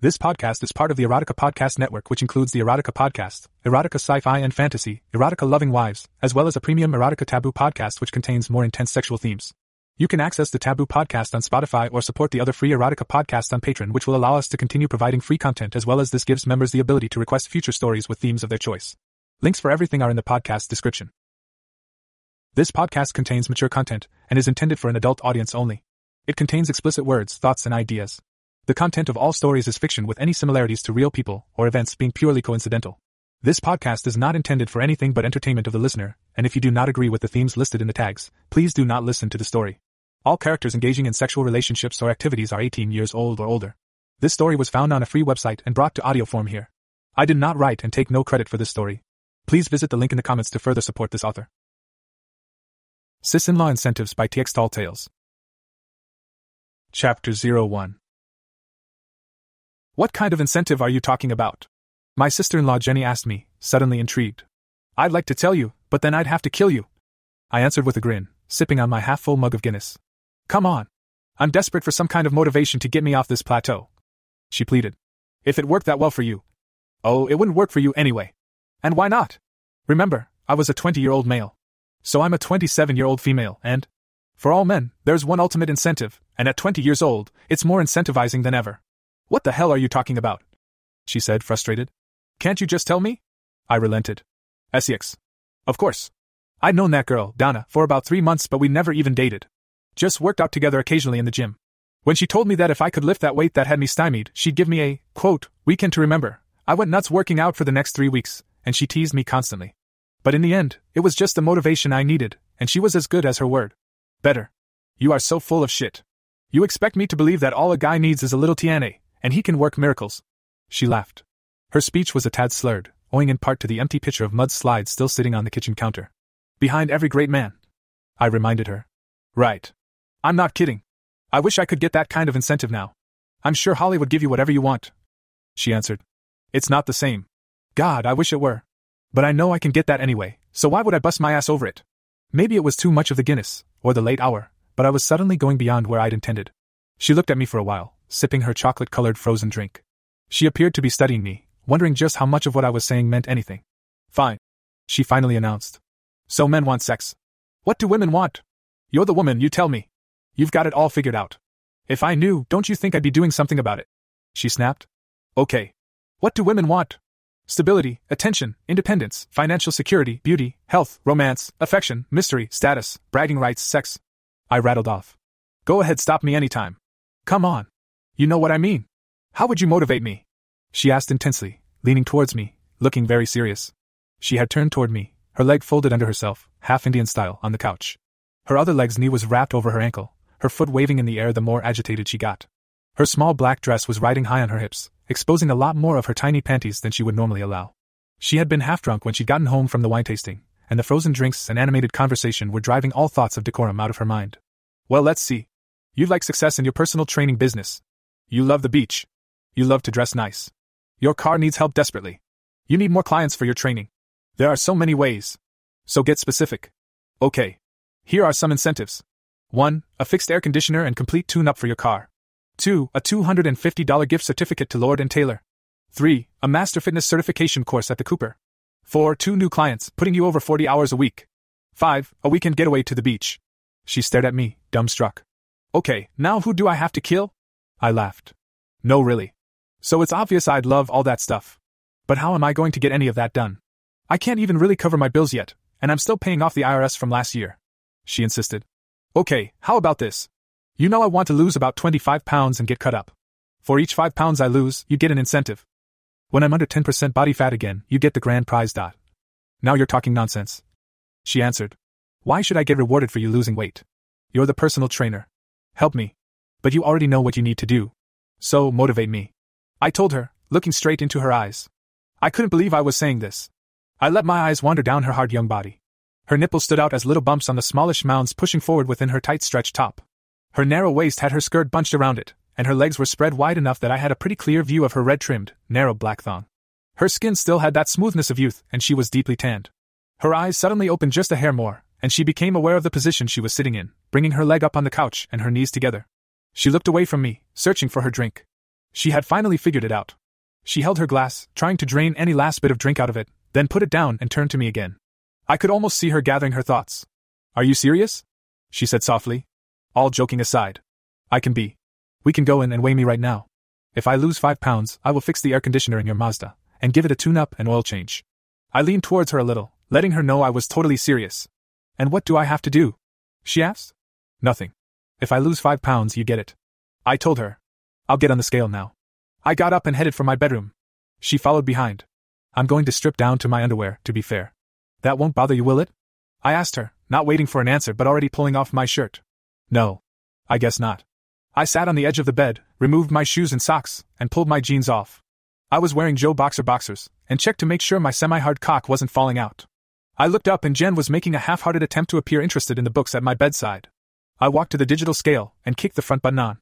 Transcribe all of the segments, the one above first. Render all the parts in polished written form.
This podcast is part of the Erotica Podcast Network, which includes the Erotica Podcast, Erotica Sci-Fi and Fantasy, Erotica Loving Wives, as well as a premium Erotica Taboo podcast which contains more intense sexual themes. You can access the Taboo podcast on Spotify or support the other free Erotica podcasts on Patreon, which will allow us to continue providing free content, as well as this gives members the ability to request future stories with themes of their choice. Links for everything are in the podcast description. This podcast contains mature content and is intended for an adult audience only. It contains explicit words, thoughts, and ideas. The content of all stories is fiction, with any similarities to real people or events being purely coincidental. This podcast is not intended for anything but entertainment of the listener, and if you do not agree with the themes listed in the tags, please do not listen to the story. All characters engaging in sexual relationships or activities are 18 years old or older. This story was found on a free website and brought to audio form here. I did not write and take no credit for this story. Please visit the link in the comments to further support this author. Sis-in-Law Incentives by TX Tall Tales. Chapter 01. What kind of incentive are you talking about? My sister-in-law Jenny asked me, suddenly intrigued. I'd like to tell you, but then I'd have to kill you. I answered with a grin, sipping on my half-full mug of Guinness. Come on. I'm desperate for some kind of motivation to get me off this plateau. She pleaded. If it worked that well for you. Oh, it wouldn't work for you anyway. And why not? Remember, I was a 20-year-old male. So I'm a 27-year-old female, and for all men, there's one ultimate incentive, and at 20 years old, it's more incentivizing than ever. What the hell are you talking about? She said, frustrated. Can't you just tell me? I relented. Essex. Of course. I'd known that girl, Donna, for about 3 months, but we never even dated. Just worked out together occasionally in the gym. When she told me that if I could lift that weight that had me stymied, she'd give me a, quote, weekend to remember, I went nuts working out for the next 3 weeks, and she teased me constantly. But in the end, it was just the motivation I needed, and she was as good as her word. Better. You are so full of shit. You expect me to believe that all a guy needs is a little TNA, and he can work miracles. She laughed. Her speech was a tad slurred, owing in part to the empty pitcher of mud slide still sitting on the kitchen counter. Behind every great man. I reminded her. Right. I'm not kidding. I wish I could get that kind of incentive now. I'm sure Holly would give you whatever you want. She answered. It's not the same. God, I wish it were. But I know I can get that anyway, so why would I bust my ass over it? Maybe it was too much of the Guinness, or the late hour, but I was suddenly going beyond where I'd intended. She looked at me for a while, sipping her chocolate-colored frozen drink. She appeared to be studying me, wondering just how much of what I was saying meant anything. Fine. She finally announced. So men want sex. What do women want? You're the woman, you tell me. You've got it all figured out. If I knew, don't you think I'd be doing something about it? She snapped. Okay. What do women want? Stability, attention, independence, financial security, beauty, health, romance, affection, mystery, status, bragging rights, sex. I rattled off. Go ahead, stop me anytime. Come on. You know what I mean. How would you motivate me? She asked intensely, leaning towards me, looking very serious. She had turned toward me, her leg folded under herself, half Indian style, on the couch. Her other leg's knee was wrapped over her ankle, her foot waving in the air the more agitated she got. Her small black dress was riding high on her hips, exposing a lot more of her tiny panties than she would normally allow. She had been half drunk when she'd gotten home from the wine tasting, and the frozen drinks and animated conversation were driving all thoughts of decorum out of her mind. Well, let's see. You'd like success in your personal training business. You love the beach. You love to dress nice. Your car needs help desperately. You need more clients for your training. There are so many ways. So get specific. Okay. Here are some incentives. 1. A fixed air conditioner and complete tune-up for your car. 2. A $250 gift certificate to Lord & Taylor. 3. A Master Fitness certification course at the Cooper. 4. 2 new clients, putting you over 40 hours a week. 5. A weekend getaway to the beach. She stared at me, dumbstruck. Okay, now who do I have to kill? I laughed. No, really. So it's obvious I'd love all that stuff. But how am I going to get any of that done? I can't even really cover my bills yet, and I'm still paying off the IRS from last year. She insisted. Okay, how about this? You know I want to lose about 25 pounds and get cut up. For each 5 pounds I lose, you get an incentive. When I'm under 10% body fat again, you get the grand prize. Now you're talking nonsense. She answered. Why should I get rewarded for you losing weight? You're the personal trainer. Help me. But you already know what you need to do. So, motivate me. I told her, looking straight into her eyes. I couldn't believe I was saying this. I let my eyes wander down her hard young body. Her nipples stood out as little bumps on the smallish mounds pushing forward within her tight stretched top. Her narrow waist had her skirt bunched around it, and her legs were spread wide enough that I had a pretty clear view of her red-trimmed, narrow black thong. Her skin still had that smoothness of youth, and she was deeply tanned. Her eyes suddenly opened just a hair more, and she became aware of the position she was sitting in, bringing her leg up on the couch and her knees together. She looked away from me, searching for her drink. She had finally figured it out. She held her glass, trying to drain any last bit of drink out of it, then put it down and turned to me again. I could almost see her gathering her thoughts. "Are you serious?" she said softly. "All joking aside. I can be. We can go in and weigh me right now. If I lose 5 pounds, I will fix the air conditioner in your Mazda, and give it a tune-up and oil change." I leaned towards her a little, letting her know I was totally serious. "And what do I have to do?" she asked. "Nothing. If I lose 5 pounds, you get it," I told her. "I'll get on the scale now." I got up and headed for my bedroom. She followed behind. "I'm going to strip down to my underwear, to be fair. That won't bother you, will it?" I asked her, not waiting for an answer but already pulling off my shirt. "No. I guess not." I sat on the edge of the bed, removed my shoes and socks, and pulled my jeans off. I was wearing Joe Boxer boxers, and checked to make sure my semi-hard cock wasn't falling out. I looked up and Jen was making a half-hearted attempt to appear interested in the books at my bedside. I walked to the digital scale and kicked the front button on.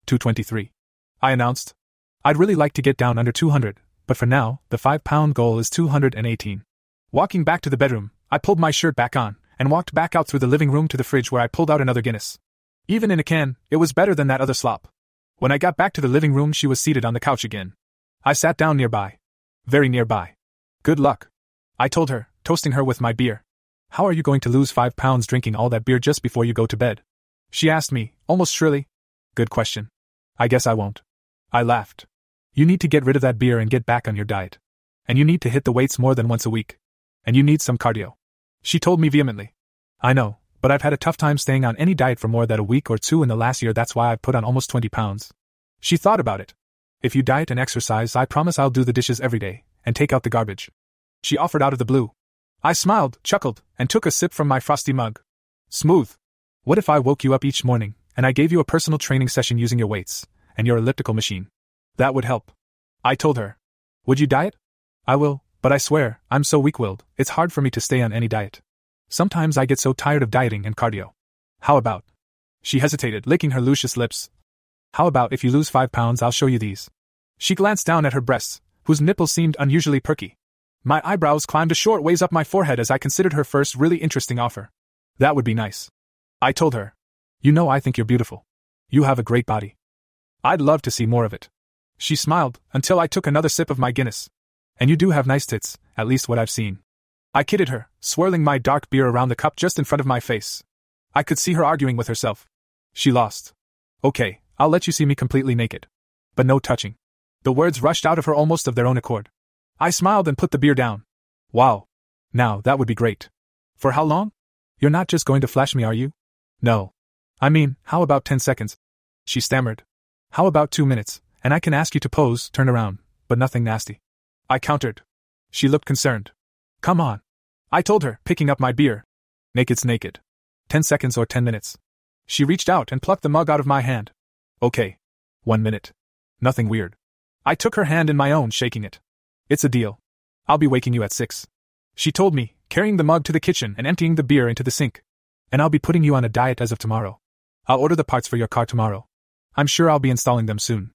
223. I announced. "I'd really like to get down under 200, but for now, the 5-pound goal is 218. Walking back to the bedroom, I pulled my shirt back on, and walked back out through the living room to the fridge where I pulled out another Guinness. Even in a can, it was better than that other slop. When I got back to the living room, she was seated on the couch again. I sat down nearby. Very nearby. "Good luck," I told her, toasting her with my beer. "How are you going to lose 5 pounds drinking all that beer just before you go to bed?" she asked me, almost shrilly. "Good question. I guess I won't." I laughed. "You need to get rid of that beer and get back on your diet. And you need to hit the weights more than once a week. And you need some cardio," she told me vehemently. "I know, but I've had a tough time staying on any diet for more than a week or two in the last year. That's why I've put on almost 20 pounds. She thought about it. "If you diet and exercise, I promise I'll do the dishes every day, and take out the garbage," she offered out of the blue. I smiled, chuckled, and took a sip from my frosty mug. "Smooth. What if I woke you up each morning, and I gave you a personal training session using your weights, and your elliptical machine? That would help," I told her. "Would you diet?" "I will, but I swear, I'm so weak-willed, it's hard for me to stay on any diet. Sometimes I get so tired of dieting and cardio." "How about?" She hesitated, licking her luscious lips. "How about if you lose 5 pounds, I'll show you these." She glanced down at her breasts, whose nipples seemed unusually perky. My eyebrows climbed a short ways up my forehead as I considered her first really interesting offer. "That would be nice," I told her. "You know I think you're beautiful. You have a great body. I'd love to see more of it." She smiled, until I took another sip of my Guinness. "And you do have nice tits, at least what I've seen." I kidded her, swirling my dark beer around the cup just in front of my face. I could see her arguing with herself. She lost. "Okay, I'll let you see me completely naked. But no touching." The words rushed out of her almost of their own accord. I smiled and put the beer down. "Wow. Now, that would be great. For how long? You're not just going to flash me, are you?" "No. I mean, how about 10 seconds? She stammered. "How about 2 minutes, and I can ask you to pose, turn around, but nothing nasty," I countered. She looked concerned. "Come on," I told her, picking up my beer. "Naked's naked. 10 seconds or 10 minutes. She reached out and plucked the mug out of my hand. "Okay. 1 minute. Nothing weird." I took her hand in my own, shaking it. "It's a deal. I'll be waking you at 6. She told me, carrying the mug to the kitchen and emptying the beer into the sink. "And I'll be putting you on a diet as of tomorrow. I'll order the parts for your car tomorrow. I'm sure I'll be installing them soon."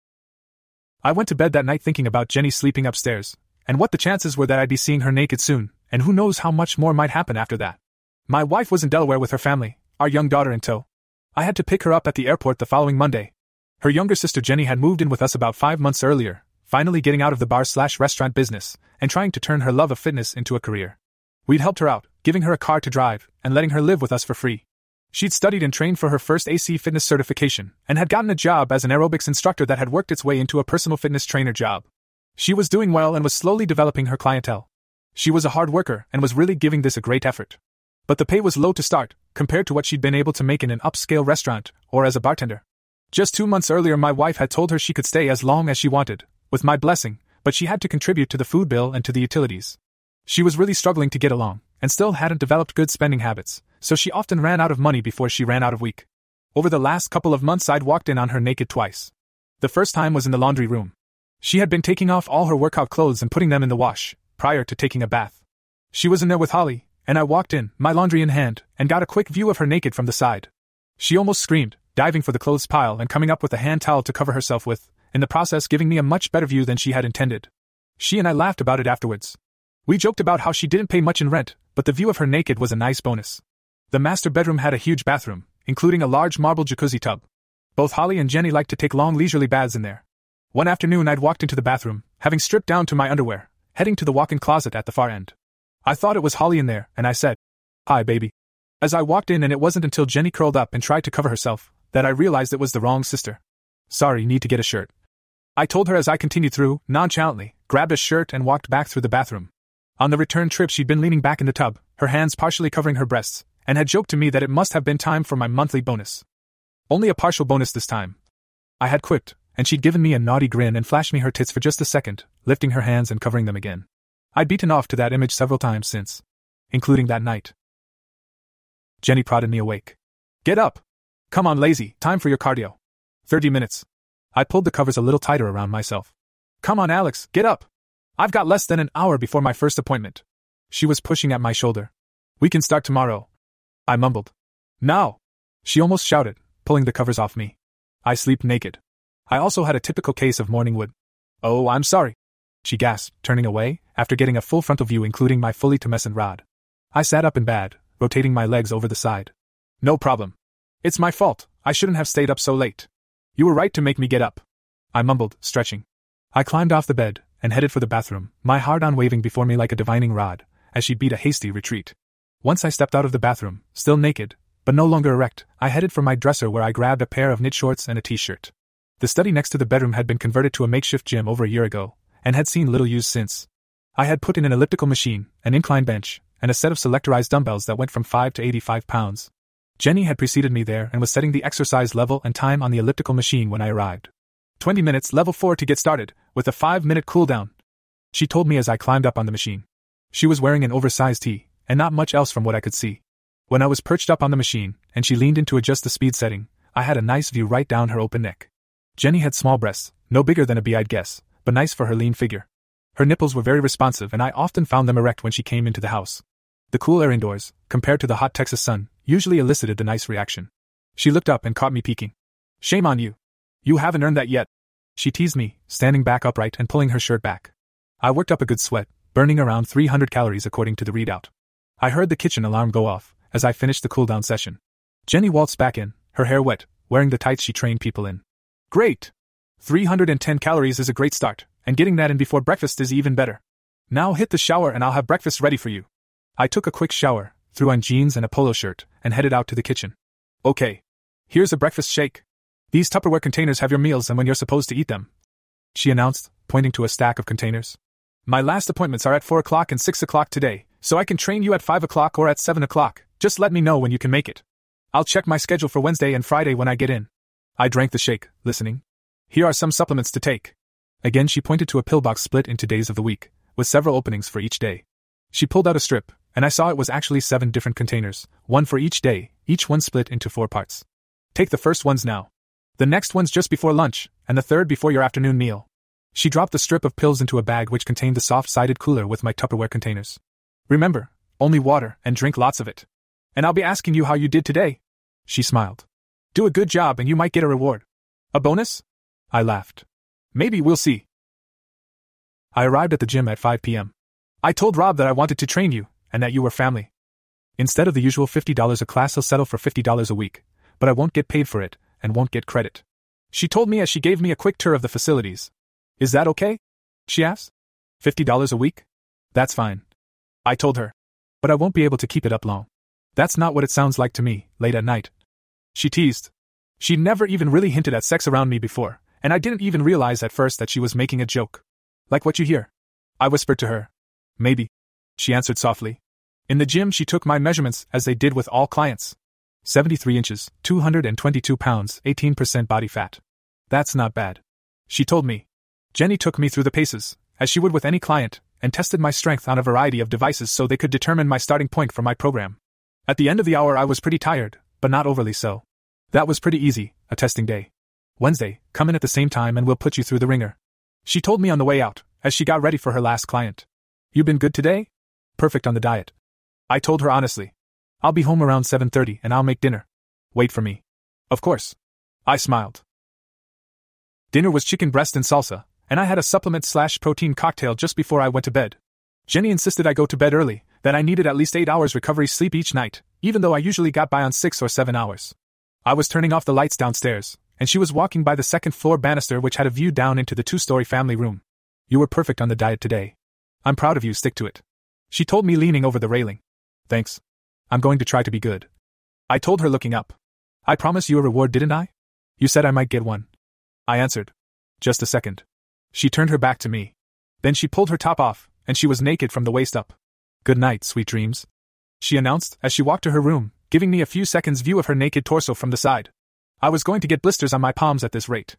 I went to bed that night thinking about Jenny sleeping upstairs, and what the chances were that I'd be seeing her naked soon, and who knows how much more might happen after that. My wife was in Delaware with her family, our young daughter in tow. I had to pick her up at the airport the following Monday. Her younger sister Jenny had moved in with us about 5 months earlier, finally getting out of the bar/restaurant business, and trying to turn her love of fitness into a career. We'd helped her out, giving her a car to drive, and letting her live with us for free. She'd studied and trained for her first AC fitness certification, and had gotten a job as an aerobics instructor that had worked its way into a personal fitness trainer job. She was doing well and was slowly developing her clientele. She was a hard worker and was really giving this a great effort. But the pay was low to start, compared to what she'd been able to make in an upscale restaurant, or as a bartender. Just 2 months earlier my wife had told her she could stay as long as she wanted, with my blessing, but she had to contribute to the food bill and to the utilities. She was really struggling to get along, and still hadn't developed good spending habits, so she often ran out of money before she ran out of week. Over the last couple of months I'd walked in on her naked twice. The first time was in the laundry room. She had been taking off all her workout clothes and putting them in the wash, prior to taking a bath. She was in there with Holly, and I walked in, my laundry in hand, and got a quick view of her naked from the side. She almost screamed, diving for the clothes pile and coming up with a hand towel to cover herself with, in the process giving me a much better view than she had intended. She and I laughed about it afterwards. We joked about how she didn't pay much in rent, but the view of her naked was a nice bonus. The master bedroom had a huge bathroom, including a large marble jacuzzi tub. Both Holly and Jenny liked to take long leisurely baths in there. One afternoon I'd walked into the bathroom, having stripped down to my underwear, heading to the walk-in closet at the far end. I thought it was Holly in there, and I said, "Hi, baby." As I walked in, and it wasn't until Jenny curled up and tried to cover herself that I realized it was the wrong sister. "Sorry, need to get a shirt," I told her as I continued through, nonchalantly, grabbed a shirt and walked back through the bathroom. On the return trip she'd been leaning back in the tub, her hands partially covering her breasts, and had joked to me that it must have been time for my monthly bonus. Only a partial bonus this time, I had quipped, and she'd given me a naughty grin and flashed me her tits for just a second, lifting her hands and covering them again. I'd beaten off to that image several times since, including that night. Jenny prodded me awake. "Get up! Come on, lazy, time for your cardio. 30 minutes. I pulled the covers a little tighter around myself. "Come on, Alex, get up! I've got less than an hour before my first appointment." She was pushing at my shoulder. "We can start tomorrow," I mumbled. "Now!" she almost shouted, pulling the covers off me. I sleep naked. I also had a typical case of morning wood. "Oh, I'm sorry," she gasped, turning away, after getting a full frontal view including my fully tumescent rod. I sat up in bed, rotating my legs over the side. "No problem. It's my fault, I shouldn't have stayed up so late. You were right to make me get up," I mumbled, stretching. I climbed off the bed, and headed for the bathroom, my hard-on waving before me like a divining rod, as she beat a hasty retreat. Once I stepped out of the bathroom, still naked, but no longer erect, I headed for my dresser where I grabbed a pair of knit shorts and a t-shirt. The study next to the bedroom had been converted to a makeshift gym over a year ago, and had seen little use since. I had put in an elliptical machine, an incline bench, and a set of selectorized dumbbells that went from 5 to 85 pounds. Jenny had preceded me there and was setting the exercise level and time on the elliptical machine when I arrived. 20 minutes, level 4 to get started, with a 5-minute cooldown, she told me as I climbed up on the machine. She was wearing an oversized tee, and not much else from what I could see. When I was perched up on the machine, and she leaned in to adjust the speed setting, I had a nice view right down her open neck. Jenny had small breasts, no bigger than a bee I'd guess, but nice for her lean figure. Her nipples were very responsive and I often found them erect when she came into the house. The cool air indoors, compared to the hot Texas sun, usually elicited a nice reaction. She looked up and caught me peeking. "Shame on you. You haven't earned that yet," she teased me, standing back upright and pulling her shirt back. I worked up a good sweat, burning around 300 calories according to the readout. I heard the kitchen alarm go off as I finished the cool-down session. Jenny waltzed back in, her hair wet, wearing the tights she trained people in. "Great! 310 calories is a great start, and getting that in before breakfast is even better. Now hit the shower and I'll have breakfast ready for you." I took a quick shower, threw on jeans and a polo shirt, and headed out to the kitchen. "Okay. Here's a breakfast shake. These Tupperware containers have your meals and when you're supposed to eat them," she announced, pointing to a stack of containers. "My last appointments are at 4 o'clock and 6 o'clock today, so I can train you at 5 o'clock or at 7 o'clock, just let me know when you can make it. I'll check my schedule for Wednesday and Friday when I get in." I drank the shake, listening. "Here are some supplements to take." Again she pointed to a pill box split into days of the week, with several openings for each day. She pulled out a strip, and I saw it was actually 7 different containers, one for each day, each one split into 4 parts. "Take the first ones now. The next one's just before lunch, and the third before your afternoon meal." She dropped the strip of pills into a bag which contained the soft-sided cooler with my Tupperware containers. "Remember, only water, and drink lots of it. And I'll be asking you how you did today." She smiled. "Do a good job and you might get a reward." "A bonus?" I laughed. "Maybe, we'll see." I arrived at the gym at 5 p.m. "I told Rob that I wanted to train you, and that you were family. Instead of the usual $50 a class, he'll settle for $50 a week, but I won't get paid for it, and won't get credit," she told me as she gave me a quick tour of the facilities. "Is that okay?" she asked. $50 a week? That's fine," I told her. "But I won't be able to keep it up long." "That's not what it sounds like to me, late at night," she teased. She'd never even really hinted at sex around me before, and I didn't even realize at first that she was making a joke. "Like what you hear?" I whispered to her. "Maybe," she answered softly. In the gym she took my measurements as they did with all clients. 73 inches, 222 pounds, 18% body fat. "That's not bad," she told me. Jenny took me through the paces, as she would with any client, and tested my strength on a variety of devices so they could determine my starting point for my program. At the end of the hour I was pretty tired, but not overly so. That was pretty easy, a testing day. "Wednesday, come in at the same time and we'll put you through the ringer," she told me on the way out, as she got ready for her last client. "You been good today?" "Perfect on the diet," I told her honestly. "I'll be home around 7:30 and I'll make dinner. Wait for me." "Of course." I smiled. Dinner was chicken breast and salsa, and I had a supplement/protein cocktail just before I went to bed. Jenny insisted I go to bed early, that I needed at least 8 hours recovery sleep each night, even though I usually got by on 6 or 7 hours. I was turning off the lights downstairs, and she was walking by the second-floor banister which had a view down into the two-story family room. You were perfect on the diet today. I'm proud of you, stick to it. She told me, leaning over the railing. Thanks. I'm going to try to be good. I told her, looking up. I promised you a reward, didn't I? You said I might get one. I answered. Just a second. She turned her back to me. Then she pulled her top off, and she was naked from the waist up. Good night, sweet dreams, she announced as she walked to her room, giving me a few seconds' view of her naked torso from the side. I was going to get blisters on my palms at this rate.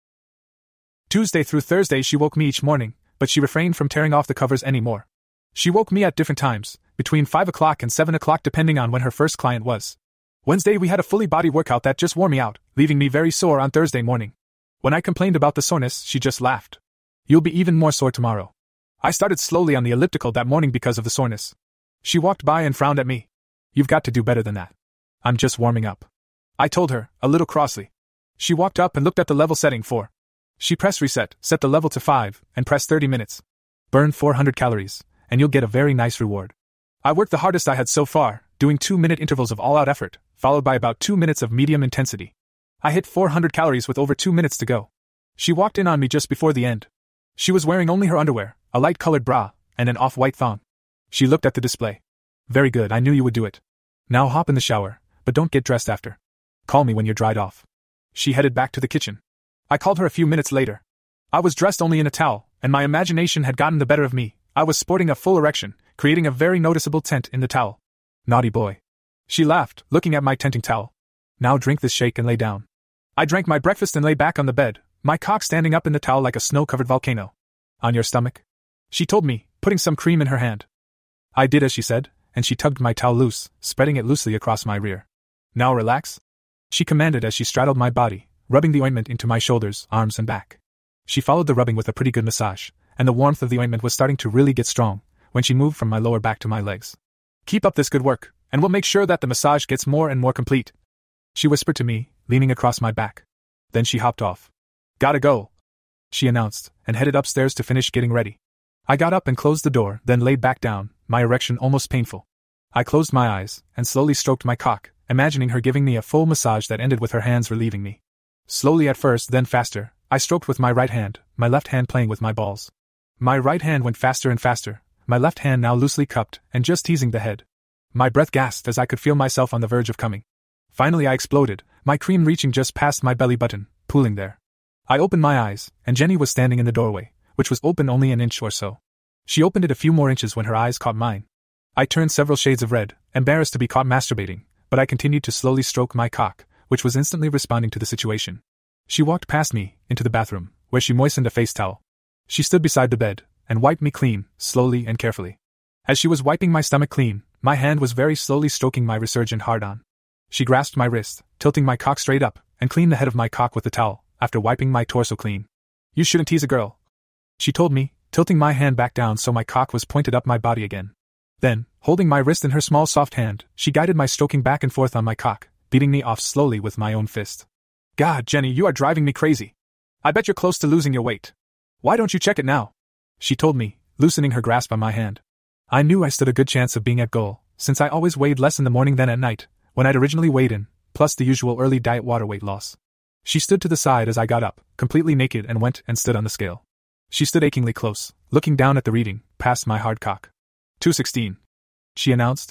Tuesday through Thursday she woke me each morning, but she refrained from tearing off the covers anymore. She woke me at different times, between 5 o'clock and 7 o'clock depending on when her first client was. Wednesday we had a fully body workout that just wore me out, leaving me very sore on Thursday morning. When I complained about the soreness, she just laughed. You'll be even more sore tomorrow. I started slowly on the elliptical that morning because of the soreness. She walked by and frowned at me. You've got to do better than that. I'm just warming up, I told her, a little crossly. She walked up and looked at the level setting 4. She pressed reset, set the level to 5, and pressed 30 minutes. Burn 400 calories, and you'll get a very nice reward. I worked the hardest I had so far, doing 2-minute intervals of all-out effort, followed by about 2 minutes of medium intensity. I hit 400 calories with over 2 minutes to go. She walked in on me just before the end. She was wearing only her underwear, a light-colored bra, and an off-white thong. She looked at the display. Very good, I knew you would do it. Now hop in the shower, but don't get dressed after. Call me when you're dried off. She headed back to the kitchen. I called her a few minutes later. I was dressed only in a towel, and my imagination had gotten the better of me. I was sporting a full erection, creating a very noticeable tent in the towel. Naughty boy. She laughed, looking at my tenting towel. Now drink this shake and lay down. I drank my breakfast and lay back on the bed, my cock standing up in the towel like a snow-covered volcano. On your stomach? She told me, putting some cream in her hand. I did as she said, and she tugged my towel loose, spreading it loosely across my rear. Now relax, she commanded as she straddled my body, rubbing the ointment into my shoulders, arms and back. She followed the rubbing with a pretty good massage, and the warmth of the ointment was starting to really get strong, when she moved from my lower back to my legs. Keep up this good work, and we'll make sure that the massage gets more and more complete, she whispered to me, leaning across my back. Then she hopped off. Gotta go, she announced, and headed upstairs to finish getting ready. I got up and closed the door, then laid back down, my erection almost painful. I closed my eyes, and slowly stroked my cock, imagining her giving me a full massage that ended with her hands relieving me. Slowly at first, then faster, I stroked with my right hand, my left hand playing with my balls. My right hand went faster and faster, my left hand now loosely cupped, and just teasing the head. My breath gasped as I could feel myself on the verge of coming. Finally I exploded, my cream reaching just past my belly button, pooling there. I opened my eyes, and Jenny was standing in the doorway, which was open only an inch or so. She opened it a few more inches when her eyes caught mine. I turned several shades of red, embarrassed to be caught masturbating, but I continued to slowly stroke my cock, which was instantly responding to the situation. She walked past me, into the bathroom, where she moistened a face towel. She stood beside the bed, and wiped me clean, slowly and carefully. As she was wiping my stomach clean, my hand was very slowly stroking my resurgent hard-on. She grasped my wrist, tilting my cock straight up, and cleaned the head of my cock with the towel, after wiping my torso clean. You shouldn't tease a girl, she told me, tilting my hand back down so my cock was pointed up my body again. Then, holding my wrist in her small soft hand, she guided my stroking back and forth on my cock, beating me off slowly with my own fist. God, Jenny, you are driving me crazy. I bet you're close to losing your weight. Why don't you check it now? She told me, loosening her grasp on my hand. I knew I stood a good chance of being at goal, since I always weighed less in the morning than at night, when I'd originally weighed in, plus the usual early diet water weight loss. She stood to the side as I got up, completely naked, and went and stood on the scale. She stood achingly close, looking down at the reading, past my hard cock. 216. She announced.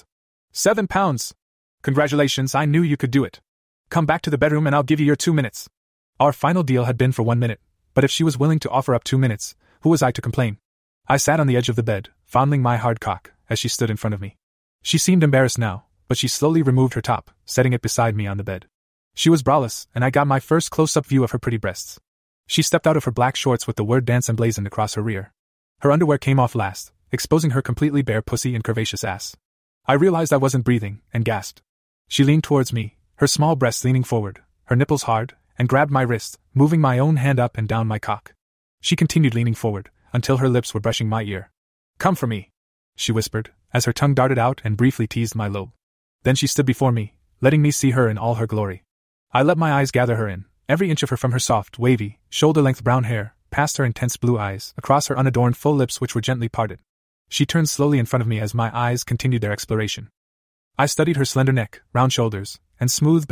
7 pounds. Congratulations, I knew you could do it. Come back to the bedroom and I'll give you your 2 minutes. Our final deal had been for 1 minute, but if she was willing to offer up 2 minutes, who was I to complain? I sat on the edge of the bed, fondling my hard cock, as she stood in front of me. She seemed embarrassed now, but she slowly removed her top, setting it beside me on the bed. She was braless, and I got my first close-up view of her pretty breasts. She stepped out of her black shorts with the word dance emblazoned across her rear. Her underwear came off last, exposing her completely bare pussy and curvaceous ass. I realized I wasn't breathing, and gasped. She leaned towards me, her small breasts leaning forward, her nipples hard, and grabbed my wrist, moving my own hand up and down my cock. She continued leaning forward, until her lips were brushing my ear. Come for me, she whispered, as her tongue darted out and briefly teased my lobe. Then she stood before me, letting me see her in all her glory. I let my eyes gather her in, every inch of her, from her soft, wavy, shoulder-length brown hair, past her intense blue eyes, across her unadorned full lips which were gently parted. She turned slowly in front of me as my eyes continued their exploration. I studied her slender neck, round shoulders, and smooth back,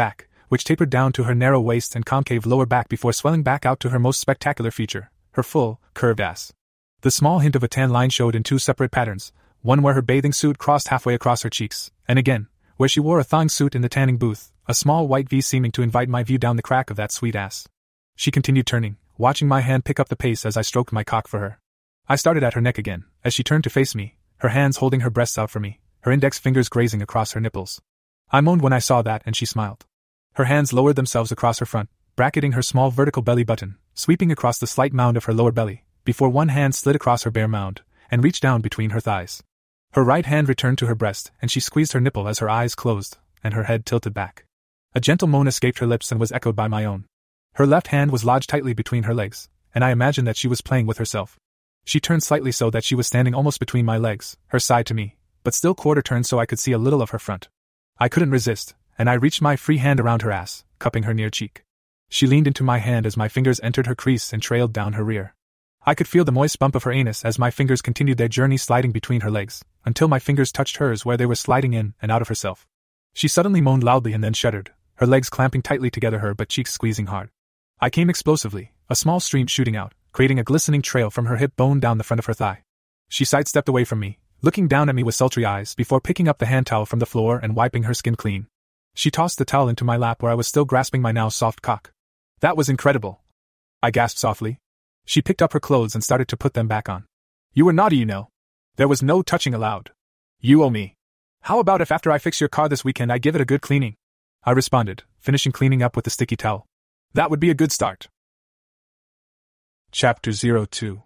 which tapered down to her narrow waist and concave lower back before swelling back out to her most spectacular feature, her full, curved ass. The small hint of a tan line showed in two separate patterns, one where her bathing suit crossed halfway across her cheeks, and again, where she wore a thong suit in the tanning booth, a small white V seeming to invite my view down the crack of that sweet ass. She continued turning, watching my hand pick up the pace as I stroked my cock for her. I started at her neck again, as she turned to face me, her hands holding her breasts out for me, her index fingers grazing across her nipples. I moaned when I saw that, and she smiled. Her hands lowered themselves across her front, bracketing her small vertical belly button, sweeping across the slight mound of her lower belly, before one hand slid across her bare mound, and reached down between her thighs. Her right hand returned to her breast, and she squeezed her nipple as her eyes closed, and her head tilted back. A gentle moan escaped her lips and was echoed by my own. Her left hand was lodged tightly between her legs, and I imagined that she was playing with herself. She turned slightly so that she was standing almost between my legs, her side to me, but still quarter-turned so I could see a little of her front. I couldn't resist, and I reached my free hand around her ass, cupping her near cheek. She leaned into my hand as my fingers entered her crease and trailed down her rear. I could feel the moist bump of her anus as my fingers continued their journey sliding between her legs, until my fingers touched hers where they were sliding in and out of herself. She suddenly moaned loudly and then shuddered, her legs clamping tightly together her butt cheeks squeezing hard. I came explosively, a small stream shooting out, creating a glistening trail from her hip bone down the front of her thigh. She sidestepped away from me, looking down at me with sultry eyes before picking up the hand towel from the floor and wiping her skin clean. She tossed the towel into my lap where I was still grasping my now soft cock. "That was incredible," I gasped softly. She picked up her clothes and started to put them back on. "You were naughty, you know. There was no touching allowed. You owe me. How about if after I fix your car this weekend I give it a good cleaning?" I responded, finishing cleaning up with the sticky towel. "That would be a good start." Chapter 02.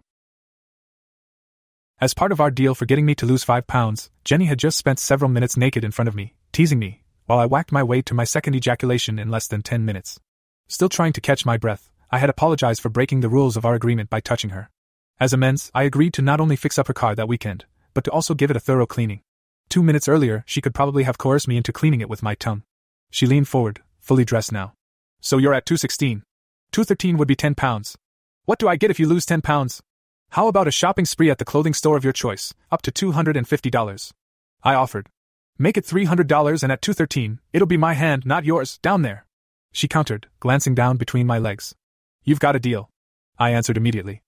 As part of our deal for getting me to lose 5 pounds, Jenny had just spent several minutes naked in front of me, teasing me, while I whacked my way to my second ejaculation in less than 10 minutes. Still trying to catch my breath, I had apologized for breaking the rules of our agreement by touching her. As amends, I agreed to not only fix up her car that weekend, but to also give it a thorough cleaning. 2 minutes earlier, she could probably have coerced me into cleaning it with my tongue. She leaned forward, fully dressed now. "So you're at 216. 213 would be 10 pounds. What do I get if you lose 10 pounds? How about a shopping spree at the clothing store of your choice, up to $250. I offered. "Make it $300 and at 213, it'll be my hand, not yours, down there." She countered, glancing down between my legs. "You've got a deal," I answered immediately.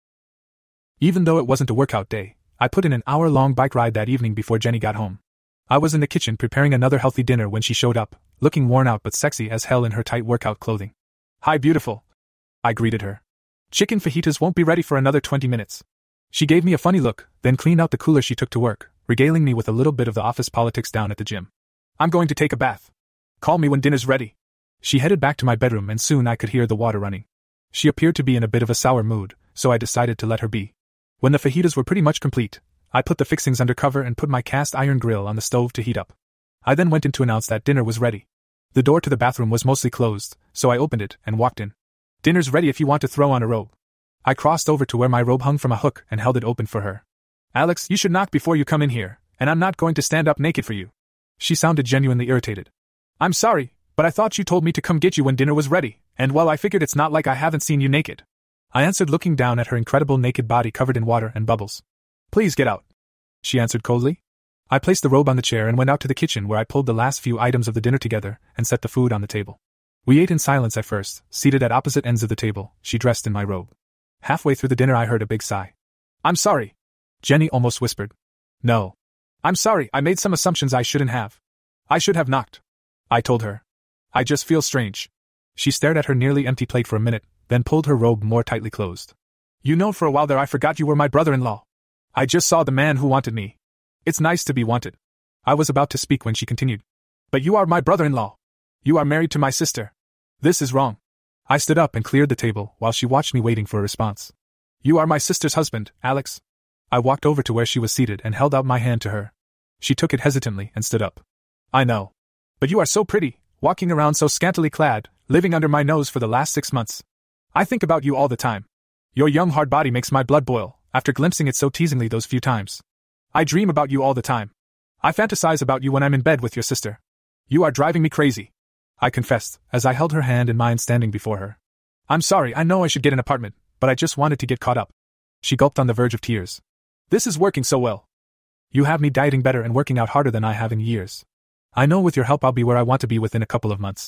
Even though it wasn't a workout day, I put in an hour-long bike ride that evening before Jenny got home. I was in the kitchen preparing another healthy dinner when she showed up, looking worn out but sexy as hell in her tight workout clothing. "Hi, beautiful," I greeted her. "Chicken fajitas won't be ready for another 20 minutes. She gave me a funny look, then cleaned out the cooler she took to work, regaling me with a little bit of the office politics down at the gym. "I'm going to take a bath. Call me when dinner's ready." She headed back to my bedroom and soon I could hear the water running. She appeared to be in a bit of a sour mood, so I decided to let her be. When the fajitas were pretty much complete, I put the fixings under cover and put my cast iron grill on the stove to heat up. I then went in to announce that dinner was ready. The door to the bathroom was mostly closed, so I opened it and walked in. "Dinner's ready if you want to throw on a robe." I crossed over to where my robe hung from a hook and held it open for her. "Alex, you should knock before you come in here, and I'm not going to stand up naked for you." She sounded genuinely irritated. "I'm sorry, but I thought you told me to come get you when dinner was ready, and well, I figured it's not like I haven't seen you naked," I answered, looking down at her incredible naked body covered in water and bubbles. "Please get out," she answered coldly. I placed the robe on the chair and went out to the kitchen where I pulled the last few items of the dinner together and set the food on the table. We ate in silence at first, seated at opposite ends of the table, she dressed in my robe. Halfway through the dinner I heard a big sigh. "I'm sorry," Jenny almost whispered. "No. I'm sorry, I made some assumptions I shouldn't have. I should have knocked," I told her. "I just feel strange." She stared at her nearly empty plate for a minute, then pulled her robe more tightly closed. "You know, for a while there I forgot you were my brother-in-law. I just saw the man who wanted me. It's nice to be wanted." I was about to speak when she continued. "But you are my brother-in-law. You are married to my sister. This is wrong." I stood up and cleared the table while she watched me waiting for a response. "You are my sister's husband, Alex." I walked over to where she was seated and held out my hand to her. She took it hesitantly and stood up. "I know. But you are so pretty, walking around so scantily clad, living under my nose for the last 6 months. I think about you all the time. Your young hard body makes my blood boil, after glimpsing it so teasingly those few times. I dream about you all the time. I fantasize about you when I'm in bed with your sister. You are driving me crazy," I confessed, as I held her hand in mine standing before her. "I'm sorry, I know I should get an apartment, but I just wanted to get caught up." She gulped on the verge of tears. "This is working so well. You have me dieting better and working out harder than I have in years. I know with your help I'll be where I want to be within a couple of months."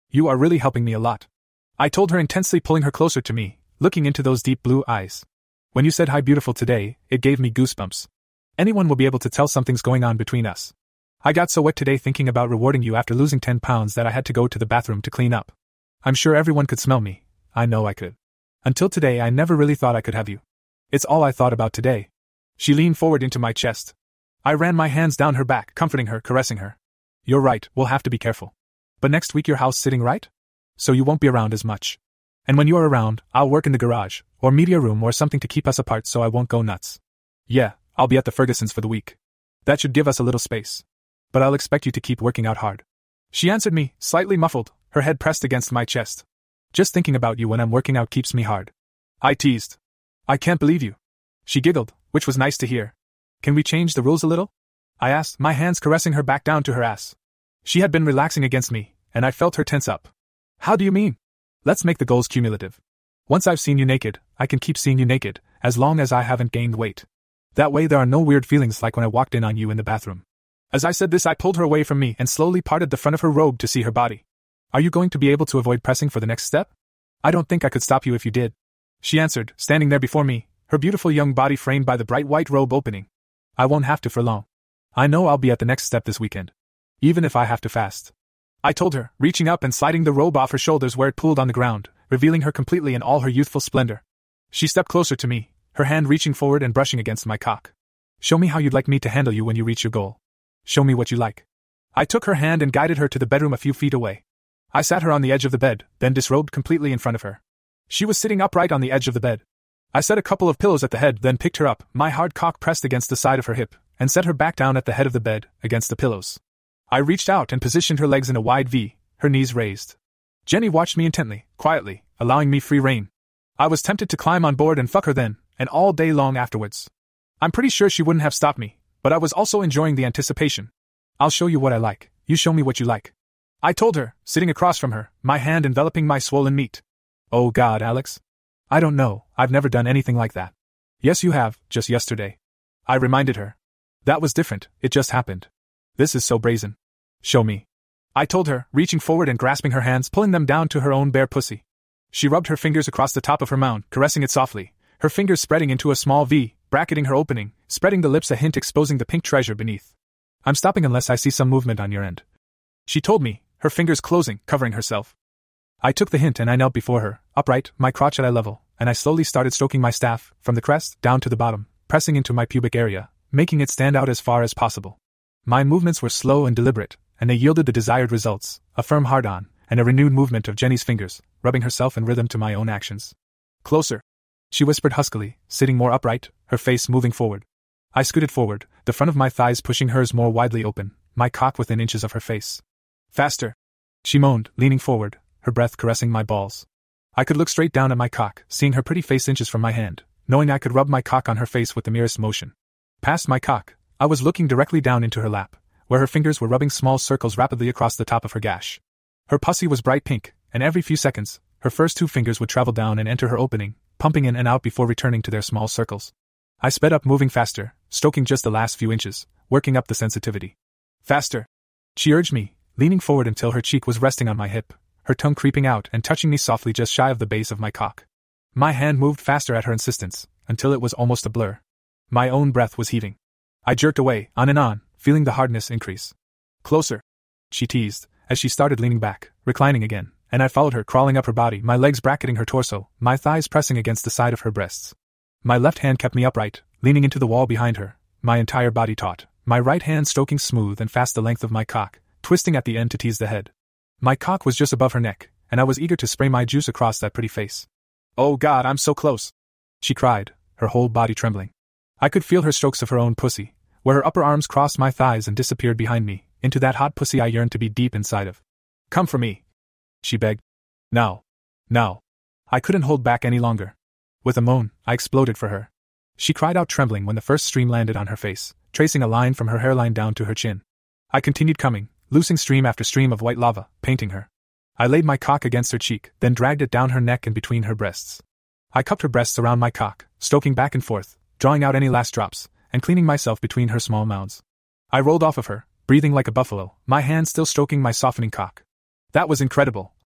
You are really helping me a lot. I told her, intensely pulling her closer to me, looking into those deep blue eyes. When you said hi beautiful today, it gave me goosebumps. Anyone will be able to tell something's going on between us. I got so wet today thinking about rewarding you after losing 10 pounds that I had to go to the bathroom to clean up. I'm sure everyone could smell me. I know I could. Until today I never really thought I could have you. It's all I thought about today. She leaned forward into my chest. I ran my hands down her back, comforting her, caressing her. You're right, we'll have to be careful. But next week your house sitting, right? So you won't be around as much. And when you're around, I'll work in the garage, or media room or something to keep us apart so I won't go nuts. Yeah, I'll be at the Fergusons for the week. That should give us a little space. But I'll expect you to keep working out hard. She answered me, slightly muffled, her head pressed against my chest. Just thinking about you when I'm working out keeps me hard. I teased. I can't believe you. She giggled, which was nice to hear. Can we change the rules a little? I asked, my hands caressing her back down to her ass. She had been relaxing against me, and I felt her tense up. How do you mean? Let's make the goals cumulative. Once I've seen you naked, I can keep seeing you naked, as long as I haven't gained weight. That way there are no weird feelings like when I walked in on you in the bathroom. As I said this, I pulled her away from me and slowly parted the front of her robe to see her body. Are you going to be able to avoid pressing for the next step? I don't think I could stop you if you did. She answered, standing there before me, her beautiful young body framed by the bright white robe opening. I won't have to for long. I know I'll be at the next step this weekend. Even if I have to fast. I told her, reaching up and sliding the robe off her shoulders where it pooled on the ground, revealing her completely in all her youthful splendor. She stepped closer to me, her hand reaching forward and brushing against my cock. Show me how you'd like me to handle you when you reach your goal. Show me what you like. I took her hand and guided her to the bedroom a few feet away. I sat her on the edge of the bed, then disrobed completely in front of her. She was sitting upright on the edge of the bed. I set a couple of pillows at the head, then picked her up, my hard cock pressed against the side of her hip, and set her back down at the head of the bed, against the pillows. I reached out and positioned her legs in a wide V, her knees raised. Jenny watched me intently, quietly, allowing me free rein. I was tempted to climb on board and fuck her then, and all day long afterwards. I'm pretty sure she wouldn't have stopped me, but I was also enjoying the anticipation. I'll show you what I like, you show me what you like. I told her, sitting across from her, my hand enveloping my swollen meat. Oh God, Alex. I don't know, I've never done anything like that. Yes you have, just yesterday. I reminded her. That was different, it just happened. This is so brazen. Show me. I told her, reaching forward and grasping her hands, pulling them down to her own bare pussy. She rubbed her fingers across the top of her mound, caressing it softly, her fingers spreading into a small V, bracketing her opening, spreading the lips a hint, exposing the pink treasure beneath. I'm stopping unless I see some movement on your end. She told me, her fingers closing, covering herself. I took the hint and I knelt before her, upright, my crotch at eye level, and I slowly started stroking my staff, from the crest, down to the bottom, pressing into my pubic area, making it stand out as far as possible. My movements were slow and deliberate, and they yielded the desired results, a firm hard-on, and a renewed movement of Jenny's fingers, rubbing herself in rhythm to my own actions. Closer. She whispered huskily, sitting more upright, her face moving forward. I scooted forward, the front of my thighs pushing hers more widely open, my cock within inches of her face. Faster. She moaned, leaning forward, her breath caressing my balls. I could look straight down at my cock, seeing her pretty face inches from my hand, knowing I could rub my cock on her face with the merest motion. Past my cock, I was looking directly down into her lap, where her fingers were rubbing small circles rapidly across the top of her gash. Her pussy was bright pink, and every few seconds, her first two fingers would travel down and enter her opening, pumping in and out before returning to their small circles. I sped up, moving faster, stroking just the last few inches, working up the sensitivity. Faster. She urged me, leaning forward until her cheek was resting on my hip, her tongue creeping out and touching me softly just shy of the base of my cock. My hand moved faster at her insistence, until it was almost a blur. My own breath was heaving. I jerked away, on and on, feeling the hardness increase. Closer. She teased, as she started leaning back, reclining again, and I followed her, crawling up her body, my legs bracketing her torso, my thighs pressing against the side of her breasts. My left hand kept me upright, leaning into the wall behind her, my entire body taut, my right hand stroking smooth and fast the length of my cock, twisting at the end to tease the head. My cock was just above her neck, and I was eager to spray my juice across that pretty face. Oh God, I'm so close! She cried, her whole body trembling. I could feel her strokes of her own pussy, where her upper arms crossed my thighs and disappeared behind me, into that hot pussy I yearned to be deep inside of. Come for me, she begged. Now. Now. I couldn't hold back any longer. With a moan, I exploded for her. She cried out trembling when the first stream landed on her face, tracing a line from her hairline down to her chin. I continued coming, loosing stream after stream of white lava, painting her. I laid my cock against her cheek, then dragged it down her neck and between her breasts. I cupped her breasts around my cock, stroking back and forth, drawing out any last drops, and cleaning myself between her small mounds. I rolled off of her, breathing like a buffalo, my hand still stroking my softening cock. That was incredible.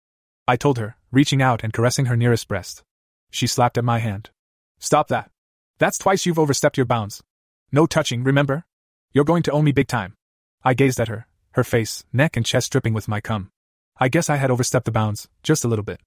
I told her, reaching out and caressing her nearest breast. She slapped at my hand. Stop that. That's twice you've overstepped your bounds. No touching, remember? You're going to owe me big time. I gazed at her, her face, neck and chest dripping with my cum. I guess I had overstepped the bounds, just a little bit.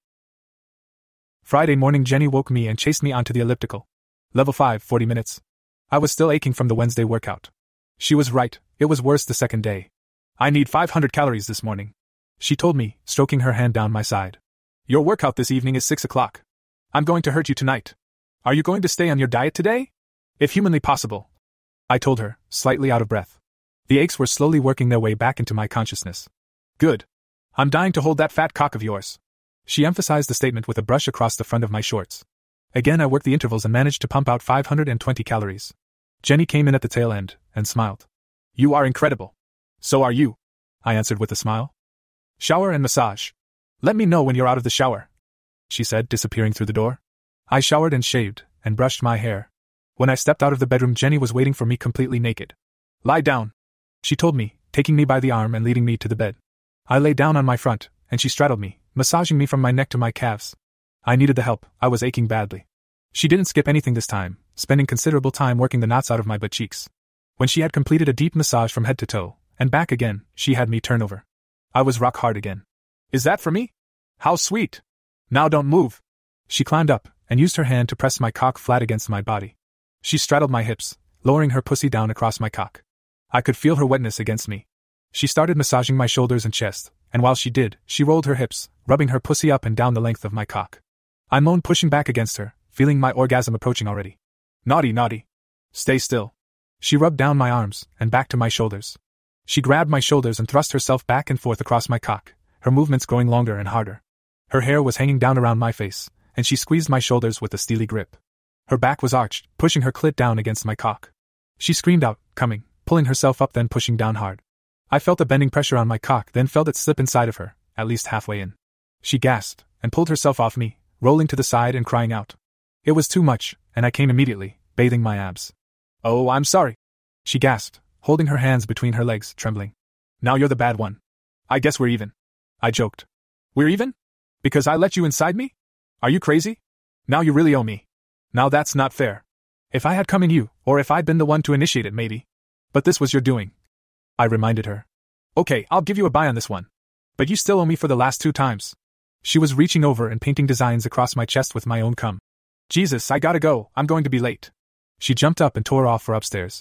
Friday morning Jenny woke me and chased me onto the elliptical. Level 5, 40 minutes. I was still aching from the Wednesday workout. She was right, it was worse the second day. I need 500 calories this morning. She told me, stroking her hand down my side. Your workout this evening is 6 o'clock. I'm going to hurt you tonight. Are you going to stay on your diet today? If humanly possible. I told her, slightly out of breath. The aches were slowly working their way back into my consciousness. Good. I'm dying to hold that fat cock of yours. She emphasized the statement with a brush across the front of my shorts. Again I worked the intervals and managed to pump out 520 calories. Jenny came in at the tail end, and smiled. You are incredible. So are you. I answered with a smile. Shower and massage. Let me know when you're out of the shower, she said, disappearing through the door. I showered and shaved, and brushed my hair. When I stepped out of the bedroom, Jenny was waiting for me completely naked. Lie down, she told me, taking me by the arm and leading me to the bed. I lay down on my front, and she straddled me, massaging me from my neck to my calves. I needed the help, I was aching badly. She didn't skip anything this time, spending considerable time working the knots out of my butt cheeks. When she had completed a deep massage from head to toe, and back again, she had me turn over. I was rock hard again. Is that for me? How sweet. Now don't move. She climbed up, and used her hand to press my cock flat against my body. She straddled my hips, lowering her pussy down across my cock. I could feel her wetness against me. She started massaging my shoulders and chest, and while she did, she rolled her hips, rubbing her pussy up and down the length of my cock. I moaned, pushing back against her, feeling my orgasm approaching already. Naughty, naughty. Stay still. She rubbed down my arms, and back to my shoulders. She grabbed my shoulders and thrust herself back and forth across my cock, her movements growing longer and harder. Her hair was hanging down around my face, and she squeezed my shoulders with a steely grip. Her back was arched, pushing her clit down against my cock. She screamed out, coming, pulling herself up, then pushing down hard. I felt the bending pressure on my cock, then felt it slip inside of her, at least halfway in. She gasped, and pulled herself off me, rolling to the side and crying out. It was too much, and I came immediately, bathing my abs. Oh, I'm sorry, she gasped, holding her hands between her legs, trembling. Now you're the bad one. I guess we're even. I joked. We're even? Because I let you inside me? Are you crazy? Now you really owe me. Now that's not fair. If I had come in you, or if I'd been the one to initiate it, maybe. But this was your doing. I reminded her. Okay, I'll give you a buy on this one. But you still owe me for the last 2 times. She was reaching over and painting designs across my chest with my own cum. Jesus, I gotta go, I'm going to be late. She jumped up and tore off for upstairs.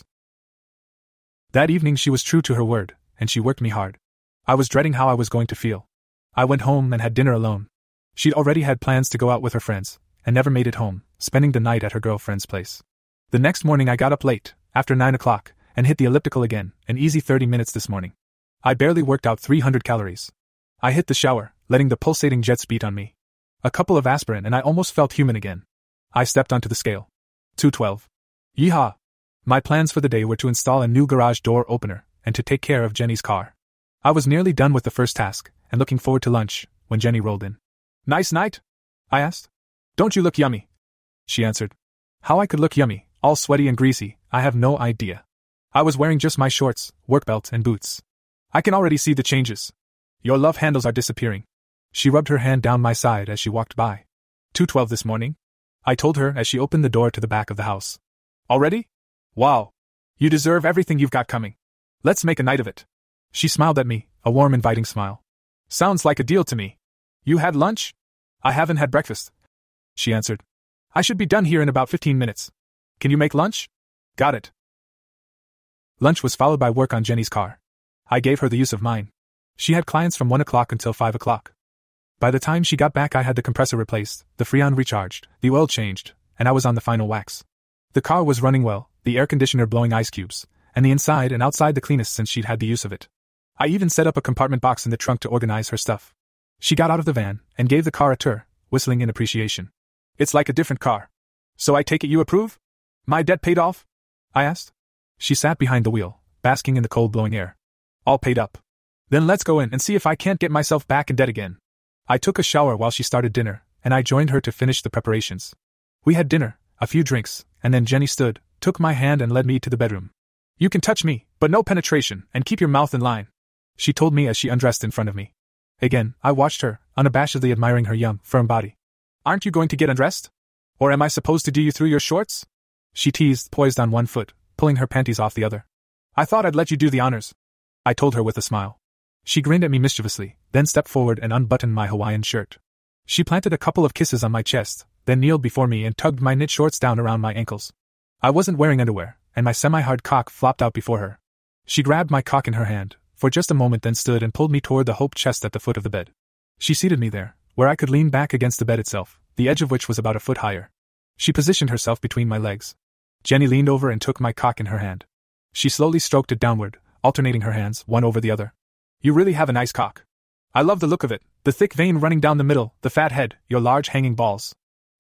That evening she was true to her word, and she worked me hard. I was dreading how I was going to feel. I went home and had dinner alone. She'd already had plans to go out with her friends, and never made it home, spending the night at her girlfriend's place. The next morning I got up late, after 9 o'clock, and hit the elliptical again, an easy 30 minutes this morning. I barely worked out 300 calories. I hit the shower, letting the pulsating jets beat on me. A couple of aspirin and I almost felt human again. I stepped onto the scale. 212. Yeehaw! My plans for the day were to install a new garage door opener, and to take care of Jenny's car. I was nearly done with the first task, and looking forward to lunch, when Jenny rolled in. Nice night? I asked. Don't you look yummy? She answered. How I could look yummy, all sweaty and greasy, I have no idea. I was wearing just my shorts, work belt and boots. I can already see the changes. Your love handles are disappearing. She rubbed her hand down my side as she walked by. 212 this morning? I told her as she opened the door to the back of the house. Already? Wow. You deserve everything you've got coming. Let's make a night of it. She smiled at me, a warm, inviting smile. Sounds like a deal to me. You had lunch? I haven't had breakfast, she answered. I should be done here in about 15 minutes. Can you make lunch? Got it. Lunch was followed by work on Jenny's car. I gave her the use of mine. She had clients from 1 o'clock until 5 o'clock. By the time she got back I had the compressor replaced, the Freon recharged, the oil changed, and I was on the final wax. The car was running well, the air conditioner blowing ice cubes, and the inside and outside the cleanest since she'd had the use of it. I even set up a compartment box in the trunk to organize her stuff. She got out of the van, and gave the car a tour, whistling in appreciation. It's like a different car. So I take it you approve? My debt paid off? I asked. She sat behind the wheel, basking in the cold blowing air. All paid up. Then let's go in and see if I can't get myself back in debt again. I took a shower while she started dinner, and I joined her to finish the preparations. We had dinner, a few drinks, and then Jenny stood, took my hand and led me to the bedroom. You can touch me, but no penetration, and keep your mouth in line, she told me as she undressed in front of me. Again, I watched her, unabashedly admiring her young, firm body. Aren't you going to get undressed? Or am I supposed to do you through your shorts? She teased, poised on one foot, pulling her panties off the other. I thought I'd let you do the honors, I told her with a smile. She grinned at me mischievously, then stepped forward and unbuttoned my Hawaiian shirt. She planted a couple of kisses on my chest, then kneeled before me and tugged my knit shorts down around my ankles. I wasn't wearing underwear, and my semi-hard cock flopped out before her. She grabbed my cock in her hand, for just a moment, then stood and pulled me toward the hope chest at the foot of the bed. She seated me there, where I could lean back against the bed itself, the edge of which was about a foot higher. She positioned herself between my legs. Jenny leaned over and took my cock in her hand. She slowly stroked it downward, alternating her hands, one over the other. You really have a nice cock. I love the look of it, the thick vein running down the middle, the fat head, your large hanging balls.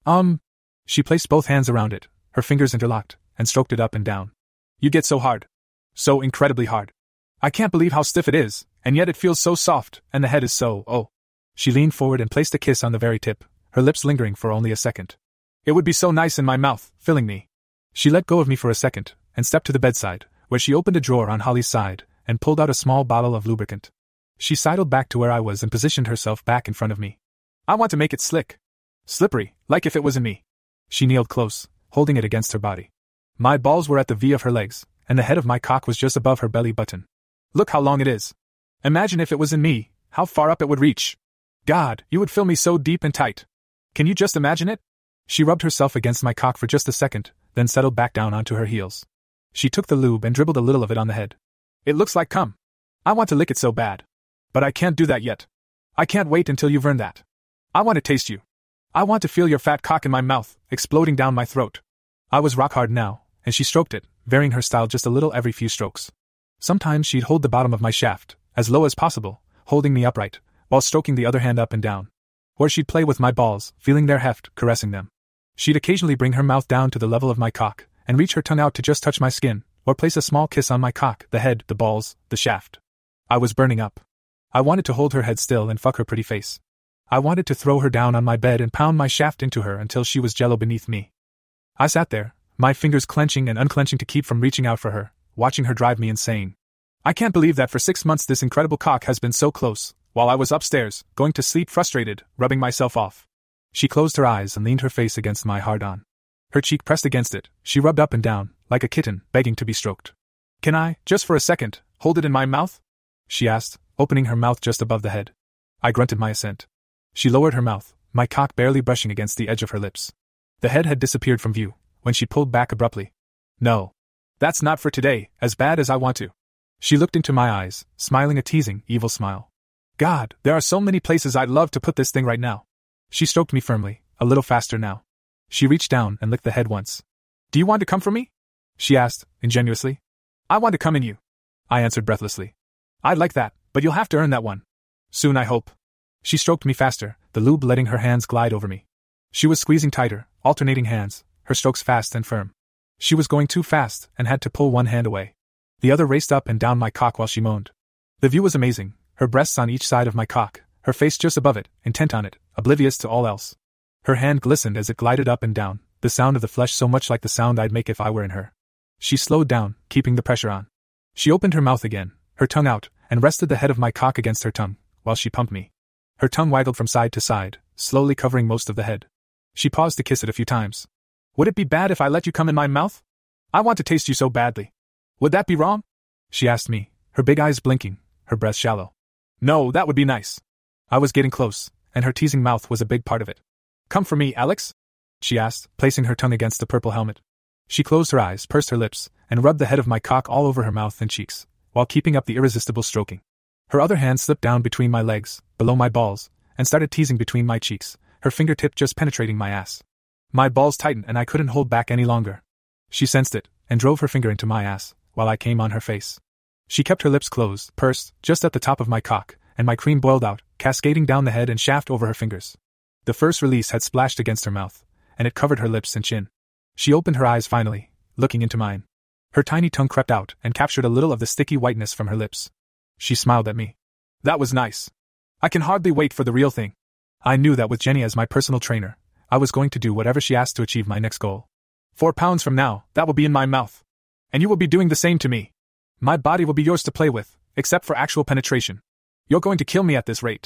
She placed both hands around it, her fingers interlocked, and stroked it up and down. You get so hard. So incredibly hard. I can't believe how stiff it is, and yet it feels so soft, and the head is so, oh. She leaned forward and placed a kiss on the very tip, her lips lingering for only a second. It would be so nice in my mouth, filling me. She let go of me for a second, and stepped to the bedside, where she opened a drawer on Holly's side, and pulled out a small bottle of lubricant. She sidled back to where I was and positioned herself back in front of me. I want to make it slick. Slippery, like if it was in me. She kneeled close, holding it against her body. My balls were at the V of her legs, and the head of my cock was just above her belly button. Look how long it is. Imagine if it was in me, how far up it would reach. God, you would fill me so deep and tight. Can you just imagine it? She rubbed herself against my cock for just a second, then settled back down onto her heels. She took the lube and dribbled a little of it on the head. It looks like cum. I want to lick it so bad. But I can't do that yet. I can't wait until you've earned that. I want to taste you. I want to feel your fat cock in my mouth, exploding down my throat. I was rock hard now, and she stroked it, varying her style just a little every few strokes. Sometimes she'd hold the bottom of my shaft, as low as possible, holding me upright, while stroking the other hand up and down. Or she'd play with my balls, feeling their heft, caressing them. She'd occasionally bring her mouth down to the level of my cock, and reach her tongue out to just touch my skin, or place a small kiss on my cock, the head, the balls, the shaft. I was burning up. I wanted to hold her head still and fuck her pretty face. I wanted to throw her down on my bed and pound my shaft into her until she was jello beneath me. I sat there, my fingers clenching and unclenching to keep from reaching out for her, watching her drive me insane. I can't believe that for 6 months this incredible cock has been so close, while I was upstairs, going to sleep frustrated, rubbing myself off. She closed her eyes and leaned her face against my hard-on. Her cheek pressed against it, she rubbed up and down, like a kitten, begging to be stroked. Can I, just for a second, hold it in my mouth? She asked, opening her mouth just above the head. I grunted my assent. She lowered her mouth, my cock barely brushing against the edge of her lips. The head had disappeared from view, when she pulled back abruptly. No. That's not for today, as bad as I want to. She looked into my eyes, smiling a teasing, evil smile. God, there are so many places I'd love to put this thing right now. She stroked me firmly, a little faster now. She reached down and licked the head once. Do you want to come for me? She asked, ingenuously. I want to come in you. I answered breathlessly. I'd like that, but you'll have to earn that one. Soon, I hope. She stroked me faster, the lube letting her hands glide over me. She was squeezing tighter, alternating hands, her strokes fast and firm. She was going too fast and had to pull one hand away. The other raced up and down my cock while she moaned. The view was amazing, her breasts on each side of my cock, her face just above it, intent on it, oblivious to all else. Her hand glistened as it glided up and down, the sound of the flesh so much like the sound I'd make if I were in her. She slowed down, keeping the pressure on. She opened her mouth again, her tongue out, and rested the head of my cock against her tongue, while she pumped me. Her tongue waggled from side to side, slowly covering most of the head. She paused to kiss it a few times. Would it be bad if I let you come in my mouth? I want to taste you so badly. Would that be wrong? She asked me, her big eyes blinking, her breath shallow. No, that would be nice. I was getting close, and her teasing mouth was a big part of it. Come for me, Alex? She asked, placing her tongue against the purple helmet. She closed her eyes, pursed her lips, and rubbed the head of my cock all over her mouth and cheeks, while keeping up the irresistible stroking. Her other hand slipped down between my legs, below my balls, and started teasing between my cheeks, her fingertip just penetrating my ass. My balls tightened and I couldn't hold back any longer. She sensed it, and drove her finger into my ass, while I came on her face. She kept her lips closed, pursed, just at the top of my cock, and my cream boiled out, cascading down the head and shaft over her fingers. The first release had splashed against her mouth, and it covered her lips and chin. She opened her eyes finally, looking into mine. Her tiny tongue crept out and captured a little of the sticky whiteness from her lips. She smiled at me. That was nice. I can hardly wait for the real thing. I knew that with Jenny as my personal trainer, I was going to do whatever she asked to achieve my next goal. 4 pounds from now, that will be in my mouth. And you will be doing the same to me. My body will be yours to play with, except for actual penetration. You're going to kill me at this rate.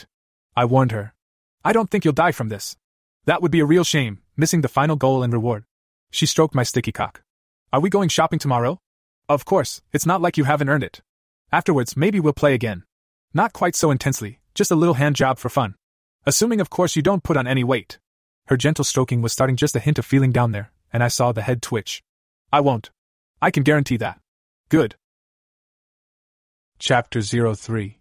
I warned her. I don't think you'll die from this. That would be a real shame, missing the final goal and reward. She stroked my sticky cock. Are we going shopping tomorrow? Of course, it's not like you haven't earned it. Afterwards, maybe we'll play again. Not quite so intensely, just a little hand job for fun. Assuming of course you don't put on any weight. Her gentle stroking was starting just a hint of feeling down there, and I saw the head twitch. I won't. I can guarantee that. Good. Chapter 03.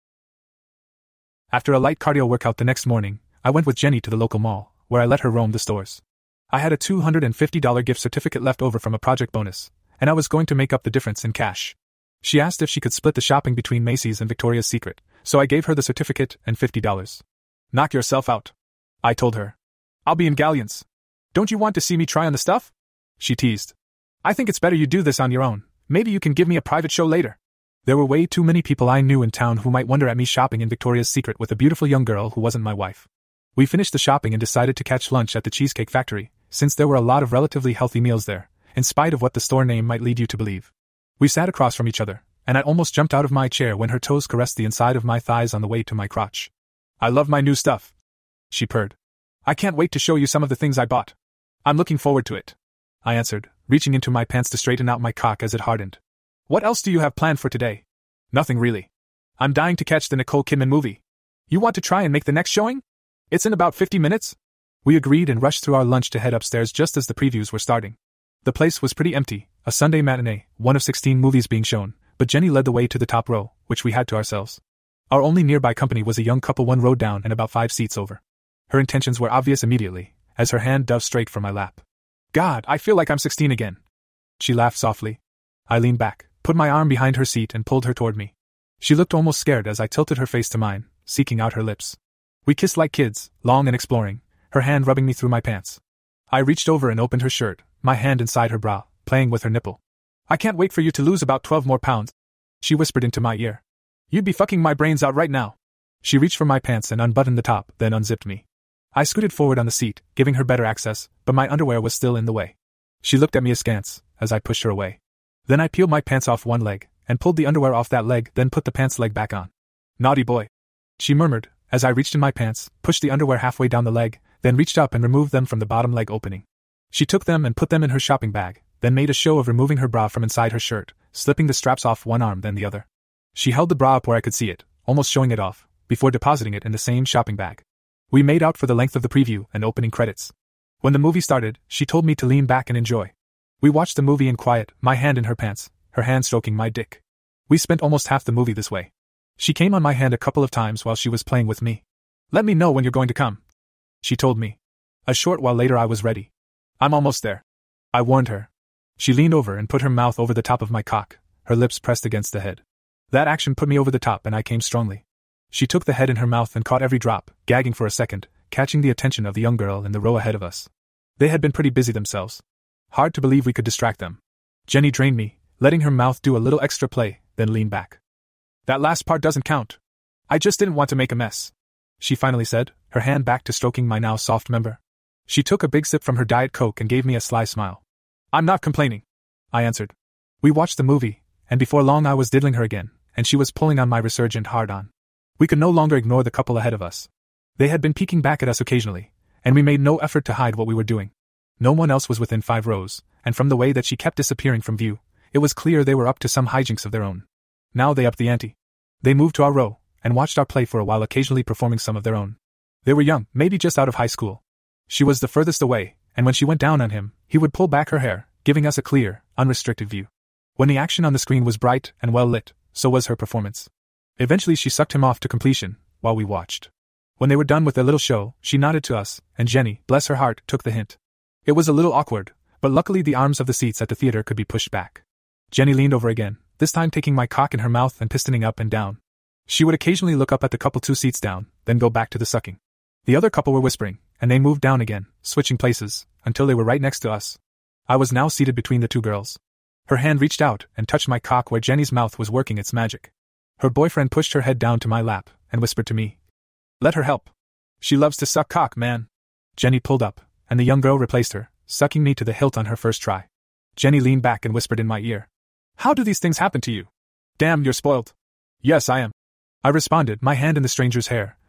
After a light cardio workout the next morning, I went with Jenny to the local mall, where I let her roam the stores. I had a $250 gift certificate left over from a project bonus, and I was going to make up the difference in cash. She asked if she could split the shopping between Macy's and Victoria's Secret, so I gave her the certificate and $50. Knock yourself out, I told her. I'll be in Galleons. Don't you want to see me try on the stuff? She teased. I think it's better you do this on your own. Maybe you can give me a private show later. There were way too many people I knew in town who might wonder at me shopping in Victoria's Secret with a beautiful young girl who wasn't my wife. We finished the shopping and decided to catch lunch at the Cheesecake Factory, since there were a lot of relatively healthy meals there, in spite of what the store name might lead you to believe. We sat across from each other, and I almost jumped out of my chair when her toes caressed the inside of my thighs on the way to my crotch. I love my new stuff, she purred. I can't wait to show you some of the things I bought. I'm looking forward to it, I answered, reaching into my pants to straighten out my cock as it hardened. What else do you have planned for today? Nothing really. I'm dying to catch the Nicole Kidman movie. You want to try and make the next showing? It's in about 50 minutes. We agreed and rushed through our lunch to head upstairs just as the previews were starting. The place was pretty empty, a Sunday matinee, one of 16 movies being shown, but Jenny led the way to the top row, which we had to ourselves. Our only nearby company was a young couple one row down and about 5 seats over. Her intentions were obvious immediately, as her hand dove straight for my lap. God, I feel like I'm 16 again. She laughed softly. I leaned back, put my arm behind her seat and pulled her toward me. She looked almost scared as I tilted her face to mine, seeking out her lips. We kissed like kids, long and exploring, her hand rubbing me through my pants. I reached over and opened her shirt, my hand inside her bra, playing with her nipple. I can't wait for you to lose about 12 more pounds, she whispered into my ear. You'd be fucking my brains out right now. She reached for my pants and unbuttoned the top, then unzipped me. I scooted forward on the seat, giving her better access, but my underwear was still in the way. She looked at me askance, as I pushed her away. Then I peeled my pants off one leg, and pulled the underwear off that leg, then put the pants leg back on. Naughty boy, she murmured, as I reached in my pants, pushed the underwear halfway down the leg, then reached up and removed them from the bottom leg opening. She took them and put them in her shopping bag, then made a show of removing her bra from inside her shirt, slipping the straps off one arm then the other. She held the bra up where I could see it, almost showing it off, before depositing it in the same shopping bag. We made out for the length of the preview and opening credits. When the movie started, she told me to lean back and enjoy. We watched the movie in quiet, my hand in her pants, her hand stroking my dick. We spent almost half the movie this way. She came on my hand a couple of times while she was playing with me. Let me know when you're going to come, she told me. A short while later I was ready. I'm almost there, I warned her. She leaned over and put her mouth over the top of my cock, her lips pressed against the head. That action put me over the top and I came strongly. She took the head in her mouth and caught every drop, gagging for a second, catching the attention of the young girl in the row ahead of us. They had been pretty busy themselves. Hard to believe we could distract them. Jenny drained me, letting her mouth do a little extra play, then leaned back. That last part doesn't count. I just didn't want to make a mess, she finally said, her hand back to stroking my now soft member. She took a big sip from her Diet Coke and gave me a sly smile. I'm not complaining, I answered. We watched the movie, and before long I was diddling her again, and she was pulling on my resurgent hard-on. We could no longer ignore the couple ahead of us. They had been peeking back at us occasionally, and we made no effort to hide what we were doing. No one else was within 5 rows, and from the way that she kept disappearing from view, it was clear they were up to some hijinks of their own. Now they upped the ante. They moved to our row, and watched our play for a while, occasionally performing some of their own. They were young, maybe just out of high school. She was the furthest away, and when she went down on him, he would pull back her hair, giving us a clear, unrestricted view. When the action on the screen was bright and well lit, so was her performance. Eventually she sucked him off to completion, while we watched. When they were done with their little show, she nodded to us, and Jenny, bless her heart, took the hint. It was a little awkward, but luckily the arms of the seats at the theater could be pushed back. Jenny leaned over again, this time taking my cock in her mouth and pistoning up and down. She would occasionally look up at the couple 2 seats down, then go back to the sucking. The other couple were whispering, and they moved down again, switching places, until they were right next to us. I was now seated between the 2 girls. Her hand reached out and touched my cock where Jenny's mouth was working its magic. Her boyfriend pushed her head down to my lap, and whispered to me. Let her help. She loves to suck cock, man. Jenny pulled up, and the young girl replaced her, sucking me to the hilt on her first try. Jenny leaned back and whispered in my ear. How do these things happen to you? Damn, you're spoiled. Yes, I am. I responded, my hand in the stranger's hair,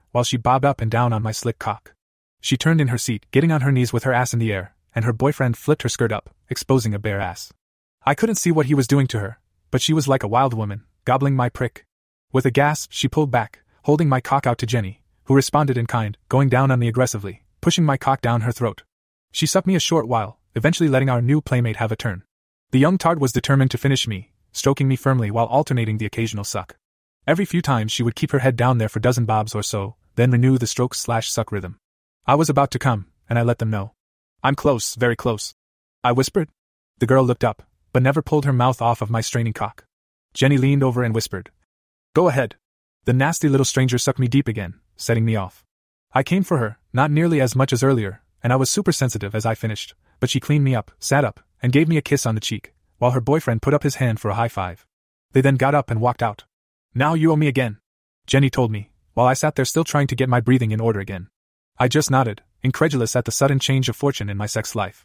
while she bobbed up and down on my slick cock. She turned in her seat, getting on her knees with her ass in the air, and her boyfriend flipped her skirt up, exposing a bare ass. I couldn't see what he was doing to her, but she was like a wild woman, gobbling my prick. With a gasp, she pulled back, holding my cock out to Jenny, who responded in kind, going down on me aggressively, pushing my cock down her throat. She sucked me a short while, eventually letting our new playmate have a turn. The young tart was determined to finish me, stroking me firmly while alternating the occasional suck. Every few times she would keep her head down there for a dozen bobs or so, then renew the stroke/suck rhythm. I was about to come, and I let them know. "I'm close, very close," I whispered. The girl looked up, but never pulled her mouth off of my straining cock. Jenny leaned over and whispered, "Go ahead." The nasty little stranger sucked me deep again, setting me off. I came for her, not nearly as much as earlier, and I was super sensitive as I finished, but she cleaned me up, sat up, and gave me a kiss on the cheek, while her boyfriend put up his hand for a high five. They then got up and walked out. "Now you owe me again," Jenny told me, while I sat there still trying to get my breathing in order again. I just nodded, incredulous at the sudden change of fortune in my sex life.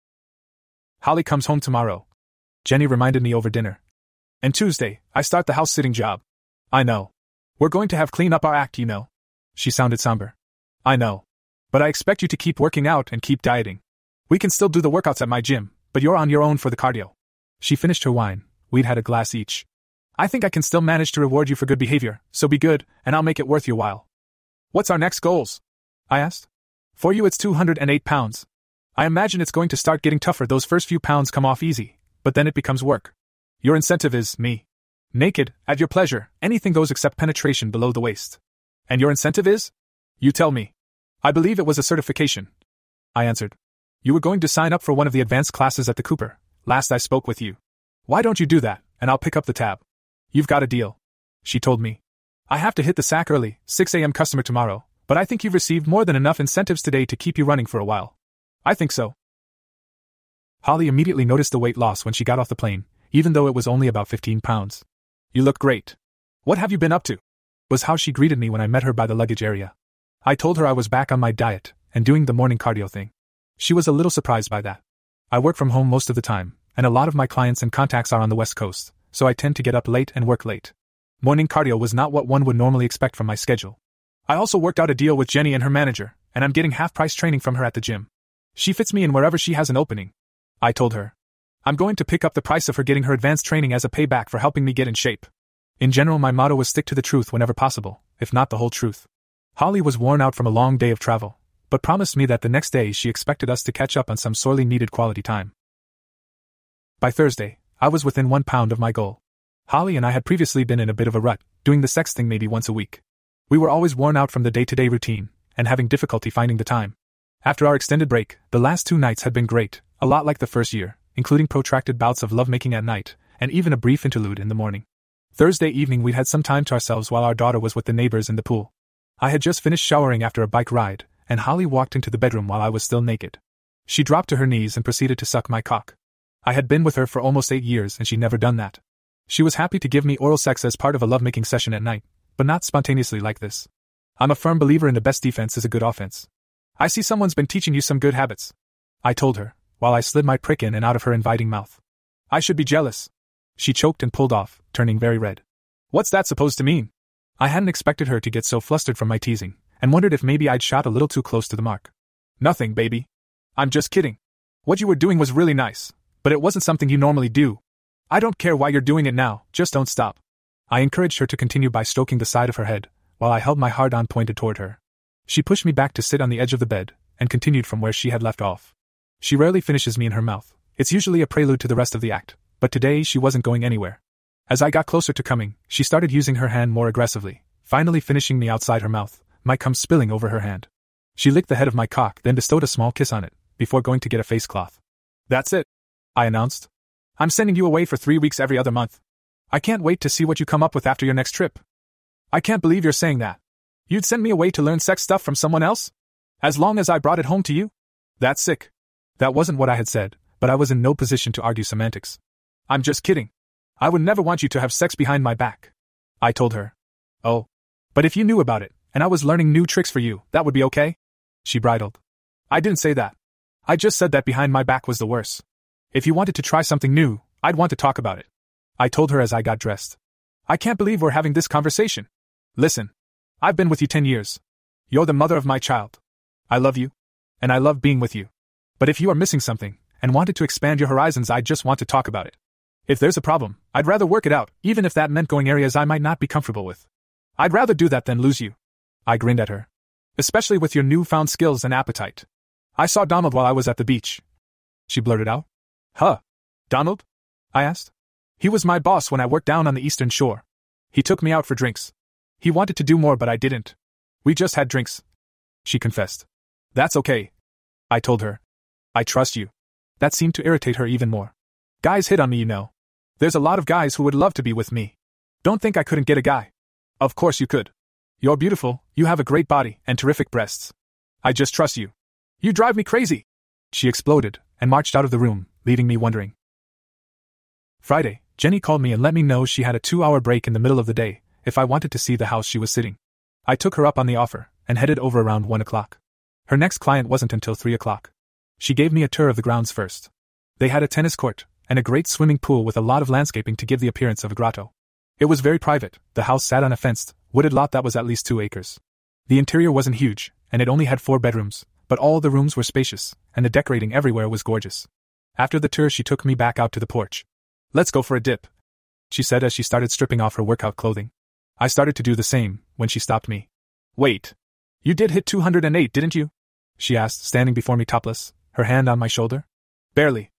"Holly comes home tomorrow," Jenny reminded me over dinner. "And Tuesday, I start the house-sitting job." "I know. We're going to have clean up our act, you know." She sounded somber. "I know. But I expect you to keep working out and keep dieting. We can still do the workouts at my gym, but you're on your own for the cardio." She finished her wine. We'd had a glass each. "I think I can still manage to reward you for good behavior, so be good, and I'll make it worth your while." "What's our next goals?" I asked. "For you it's 208 pounds. I imagine it's going to start getting tougher. Those first few pounds come off easy, but then it becomes work. Your incentive is me. Naked, at your pleasure, anything goes except penetration below the waist." "And your incentive is?" "You tell me." "I believe it was a certification," I answered. "You were going to sign up for one of the advanced classes at the Cooper, last I spoke with you. Why don't you do that, and I'll pick up the tab." "You've got a deal," she told me. "I have to hit the sack early, 6 a.m. customer tomorrow, but I think you've received more than enough incentives today to keep you running for a while." "I think so." Holly immediately noticed the weight loss when she got off the plane, even though it was only about 15 pounds. "You look great. What have you been up to?" was how she greeted me when I met her by the luggage area. I told her I was back on my diet and doing the morning cardio thing. She was a little surprised by that. I work from home most of the time, and a lot of my clients and contacts are on the West Coast, so I tend to get up late and work late. Morning cardio was not what one would normally expect from my schedule. I also worked out a deal with Jenny and her manager, and I'm getting half-price training from her at the gym. She fits me in wherever she has an opening. I told her. I'm going to pick up the price of her getting her advanced training as a payback for helping me get in shape. In general, my motto was stick to the truth whenever possible, if not the whole truth. Holly was worn out from a long day of travel, but promised me that the next day she expected us to catch up on some sorely needed quality time. By Thursday, I was within 1 pound of my goal. Holly and I had previously been in a bit of a rut, doing the sex thing maybe once a week. We were always worn out from the day-to-day routine, and having difficulty finding the time. After our extended break, the last 2 nights had been great, a lot like the first year, including protracted bouts of lovemaking at night, and even a brief interlude in the morning. Thursday evening we'd had some time to ourselves while our daughter was with the neighbors in the pool. I had just finished showering after a bike ride, and Holly walked into the bedroom while I was still naked. She dropped to her knees and proceeded to suck my cock. I had been with her for almost 8 years and she'd never done that. She was happy to give me oral sex as part of a lovemaking session at night, but not spontaneously like this. I'm a firm believer in the best defense is a good offense. I see someone's been teaching you some good habits, I told her, while I slid my prick in and out of her inviting mouth. I should be jealous. She choked and pulled off, turning very red. What's that supposed to mean? I hadn't expected her to get so flustered from my teasing, and wondered if maybe I'd shot a little too close to the mark. Nothing, baby. I'm just kidding. What you were doing was really nice, but it wasn't something you normally do. I don't care why you're doing it now, just don't stop. I encouraged her to continue by stroking the side of her head, while I held my hard-on pointed toward her. She pushed me back to sit on the edge of the bed, and continued from where she had left off. She rarely finishes me in her mouth. It's usually a prelude to the rest of the act, but today she wasn't going anywhere. As I got closer to coming, she started using her hand more aggressively, finally finishing me outside her mouth, my cum spilling over her hand. She licked the head of my cock, then bestowed a small kiss on it, before going to get a face cloth. That's it, I announced. I'm sending you away for 3 weeks every other month. I can't wait to see what you come up with after your next trip. I can't believe you're saying that. You'd send me away to learn sex stuff from someone else? As long as I brought it home to you? That's sick. That wasn't what I had said, but I was in no position to argue semantics. I'm just kidding. I would never want you to have sex behind my back, I told her. Oh. But if you knew about it, and I was learning new tricks for you, that would be okay? She bridled. I didn't say that. I just said that behind my back was the worst. If you wanted to try something new, I'd want to talk about it, I told her as I got dressed. I can't believe we're having this conversation. Listen. I've been with you 10 years, You're the mother of my child. I love you. And I love being with you. But if you are missing something, and wanted to expand your horizons, I just want to talk about it. If there's a problem, I'd rather work it out, even if that meant going areas I might not be comfortable with. I'd rather do that than lose you. I grinned at her. Especially with your newfound skills and appetite. I saw Donald while I was at the beach. She blurted out. Huh? Donald? I asked. He was my boss when I worked down on the eastern shore. He took me out for drinks. He wanted to do more, but I didn't. We just had drinks. She confessed. That's okay. I told her. I trust you. That seemed to irritate her even more. Guys hit on me, you know. There's a lot of guys who would love to be with me. Don't think I couldn't get a guy. Of course you could. You're beautiful, you have a great body, and terrific breasts. I just trust you. You drive me crazy. She exploded, and marched out of the room, leaving me wondering. Friday, Jenny called me and let me know she had a 2-hour break in the middle of the day, if I wanted to see the house she was sitting. I took her up on the offer, and headed over around 1 o'clock. Her next client wasn't until 3 o'clock. She gave me a tour of the grounds first. They had a tennis court, and a great swimming pool with a lot of landscaping to give the appearance of a grotto. It was very private. The house sat on a fenced, wooded lot that was at least 2 acres. The interior wasn't huge, and it only had 4 bedrooms, but all the rooms were spacious, and the decorating everywhere was gorgeous. After the tour, she took me back out to the porch. Let's go for a dip, she said as she started stripping off her workout clothing. I started to do the same, when she stopped me. Wait. You did hit 208, didn't you? She asked, standing before me topless, her hand on my shoulder. Barely.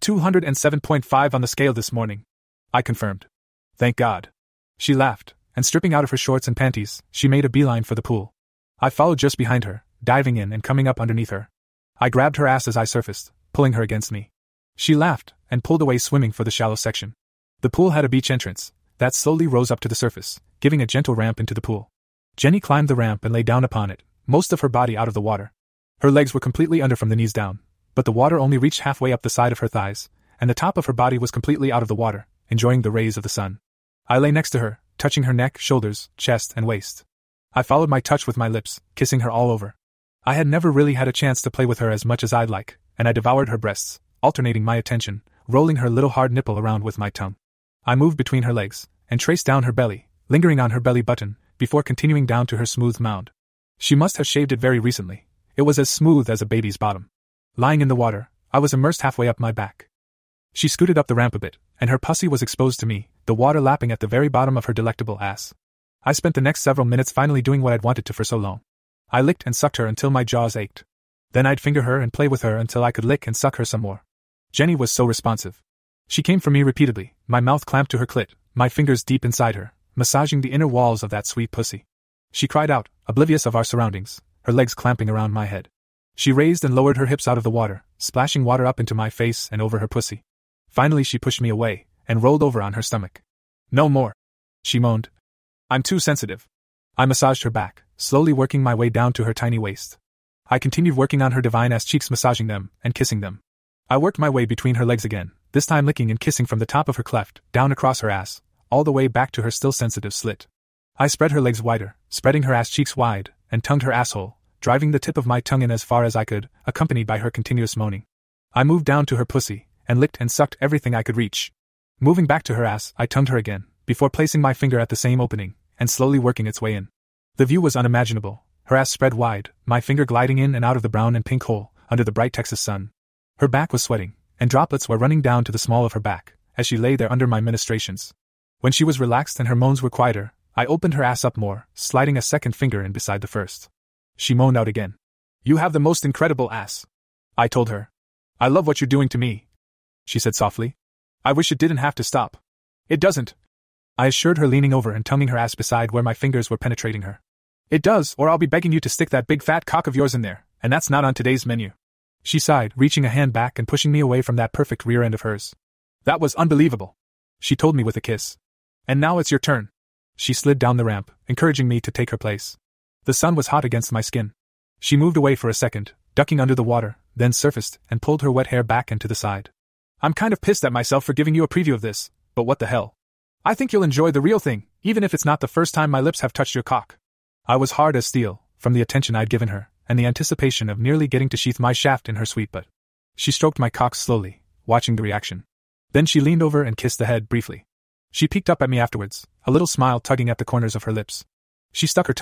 207.5 on the scale this morning, I confirmed. Thank God. She laughed, and stripping out of her shorts and panties, she made a beeline for the pool. I followed just behind her, diving in and coming up underneath her. I grabbed her ass as I surfaced, pulling her against me. She laughed, and pulled away swimming for the shallow section. The pool had a beach entrance, that slowly rose up to the surface, giving a gentle ramp into the pool. Jenny climbed the ramp and lay down upon it, most of her body out of the water. Her legs were completely under from the knees down, but the water only reached halfway up the side of her thighs, and the top of her body was completely out of the water, enjoying the rays of the sun. I lay next to her, touching her neck, shoulders, chest, and waist. I followed my touch with my lips, kissing her all over. I had never really had a chance to play with her as much as I'd like, and I devoured her breasts, alternating my attention, rolling her little hard nipple around with my tongue. I moved between her legs, and traced down her belly, lingering on her belly button, before continuing down to her smooth mound. She must have shaved it very recently. It was as smooth as a baby's bottom. Lying in the water, I was immersed halfway up my back. She scooted up the ramp a bit, and her pussy was exposed to me, the water lapping at the very bottom of her delectable ass. I spent the next several minutes finally doing what I'd wanted to for so long. I licked and sucked her until my jaws ached. Then I'd finger her and play with her until I could lick and suck her some more. Jenny was so responsive. She came for me repeatedly, my mouth clamped to her clit, my fingers deep inside her, massaging the inner walls of that sweet pussy. She cried out, oblivious of our surroundings, her legs clamping around my head. She raised and lowered her hips out of the water, splashing water up into my face and over her pussy. Finally she pushed me away, and rolled over on her stomach. No more, she moaned. I'm too sensitive. I massaged her back, slowly working my way down to her tiny waist. I continued working on her divine-ass cheeks, massaging them, and kissing them. I worked my way between her legs again, this time licking and kissing from the top of her cleft, down across her ass, all the way back to her still sensitive slit. I spread her legs wider, spreading her ass cheeks wide, and tongued her asshole, driving the tip of my tongue in as far as I could, accompanied by her continuous moaning. I moved down to her pussy, and licked and sucked everything I could reach. Moving back to her ass, I tongued her again, before placing my finger at the same opening, and slowly working its way in. The view was unimaginable, her ass spread wide, my finger gliding in and out of the brown and pink hole, under the bright Texas sun. Her back was sweating, and droplets were running down to the small of her back, as she lay there under my ministrations. When she was relaxed and her moans were quieter, I opened her ass up more, sliding a second finger in beside the first. She moaned out again. You have the most incredible ass, I told her. I love what you're doing to me, she said softly. I wish it didn't have to stop. It doesn't, I assured her, leaning over and tonguing her ass beside where my fingers were penetrating her. It does, or I'll be begging you to stick that big fat cock of yours in there, and that's not on today's menu. She sighed, reaching a hand back and pushing me away from that perfect rear end of hers. That was unbelievable, she told me with a kiss. And now it's your turn. She slid down the ramp, encouraging me to take her place. The sun was hot against my skin. She moved away for a second, ducking under the water, then surfaced and pulled her wet hair back and to the side. I'm kind of pissed at myself for giving you a preview of this, but what the hell? I think you'll enjoy the real thing, even if it's not the first time my lips have touched your cock. I was hard as steel, from the attention I'd given her, and the anticipation of nearly getting to sheath my shaft in her sweet butt. She stroked my cock slowly, watching the reaction. Then she leaned over and kissed the head briefly. She peeked up at me afterwards, a little smile tugging at the corners of her lips. She stuck her tongue out,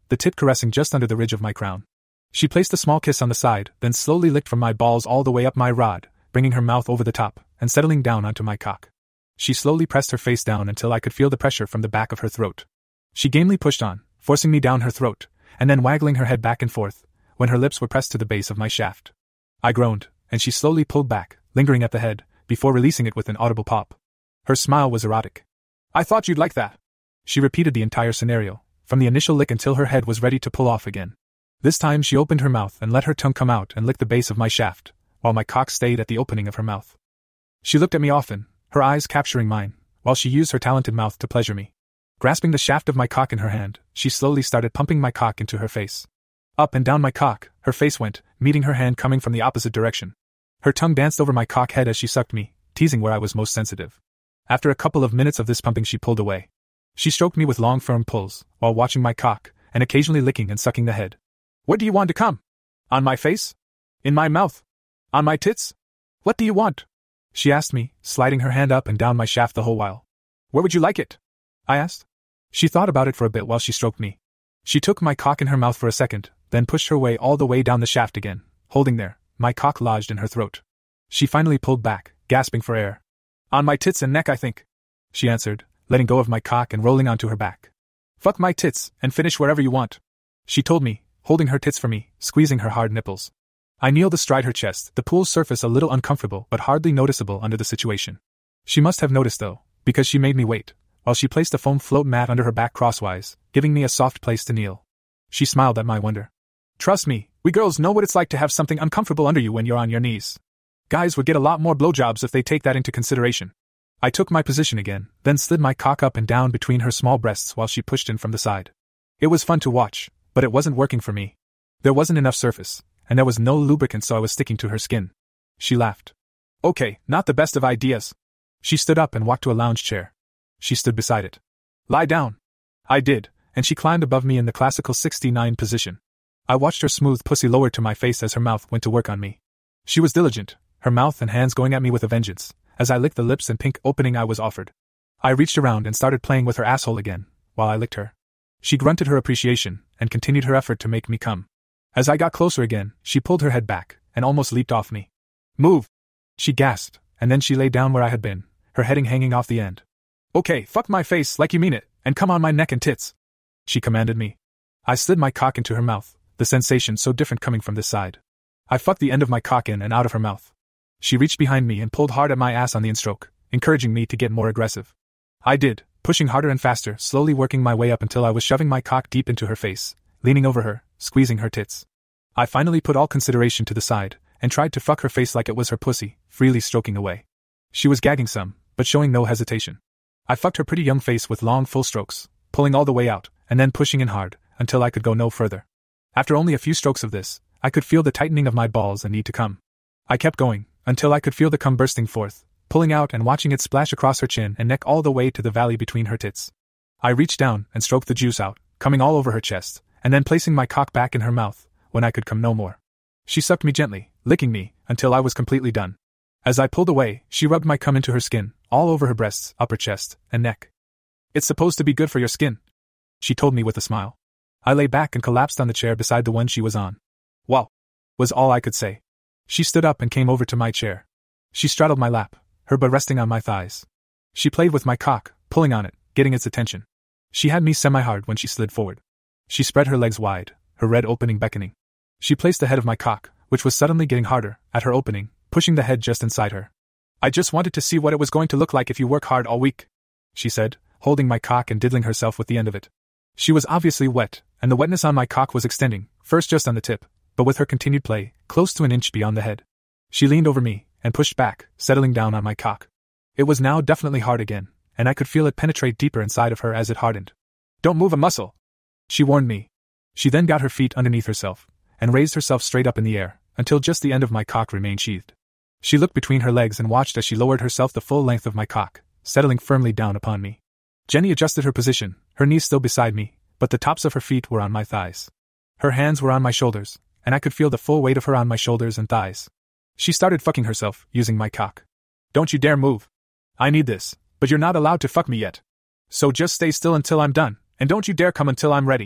the tip caressing just under the ridge of my crown. She placed a small kiss on the side, then slowly licked from my balls all the way up my rod, bringing her mouth over the top, and settling down onto my cock. She slowly pressed her face down until I could feel the pressure from the back of her throat. She gamely pushed on, forcing me down her throat, and then waggling her head back and forth, when her lips were pressed to the base of my shaft. I groaned, and she slowly pulled back, lingering at the head, before releasing it with an audible pop. Her smile was erotic. "I thought you'd like that." She repeated the entire scenario, from the initial lick until her head was ready to pull off again. This time she opened her mouth and let her tongue come out and lick the base of my shaft, while my cock stayed at the opening of her mouth. She looked at me often, her eyes capturing mine, while she used her talented mouth to pleasure me. Grasping the shaft of my cock in her hand, she slowly started pumping my cock into her face. Up and down my cock, her face went, meeting her hand coming from the opposite direction. Her tongue danced over my cock head as she sucked me, teasing where I was most sensitive. After a couple of minutes of this pumping, she pulled away. She stroked me with long firm pulls, while watching my cock, and occasionally licking and sucking the head. "Where do you want to come? On my face? In my mouth? On my tits? What do you want?" she asked me, sliding her hand up and down my shaft the whole while. "Where would you like it?" I asked. She thought about it for a bit while she stroked me. She took my cock in her mouth for a second, then pushed her way all the way down the shaft again, holding there, my cock lodged in her throat. She finally pulled back, gasping for air. "On my tits and neck, I think," she answered, letting go of my cock and rolling onto her back. "Fuck my tits, and finish wherever you want," she told me, holding her tits for me, squeezing her hard nipples. I kneeled astride her chest, the pool's surface a little uncomfortable but hardly noticeable under the situation. She must have noticed though, because she made me wait, while she placed a foam float mat under her back crosswise, giving me a soft place to kneel. She smiled at my wonder. "Trust me, we girls know what it's like to have something uncomfortable under you when you're on your knees. Guys would get a lot more blowjobs if they take that into consideration." I took my position again, then slid my cock up and down between her small breasts while she pushed in from the side. It was fun to watch, but it wasn't working for me. There wasn't enough surface, and there was no lubricant, so I was sticking to her skin. She laughed. "Okay, not the best of ideas." She stood up and walked to a lounge chair. She stood beside it. "Lie down." I did, and she climbed above me in the classical 69 position. I watched her smooth pussy lowered to my face as her mouth went to work on me. She was diligent, her mouth and hands going at me with a vengeance, as I licked the lips and pink opening I was offered. I reached around and started playing with her asshole again, while I licked her. She grunted her appreciation, and continued her effort to make me come. As I got closer again, she pulled her head back, and almost leaped off me. "Move!" she gasped, and then she lay down where I had been, her heading hanging off the end. "Okay, fuck my face like you mean it, and come on my neck and tits," she commanded me. I slid my cock into her mouth, the sensation so different coming from this side. I fucked the end of my cock in and out of her mouth. She reached behind me and pulled hard at my ass on the in-stroke, encouraging me to get more aggressive. I did, pushing harder and faster, slowly working my way up until I was shoving my cock deep into her face, leaning over her, squeezing her tits. I finally put all consideration to the side, and tried to fuck her face like it was her pussy, freely stroking away. She was gagging some, but showing no hesitation. I fucked her pretty young face with long full strokes, pulling all the way out, and then pushing in hard, until I could go no further. After only a few strokes of this, I could feel the tightening of my balls and need to come. I kept going, until I could feel the cum bursting forth, pulling out and watching it splash across her chin and neck all the way to the valley between her tits. I reached down and stroked the juice out, coming all over her chest, and then placing my cock back in her mouth, when I could come no more. She sucked me gently, licking me, until I was completely done. As I pulled away, she rubbed my cum into her skin, all over her breasts, upper chest, and neck. "It's supposed to be good for your skin," she told me with a smile. I lay back and collapsed on the chair beside the one she was on. "Wow," was all I could say. She stood up and came over to my chair. She straddled my lap, her butt resting on my thighs. She played with my cock, pulling on it, getting its attention. She had me semi-hard when she slid forward. She spread her legs wide, her red opening beckoning. She placed the head of my cock, which was suddenly getting harder, at her opening, pushing the head just inside her. "I just wanted to see what it was going to look like if you work hard all week," she said, holding my cock and diddling herself with the end of it. She was obviously wet, and the wetness on my cock was extending, first just on the tip, but with her continued play, close to an inch beyond the head. She leaned over me, and pushed back, settling down on my cock. It was now definitely hard again, and I could feel it penetrate deeper inside of her as it hardened. "Don't move a muscle," she warned me. She then got her feet underneath herself, and raised herself straight up in the air, until just the end of my cock remained sheathed. She looked between her legs and watched as she lowered herself the full length of my cock, settling firmly down upon me. Jenny adjusted her position, her knees still beside me, but the tops of her feet were on my thighs. Her hands were on my shoulders, and I could feel the full weight of her on my shoulders and thighs. She started fucking herself, using my cock. "Don't you dare move. I need this, but you're not allowed to fuck me yet. So just stay still until I'm done, and don't you dare come until I'm ready."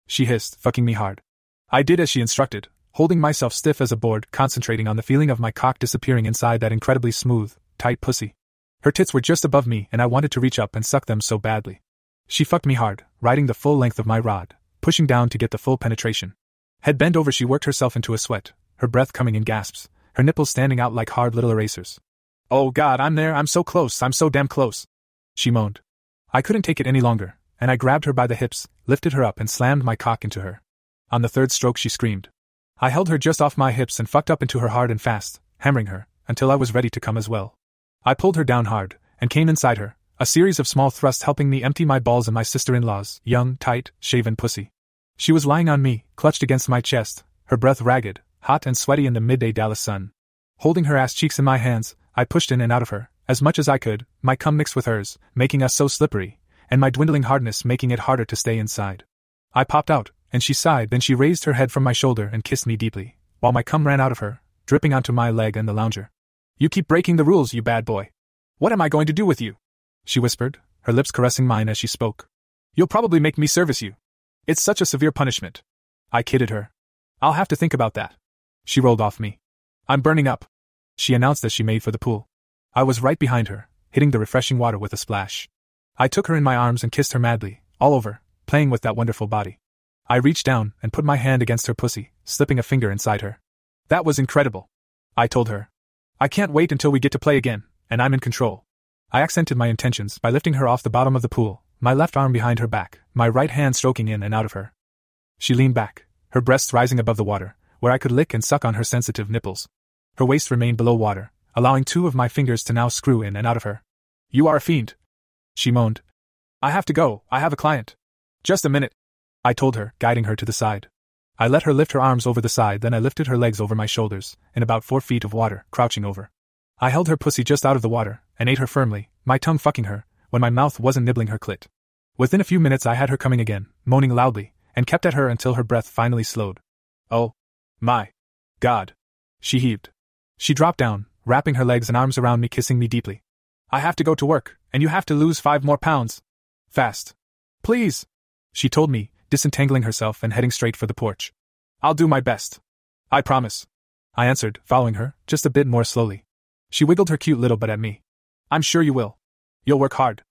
She hissed, fucking me hard. I did as she instructed, holding myself stiff as a board, concentrating on the feeling of my cock disappearing inside that incredibly smooth, tight pussy. Her tits were just above me and I wanted to reach up and suck them so badly. She fucked me hard, riding the full length of my rod, pushing down to get the full penetration. Head bent over, she worked herself into a sweat, her breath coming in gasps, her nipples standing out like hard little erasers. Oh God, I'm there, I'm so close, I'm so damn close, she moaned. I couldn't take it any longer, and I grabbed her by the hips, lifted her up and slammed my cock into her. On the third stroke she screamed. I held her just off my hips and fucked up into her hard and fast, hammering her, until I was ready to come as well. I pulled her down hard, and came inside her, a series of small thrusts helping me empty my balls in my sister-in-law's young, tight, shaven pussy. She was lying on me, clutched against my chest, her breath ragged, hot and sweaty in the midday Dallas sun. Holding her ass cheeks in my hands, I pushed in and out of her, as much as I could, my cum mixed with hers, making us so slippery, and my dwindling hardness making it harder to stay inside. I popped out, and she sighed, then she raised her head from my shoulder and kissed me deeply, while my cum ran out of her, dripping onto my leg and the lounger. You keep breaking the rules, you bad boy. What am I going to do with you? She whispered, her lips caressing mine as she spoke. You'll probably make me service you. It's such a severe punishment. I kidded her. I'll have to think about that. She rolled off me. I'm burning up, she announced as she made for the pool. I was right behind her, hitting the refreshing water with a splash. I took her in my arms and kissed her madly, all over, playing with that wonderful body. I reached down and put my hand against her pussy, slipping a finger inside her. That was incredible, I told her. I can't wait until we get to play again, and I'm in control. I accented my intentions by lifting her off the bottom of the pool, my left arm behind her back, my right hand stroking in and out of her. She leaned back, her breasts rising above the water, where I could lick and suck on her sensitive nipples. Her waist remained below water, allowing 2 of my fingers to now screw in and out of her. You are a fiend, she moaned. I have to go, I have a client. Just a minute, I told her, guiding her to the side. I let her lift her arms over the side, then I lifted her legs over my shoulders, in about 4 feet of water, crouching over. I held her pussy just out of the water, and ate her firmly, my tongue fucking her, when my mouth wasn't nibbling her clit. Within a few minutes I had her coming again, moaning loudly, and kept at her until her breath finally slowed. Oh my God, she heaved. She dropped down, wrapping her legs and arms around me, kissing me deeply. I have to go to work, and you have to lose 5 more pounds. Fast. Please, she told me, disentangling herself and heading straight for the porch. I'll do my best. I promise, I answered, following her, just a bit more slowly. She wiggled her cute little butt at me. I'm sure you will. You'll work hard.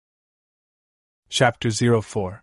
Chapter 04.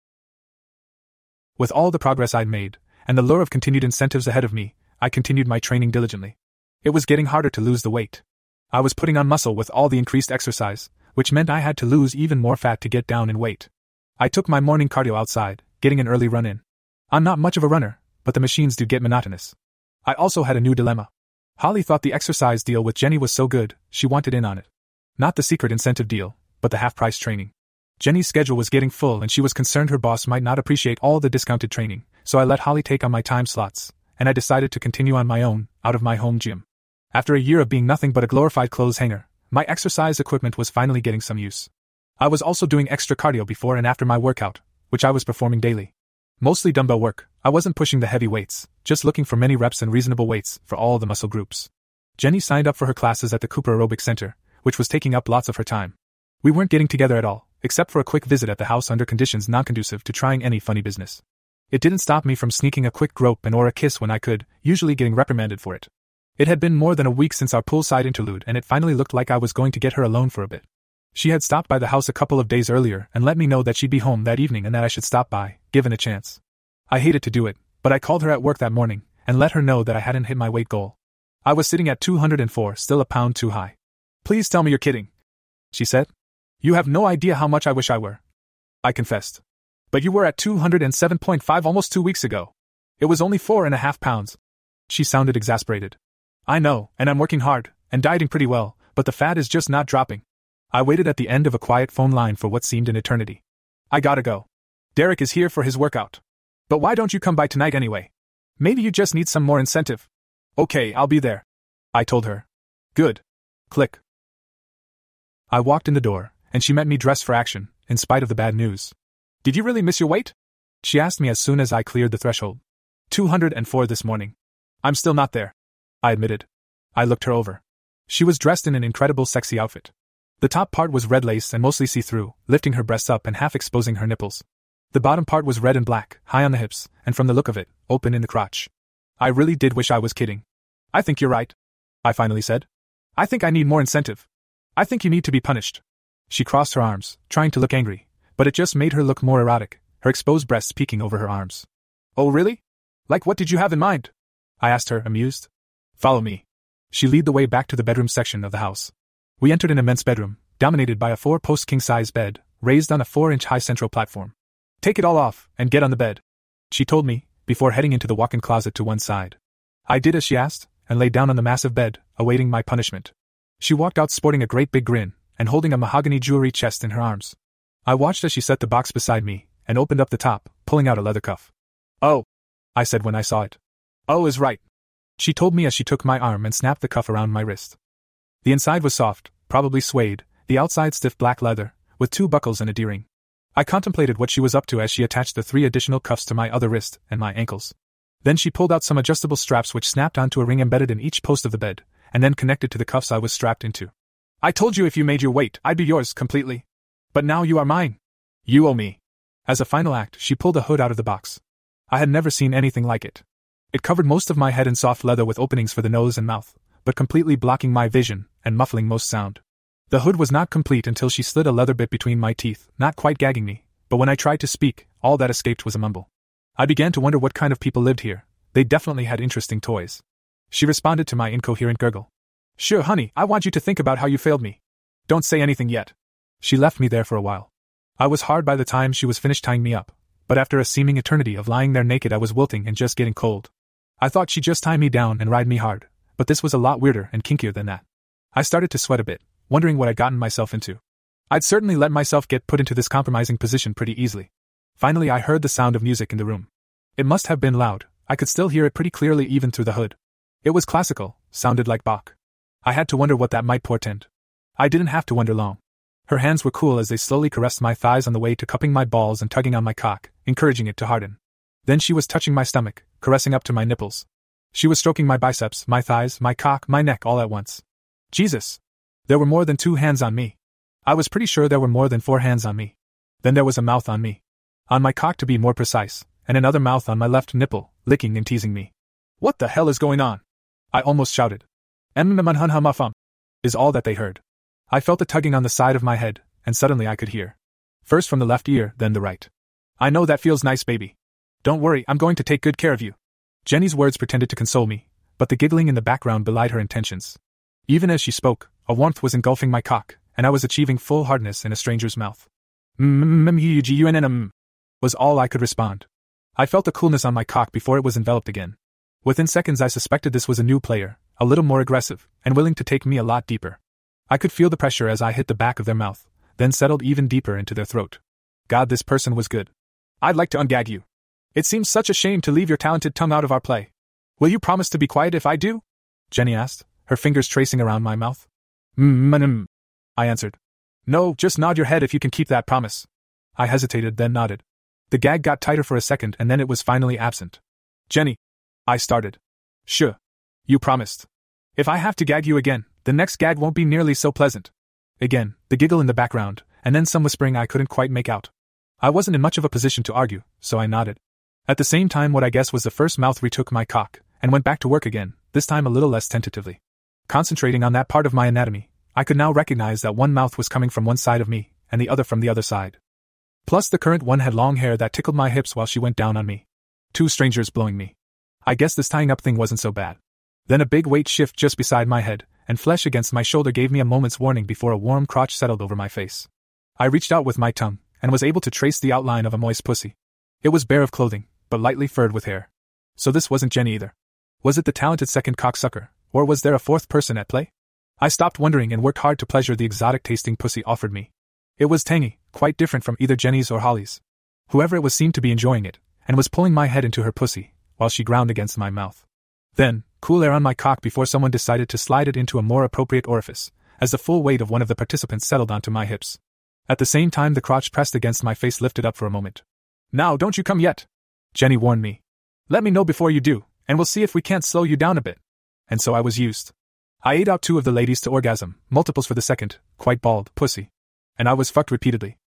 With all the progress I'd made, and the lure of continued incentives ahead of me, I continued my training diligently. It was getting harder to lose the weight. I was putting on muscle with all the increased exercise, which meant I had to lose even more fat to get down in weight. I took my morning cardio outside, getting an early run in. I'm not much of a runner, but the machines do get monotonous. I also had a new dilemma. Holly thought the exercise deal with Jenny was so good, she wanted in on it. Not the secret incentive deal, but the half-price training. Jenny's schedule was getting full and she was concerned her boss might not appreciate all the discounted training, so I let Holly take on my time slots, and I decided to continue on my own, out of my home gym. After a year of being nothing but a glorified clothes hanger, my exercise equipment was finally getting some use. I was also doing extra cardio before and after my workout, which I was performing daily. Mostly dumbbell work, I wasn't pushing the heavy weights, just looking for many reps and reasonable weights for all the muscle groups. Jenny signed up for her classes at the Cooper Aerobic Center, which was taking up lots of her time. We weren't getting together at all, except for a quick visit at the house under conditions non-conducive to trying any funny business. It didn't stop me from sneaking a quick grope and or a kiss when I could, usually getting reprimanded for it. It had been more than a week since our poolside interlude and it finally looked like I was going to get her alone for a bit. She had stopped by the house a couple of days earlier and let me know that she'd be home that evening and that I should stop by, given a chance. I hated to do it, but I called her at work that morning and let her know that I hadn't hit my weight goal. I was sitting at 204, still a pound too high. Please tell me you're kidding, she said. You have no idea how much I wish I were, I confessed. But you were at 207.5 almost 2 weeks ago. It was only 4.5 pounds. She sounded exasperated. I know, and I'm working hard, and dieting pretty well, but the fat is just not dropping. I waited at the end of a quiet phone line for what seemed an eternity. I gotta go. Derek is here for his workout. But why don't you come by tonight anyway? Maybe you just need some more incentive. Okay, I'll be there, I told her. Good. Click. I walked in the door, and she met me dressed for action, in spite of the bad news. Did you really miss your weight? She asked me as soon as I cleared the threshold. 204 this morning. I'm still not there, I admitted. I looked her over. She was dressed in an incredible sexy outfit. The top part was red lace and mostly see-through, lifting her breasts up and half exposing her nipples. The bottom part was red and black, high on the hips, and from the look of it, open in the crotch. I really did wish I was kidding. I think you're right, I finally said. I think I need more incentive. I think you need to be punished. She crossed her arms, trying to look angry, but it just made her look more erotic, her exposed breasts peeking over her arms. Oh really? Like what did you have in mind? I asked her, amused. Follow me. She led the way back to the bedroom section of the house. We entered an immense bedroom, dominated by a 4-post king-size bed, raised on a 4-inch high central platform. Take it all off, and get on the bed, she told me, before heading into the walk-in closet to one side. I did as she asked, and lay down on the massive bed, awaiting my punishment. She walked out sporting a great big grin, and holding a mahogany jewelry chest in her arms. I watched as she set the box beside me, and opened up the top, pulling out a leather cuff. Oh, I said when I saw it. Oh is right, she told me as she took my arm and snapped the cuff around my wrist. The inside was soft, probably suede, the outside stiff black leather, with 2 buckles and a D-ring. I contemplated what she was up to as she attached the 3 additional cuffs to my other wrist and my ankles. Then she pulled out some adjustable straps which snapped onto a ring embedded in each post of the bed, and then connected to the cuffs I was strapped into. I told you if you made your weight, I'd be yours completely. But now you are mine. You owe me. As a final act, she pulled a hood out of the box. I had never seen anything like it. It covered most of my head in soft leather with openings for the nose and mouth, but completely blocking my vision and muffling most sound. The hood was not complete until she slid a leather bit between my teeth, not quite gagging me, but when I tried to speak, all that escaped was a mumble. I began to wonder what kind of people lived here. They definitely had interesting toys. She responded to my incoherent gurgle. Sure, honey, I want you to think about how you failed me. Don't say anything yet. She left me there for a while. I was hard by the time she was finished tying me up, but after a seeming eternity of lying there naked I was wilting and just getting cold. I thought she'd just tie me down and ride me hard, but this was a lot weirder and kinkier than that. I started to sweat a bit, wondering what I'd gotten myself into. I'd certainly let myself get put into this compromising position pretty easily. Finally I heard the sound of music in the room. It must have been loud, I could still hear it pretty clearly even through the hood. It was classical, sounded like Bach. I had to wonder what that might portend. I didn't have to wonder long. Her hands were cool as they slowly caressed my thighs on the way to cupping my balls and tugging on my cock, encouraging it to harden. Then she was touching my stomach, caressing up to my nipples. She was stroking my biceps, my thighs, my cock, my neck all at once. Jesus! There were more than 2 hands on me. I was pretty sure there were more than 4 hands on me. Then there was a mouth on me. On my cock to be more precise, and another mouth on my left nipple, licking and teasing me. What the hell is going on? I almost shouted. Is all that they heard. I felt a tugging on the side of my head, and suddenly I could hear. First from the left ear, then the right. I know that feels nice, baby. Don't worry, I'm going to take good care of you. Jenny's words pretended to console me, but the giggling in the background belied her intentions. Even as she spoke, a warmth was engulfing my cock, and I was achieving full hardness in a stranger's mouth. Was all I could respond. I felt the coolness on my cock before it was enveloped again. Within seconds I suspected this was a new player, a little more aggressive, and willing to take me a lot deeper. I could feel the pressure as I hit the back of their mouth, then settled even deeper into their throat. God, this person was good. I'd like to ungag you. It seems such a shame to leave your talented tongue out of our play. Will you promise to be quiet if I do? Jenny asked, her fingers tracing around my mouth. I answered. No, just nod your head if you can keep that promise. I hesitated, then nodded. The gag got tighter for a second and then it was finally absent. Jenny, I started. Sure. You promised. If I have to gag you again, the next gag won't be nearly so pleasant. Again, the giggle in the background, and then some whispering I couldn't quite make out. I wasn't in much of a position to argue, so I nodded. At the same time, what I guess was the first mouth retook my cock, and went back to work again, this time a little less tentatively. Concentrating on that part of my anatomy, I could now recognize that one mouth was coming from one side of me, and the other from the other side. Plus the current one had long hair that tickled my hips while she went down on me. 2 strangers blowing me. I guess this tying up thing wasn't so bad. Then a big weight shift just beside my head, and flesh against my shoulder gave me a moment's warning before a warm crotch settled over my face. I reached out with my tongue, and was able to trace the outline of a moist pussy. It was bare of clothing, but lightly furred with hair. So this wasn't Jenny either. Was it the talented second cocksucker, or was there a fourth person at play? I stopped wondering and worked hard to pleasure the exotic-tasting pussy offered me. It was tangy, quite different from either Jenny's or Holly's. Whoever it was seemed to be enjoying it, and was pulling my head into her pussy, while she ground against my mouth. Then, cool air on my cock before someone decided to slide it into a more appropriate orifice, as the full weight of one of the participants settled onto my hips. At the same time the crotch pressed against my face lifted up for a moment. Now don't you come yet, Jenny warned me. Let me know before you do, and we'll see if we can't slow you down a bit. And so I was used. I ate out 2 of the ladies to orgasm, multiples for the second, quite bald, pussy. And I was fucked repeatedly.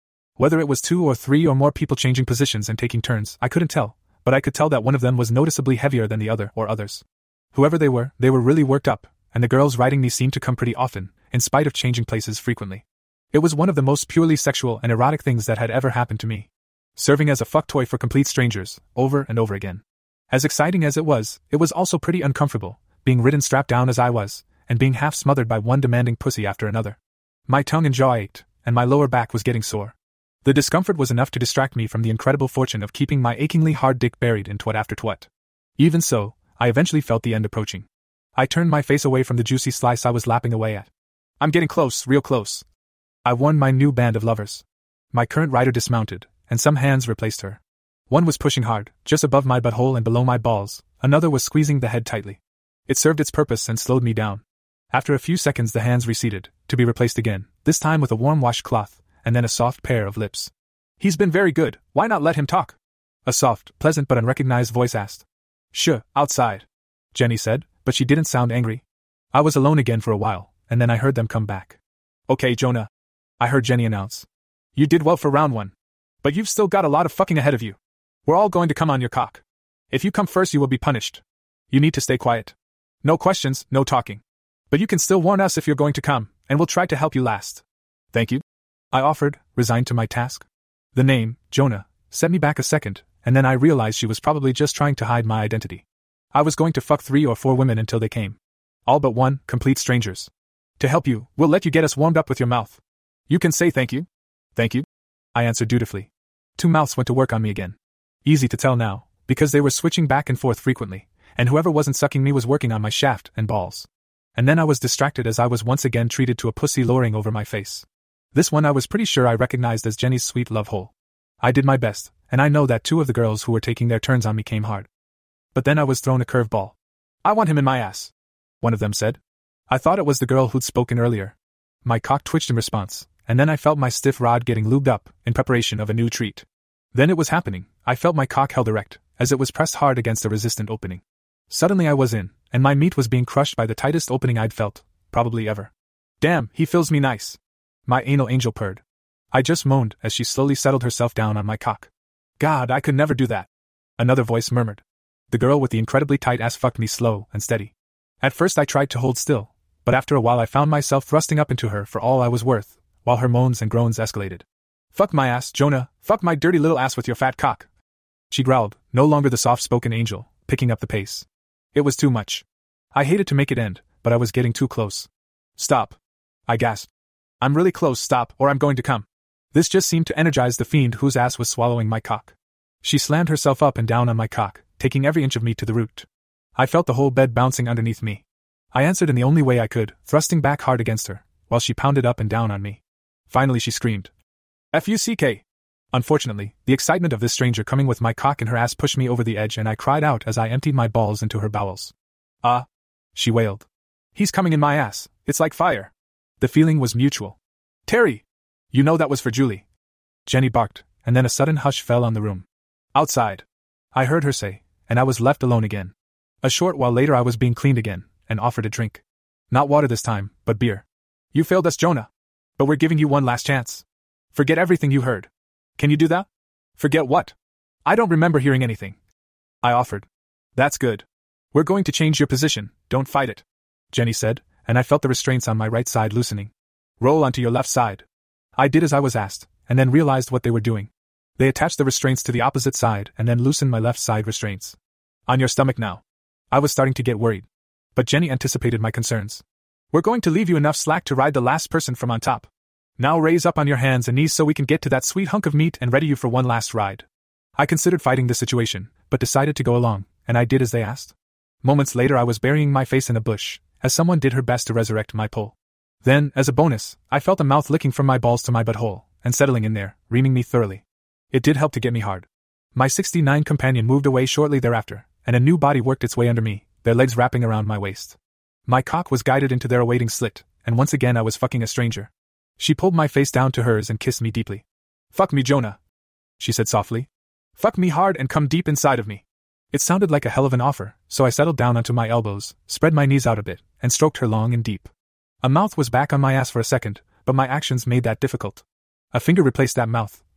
Whether it was 2 or 3 or more people changing positions and taking turns, I couldn't tell, but I could tell that one of them was noticeably heavier than the other or others. Whoever they were really worked up, and the girls riding me seemed to come pretty often, in spite of changing places frequently. It was one of the most purely sexual and erotic things that had ever happened to me. Serving as a fuck toy for complete strangers, over and over again. As exciting as it was also pretty uncomfortable, being ridden strapped down as I was, and being half smothered by one demanding pussy after another. My tongue and jaw ached, and my lower back was getting sore. The discomfort was enough to distract me from the incredible fortune of keeping my achingly hard dick buried in twat after twat. Even so, I eventually felt the end approaching. I turned my face away from the juicy slice I was lapping away at. I'm getting close, real close. I warned my new band of lovers. My current rider dismounted, and some hands replaced her. One was pushing hard, just above my butthole and below my balls, another was squeezing the head tightly. It served its purpose and slowed me down. After a few seconds the hands receded, to be replaced again, this time with a warm washcloth, and then a soft pair of lips. He's been very good, why not let him talk? A soft, pleasant but unrecognized voice asked. Sure, outside, Jenny said, but she didn't sound angry. I was alone again for a while, and then I heard them come back. Okay, Jonah, I heard Jenny announce. You did well for round 1. But you've still got a lot of fucking ahead of you. We're all going to come on your cock. If you come first you will be punished. You need to stay quiet. No questions, no talking. But you can still warn us if you're going to come, and we'll try to help you last. Thank you, I offered, resigned to my task. The name, Jonah, set me back a second, and then I realized she was probably just trying to hide my identity. I was going to fuck 3 or 4 women until they came. All but one, complete strangers. To help you, we'll let you get us warmed up with your mouth. You can say thank you. Thank you, I answered dutifully. 2 mouths went to work on me again. Easy to tell now, because they were switching back and forth frequently, and whoever wasn't sucking me was working on my shaft and balls. And then I was distracted as I was once again treated to a pussy lowering over my face. This one I was pretty sure I recognized as Jenny's sweet love hole. I did my best, and I know that 2 of the girls who were taking their turns on me came hard. But then I was thrown a curveball. I want him in my ass, one of them said. I thought it was the girl who'd spoken earlier. My cock twitched in response, and then I felt my stiff rod getting lubed up, in preparation of a new treat. Then it was happening. I felt my cock held erect, as it was pressed hard against a resistant opening. Suddenly I was in, and my meat was being crushed by the tightest opening I'd felt, probably ever. Damn, he fills me nice. My anal angel purred. I just moaned as she slowly settled herself down on my cock. God, I could never do that. Another voice murmured. The girl with the incredibly tight ass fucked me slow and steady. At first I tried to hold still, but after a while I found myself thrusting up into her for all I was worth, while her moans and groans escalated. Fuck my ass, Jonah, fuck my dirty little ass with your fat cock. She growled, no longer the soft-spoken angel, picking up the pace. It was too much. I hated to make it end, but I was getting too close. Stop, I gasped. I'm really close, stop, or I'm going to come. This just seemed to energize the fiend whose ass was swallowing my cock. She slammed herself up and down on my cock, taking every inch of me to the root. I felt the whole bed bouncing underneath me. I answered in the only way I could, thrusting back hard against her, while she pounded up and down on me. Finally she screamed. F-U-C-K. Unfortunately, the excitement of this stranger coming with my cock in her ass pushed me over the edge and I cried out as I emptied my balls into her bowels. Ah, she wailed. He's coming in my ass, it's like fire. The feeling was mutual. Terry! You know that was for Julie. Jenny barked, and then a sudden hush fell on the room. Outside, I heard her say, and I was left alone again. A short while later I was being cleaned again, and offered a drink. Not water this time, but beer. You failed us, Jonah. But we're giving you one last chance. Forget everything you heard. Can you do that? Forget what? I don't remember hearing anything. I offered. That's good. We're going to change your position, don't fight it, Jenny said, and I felt the restraints on my right side loosening. Roll onto your left side. I did as I was asked, and then realized what they were doing. They attached the restraints to the opposite side and then loosened my left side restraints. On your stomach now. I was starting to get worried. But Jenny anticipated my concerns. We're going to leave you enough slack to ride the last person from on top. Now raise up on your hands and knees so we can get to that sweet hunk of meat and ready you for one last ride. I considered fighting the situation, but decided to go along, and I did as they asked. Moments later I was burying my face in a bush, as someone did her best to resurrect my pole. Then, as a bonus, I felt a mouth licking from my balls to my butthole, and settling in there, reaming me thoroughly. It did help to get me hard. My 69 companion moved away shortly thereafter, and a new body worked its way under me, their legs wrapping around my waist. My cock was guided into their awaiting slit, and once again I was fucking a stranger. She pulled my face down to hers and kissed me deeply. Fuck me, Jonah, she said softly. Fuck me hard and come deep inside of me. It sounded like a hell of an offer, so I settled down onto my elbows, spread my knees out a bit, and stroked her long and deep. A mouth was back on my ass for a second, but my actions made that difficult. A finger replaced that mouth,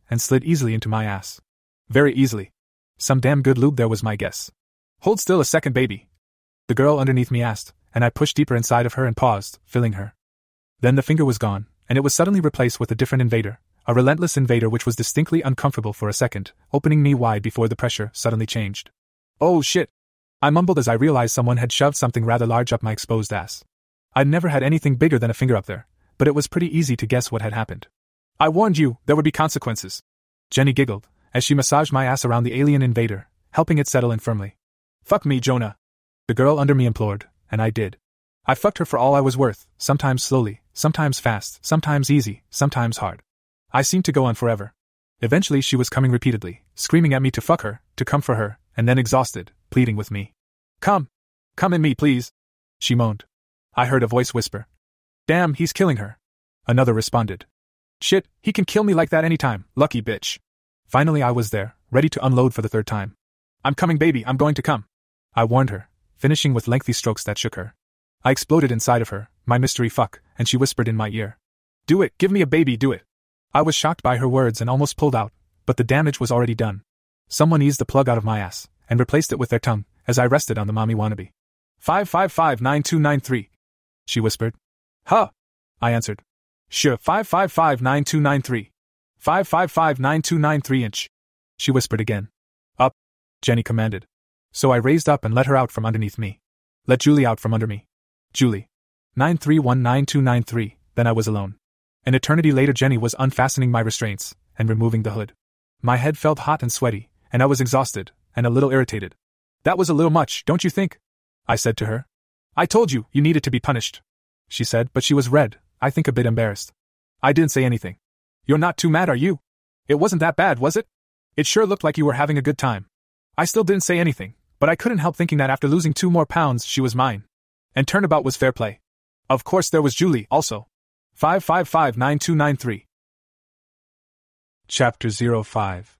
and slid easily into my ass. Very easily. Some damn good lube there was my guess. Hold still a second, baby. The girl underneath me asked, and I pushed deeper inside of her and paused, filling her. Then the finger was gone, and it was suddenly replaced with a different invader, a relentless invader which was distinctly uncomfortable for a second, opening me wide before the pressure suddenly changed. Oh shit! I mumbled as I realized someone had shoved something rather large up my exposed ass. I'd never had anything bigger than a finger up there, but it was pretty easy to guess what had happened. I warned you, there would be consequences. Jenny giggled, as she massaged my ass around the alien invader, helping it settle in firmly. Fuck me, Jonah. The girl under me implored, and I did. I fucked her for all I was worth, sometimes slowly, sometimes fast, sometimes easy, sometimes hard. I seemed to go on forever. Eventually she was coming repeatedly, screaming at me to fuck her, to come for her, and then exhausted, pleading with me. Come in me, please. She moaned. I heard a voice whisper. Damn, he's killing her. Another responded. Shit, he can kill me like that anytime, lucky bitch. Finally I was there, ready to unload for the third time. I'm coming, baby, I'm going to come. I warned her, finishing with lengthy strokes that shook her. I exploded inside of her, my mystery fuck, and she whispered in my ear. Do it, give me a baby, do it. I was shocked by her words and almost pulled out, but the damage was already done. Someone eased the plug out of my ass, and replaced it with their tongue, as I rested on the mommy wannabe. 5559293. She whispered. Huh. I answered. Sure, 5559293. 5559293 inch. She whispered again. Up, Jenny commanded. So I raised up and let her out from underneath me. Let Julie out from under me. Julie. 9319293, then I was alone. An eternity later Jenny was unfastening my restraints, and removing the hood. My head felt hot and sweaty, and I was exhausted, and a little irritated. That was a little much, don't you think? I said to her. I told you, you needed to be punished. She said, but she was red, I think a bit embarrassed. I didn't say anything. You're not too mad, are you? It wasn't that bad, was it? It sure looked like you were having a good time. I still didn't say anything, but I couldn't help thinking that after losing 2 more pounds she was mine. And turnabout was fair play. Of course there was Julie, also. 5559293. Chapter 05.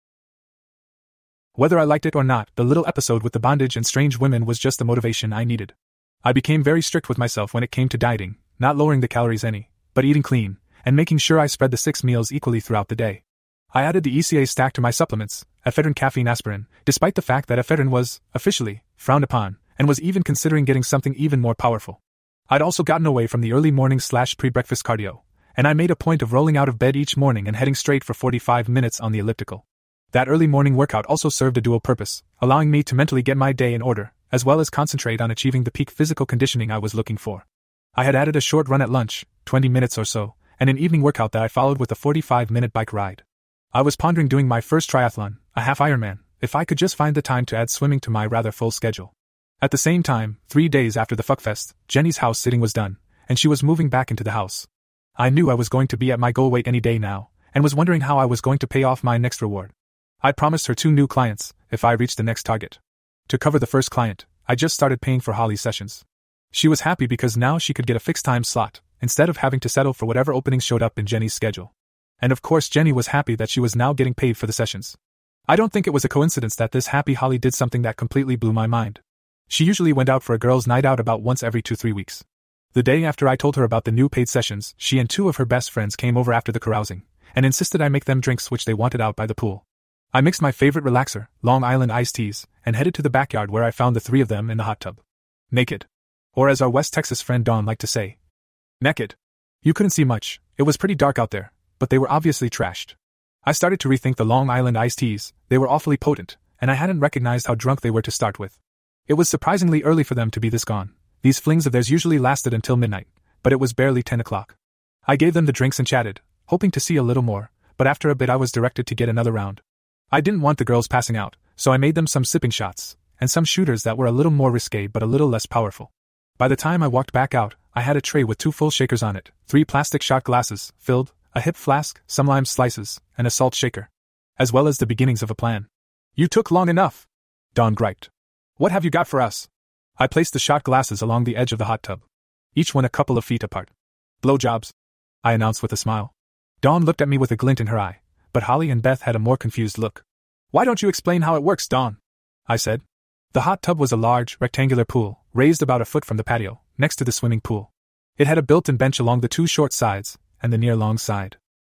Whether I liked it or not, the little episode with the bondage and strange women was just the motivation I needed. I became very strict with myself when it came to dieting, not lowering the calories any, but eating clean, and making sure I spread the 6 meals equally throughout the day. I added the ECA stack to my supplements, ephedrine, caffeine, aspirin, despite the fact that ephedrine was, officially, frowned upon, and was even considering getting something even more powerful. I'd also gotten away from the early morning / pre-breakfast cardio, and I made a point of rolling out of bed each morning and heading straight for 45 minutes on the elliptical. That early morning workout also served a dual purpose, allowing me to mentally get my day in order, as well as concentrate on achieving the peak physical conditioning I was looking for. I had added a short run at lunch, 20 minutes or so, and an evening workout that I followed with a 45-minute bike ride. I was pondering doing my first triathlon, a half Ironman, if I could just find the time to add swimming to my rather full schedule. At the same time, 3 days after the fuckfest, Jenny's house sitting was done, and she was moving back into the house. I knew I was going to be at my goal weight any day now, and was wondering how I was going to pay off my next reward. I promised her 2 new clients, if I reached the next target. To cover the first client, I just started paying for Holly's sessions. She was happy because now she could get a fixed time slot, instead of having to settle for whatever openings showed up in Jenny's schedule. And of course Jenny was happy that she was now getting paid for the sessions. I don't think it was a coincidence that this happy Holly did something that completely blew my mind. She usually went out for a girls' night out about once every 2-3 weeks. The day after I told her about the new paid sessions, she and 2 of her best friends came over after the carousing, and insisted I make them drinks which they wanted out by the pool. I mixed my favorite relaxer, Long Island iced teas, and headed to the backyard where I found the 3 of them in the hot tub. Naked. Or as our West Texas friend Dawn liked to say, naked. You couldn't see much, it was pretty dark out there, but they were obviously trashed. I started to rethink the Long Island iced teas, they were awfully potent, and I hadn't recognized how drunk they were to start with. It was surprisingly early for them to be this gone. These flings of theirs usually lasted until midnight, but it was barely 10 o'clock. I gave them the drinks and chatted, hoping to see a little more, but after a bit I was directed to get another round. I didn't want the girls passing out, so I made them some sipping shots, and some shooters that were a little more risque but a little less powerful. By the time I walked back out, I had a tray with 2 full shakers on it, 3 plastic shot glasses, filled, a hip flask, some lime slices, and a salt shaker. As well as the beginnings of a plan. You took long enough, Dawn griped. What have you got for us? I placed the shot glasses along the edge of the hot tub. Each one a couple of feet apart. Blowjobs, I announced with a smile. Dawn looked at me with a glint in her eye, but Holly and Beth had a more confused look. Why don't you explain how it works, Dawn? I said. The hot tub was a large, rectangular pool, raised about a foot from the patio, next to the swimming pool. It had a built-in bench along the 2 short sides, and the near long side.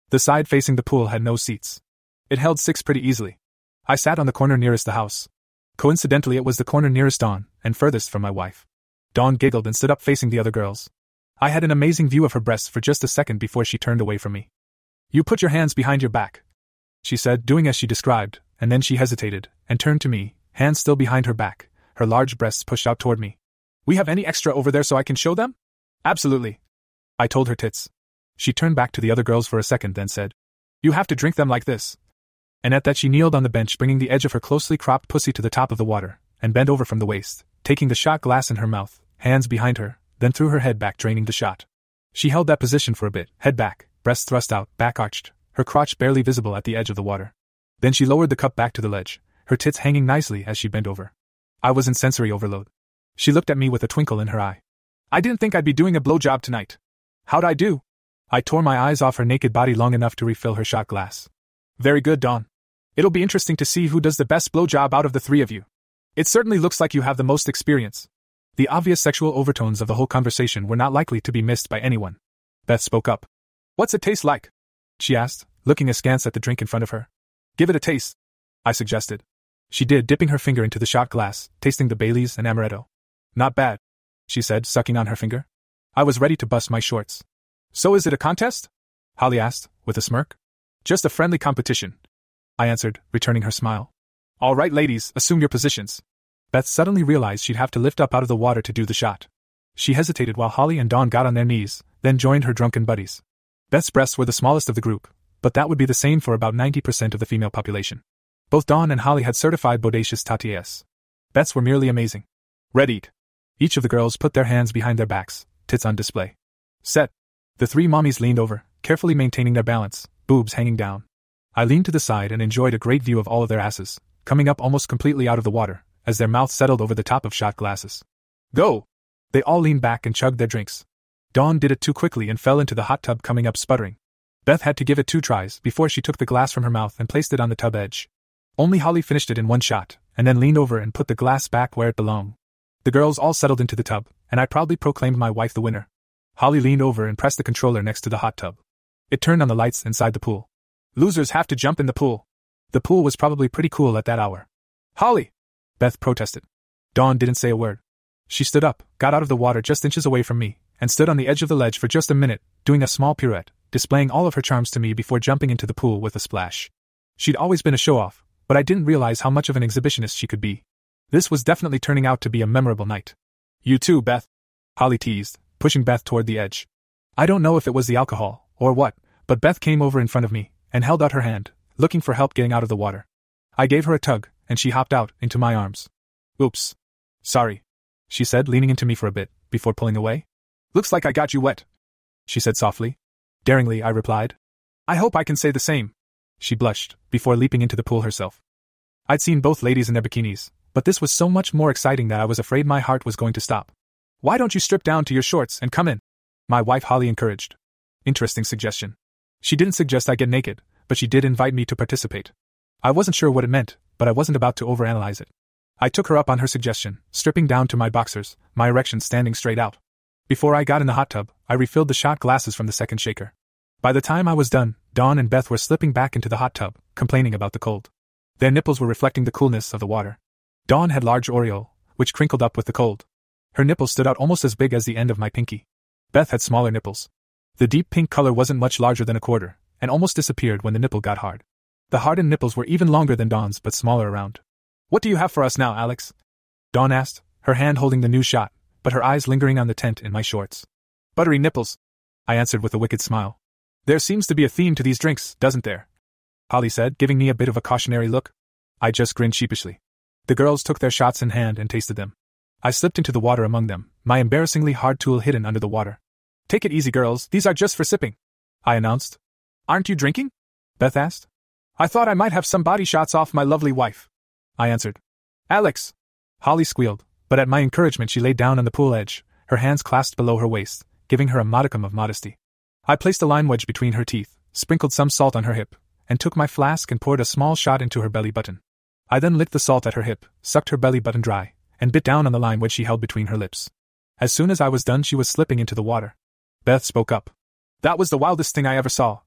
The side facing the pool had no seats. It held 6 pretty easily. I sat on the corner nearest the house. Coincidentally, it was the corner nearest Dawn, and furthest from my wife. Dawn giggled and stood up facing the other girls. I had an amazing view of her breasts for just a second before she turned away from me. "You put your hands behind your back," she said, doing as she described, and then she hesitated, and turned to me, hands still behind her back, her large breasts pushed out toward me. "We have any extra over there so I can show them?" "Absolutely," I told her tits. She turned back to the other girls for a second, then said, "You have to drink them like this." And at that she kneeled on the bench, bringing the edge of her closely cropped pussy to the top of the water, and bent over from the waist, taking the shot glass in her mouth, hands behind her, then threw her head back, draining the shot. She held that position for a bit, head back, breasts thrust out, back arched, her crotch barely visible at the edge of the water. Then she lowered the cup back to the ledge, her tits hanging nicely as she bent over. I was in sensory overload. She looked at me with a twinkle in her eye. "I didn't think I'd be doing a blowjob tonight. How'd I do?" I tore my eyes off her naked body long enough to refill her shot glass. "Very good, Dawn. It'll be interesting to see who does the best blowjob out of the 3 of you. It certainly looks like you have the most experience." The obvious sexual overtones of the whole conversation were not likely to be missed by anyone. Beth spoke up. "What's it taste like?" she asked, looking askance at the drink in front of her. "Give it a taste," I suggested. She did, dipping her finger into the shot glass, tasting the Baileys and amaretto. "Not bad," she said, sucking on her finger. I was ready to bust my shorts. "So is it a contest?" Holly asked, with a smirk. "Just a friendly competition," I answered, returning her smile. "All right, ladies, assume your positions." Beth suddenly realized she'd have to lift up out of the water to do the shot. She hesitated while Holly and Dawn got on their knees, then joined her drunken buddies. Beth's breasts were the smallest of the group, but that would be the same for about 90% of the female population. Both Dawn and Holly had certified bodacious tatillas. Beth's were merely amazing. "Ready." Each of the girls put their hands behind their backs, tits on display. "Set." The 3 mommies leaned over, carefully maintaining their balance, boobs hanging down. I leaned to the side and enjoyed a great view of all of their asses, coming up almost completely out of the water, as their mouths settled over the top of shot glasses. "Go!" They all leaned back and chugged their drinks. Dawn did it too quickly and fell into the hot tub, coming up sputtering. Beth had to give it 2 tries before she took the glass from her mouth and placed it on the tub edge. Only Holly finished it in 1 shot, and then leaned over and put the glass back where it belonged. The girls all settled into the tub, and I proudly proclaimed my wife the winner. Holly leaned over and pressed the controller next to the hot tub. It turned on the lights inside the pool. "Losers have to jump in the pool." The pool was probably pretty cool at that hour. "Holly!" Beth protested. Dawn didn't say a word. She stood up, got out of the water just inches away from me, and stood on the edge of the ledge for just a minute, doing a small pirouette, displaying all of her charms to me before jumping into the pool with a splash. She'd always been a show-off, but I didn't realize how much of an exhibitionist she could be. This was definitely turning out to be a memorable night. "You too, Beth," Holly teased, pushing Beth toward the edge. I don't know if it was the alcohol, or what, but Beth came over in front of me, and held out her hand, looking for help getting out of the water. I gave her a tug, and she hopped out, into my arms. "Oops. Sorry," she said, leaning into me for a bit, before pulling away. "Looks like I got you wet," she said softly. Daringly, I replied. "I hope I can say the same." She blushed, before leaping into the pool herself. I'd seen both ladies in their bikinis, but this was so much more exciting that I was afraid my heart was going to stop. "Why don't you strip down to your shorts and come in?" my wife Holly encouraged. Interesting suggestion. She didn't suggest I get naked, but she did invite me to participate. I wasn't sure what it meant, but I wasn't about to overanalyze it. I took her up on her suggestion, stripping down to my boxers, my erection standing straight out. Before I got in the hot tub, I refilled the shot glasses from the second shaker. By the time I was done, Dawn and Beth were slipping back into the hot tub, complaining about the cold. Their nipples were reflecting the coolness of the water. Dawn had large aureole, which crinkled up with the cold. Her nipples stood out almost as big as the end of my pinky. Beth had smaller nipples. The deep pink color wasn't much larger than a quarter, and almost disappeared when the nipple got hard. The hardened nipples were even longer than Dawn's but smaller around. "What do you have for us now, Alex?" Dawn asked, her hand holding the new shot, but her eyes lingering on the tent in my shorts. "Buttery nipples," I answered with a wicked smile. "There seems to be a theme to these drinks, doesn't there?" Holly said, giving me a bit of a cautionary look. I just grinned sheepishly. The girls took their shots in hand and tasted them. I slipped into the water among them, my embarrassingly hard tool hidden under the water. "Take it easy, girls, these are just for sipping," I announced. "Aren't you drinking?" Beth asked. "I thought I might have some body shots off my lovely wife," I answered. "Alex!" Holly squealed, but at my encouragement she laid down on the pool edge, her hands clasped below her waist, giving her a modicum of modesty. I placed a lime wedge between her teeth, sprinkled some salt on her hip, and took my flask and poured a small shot into her belly button. I then licked the salt at her hip, sucked her belly button dry, and bit down on the lime wedge she held between her lips. As soon as I was done she was slipping into the water. Beth spoke up. "That was the wildest thing I ever saw."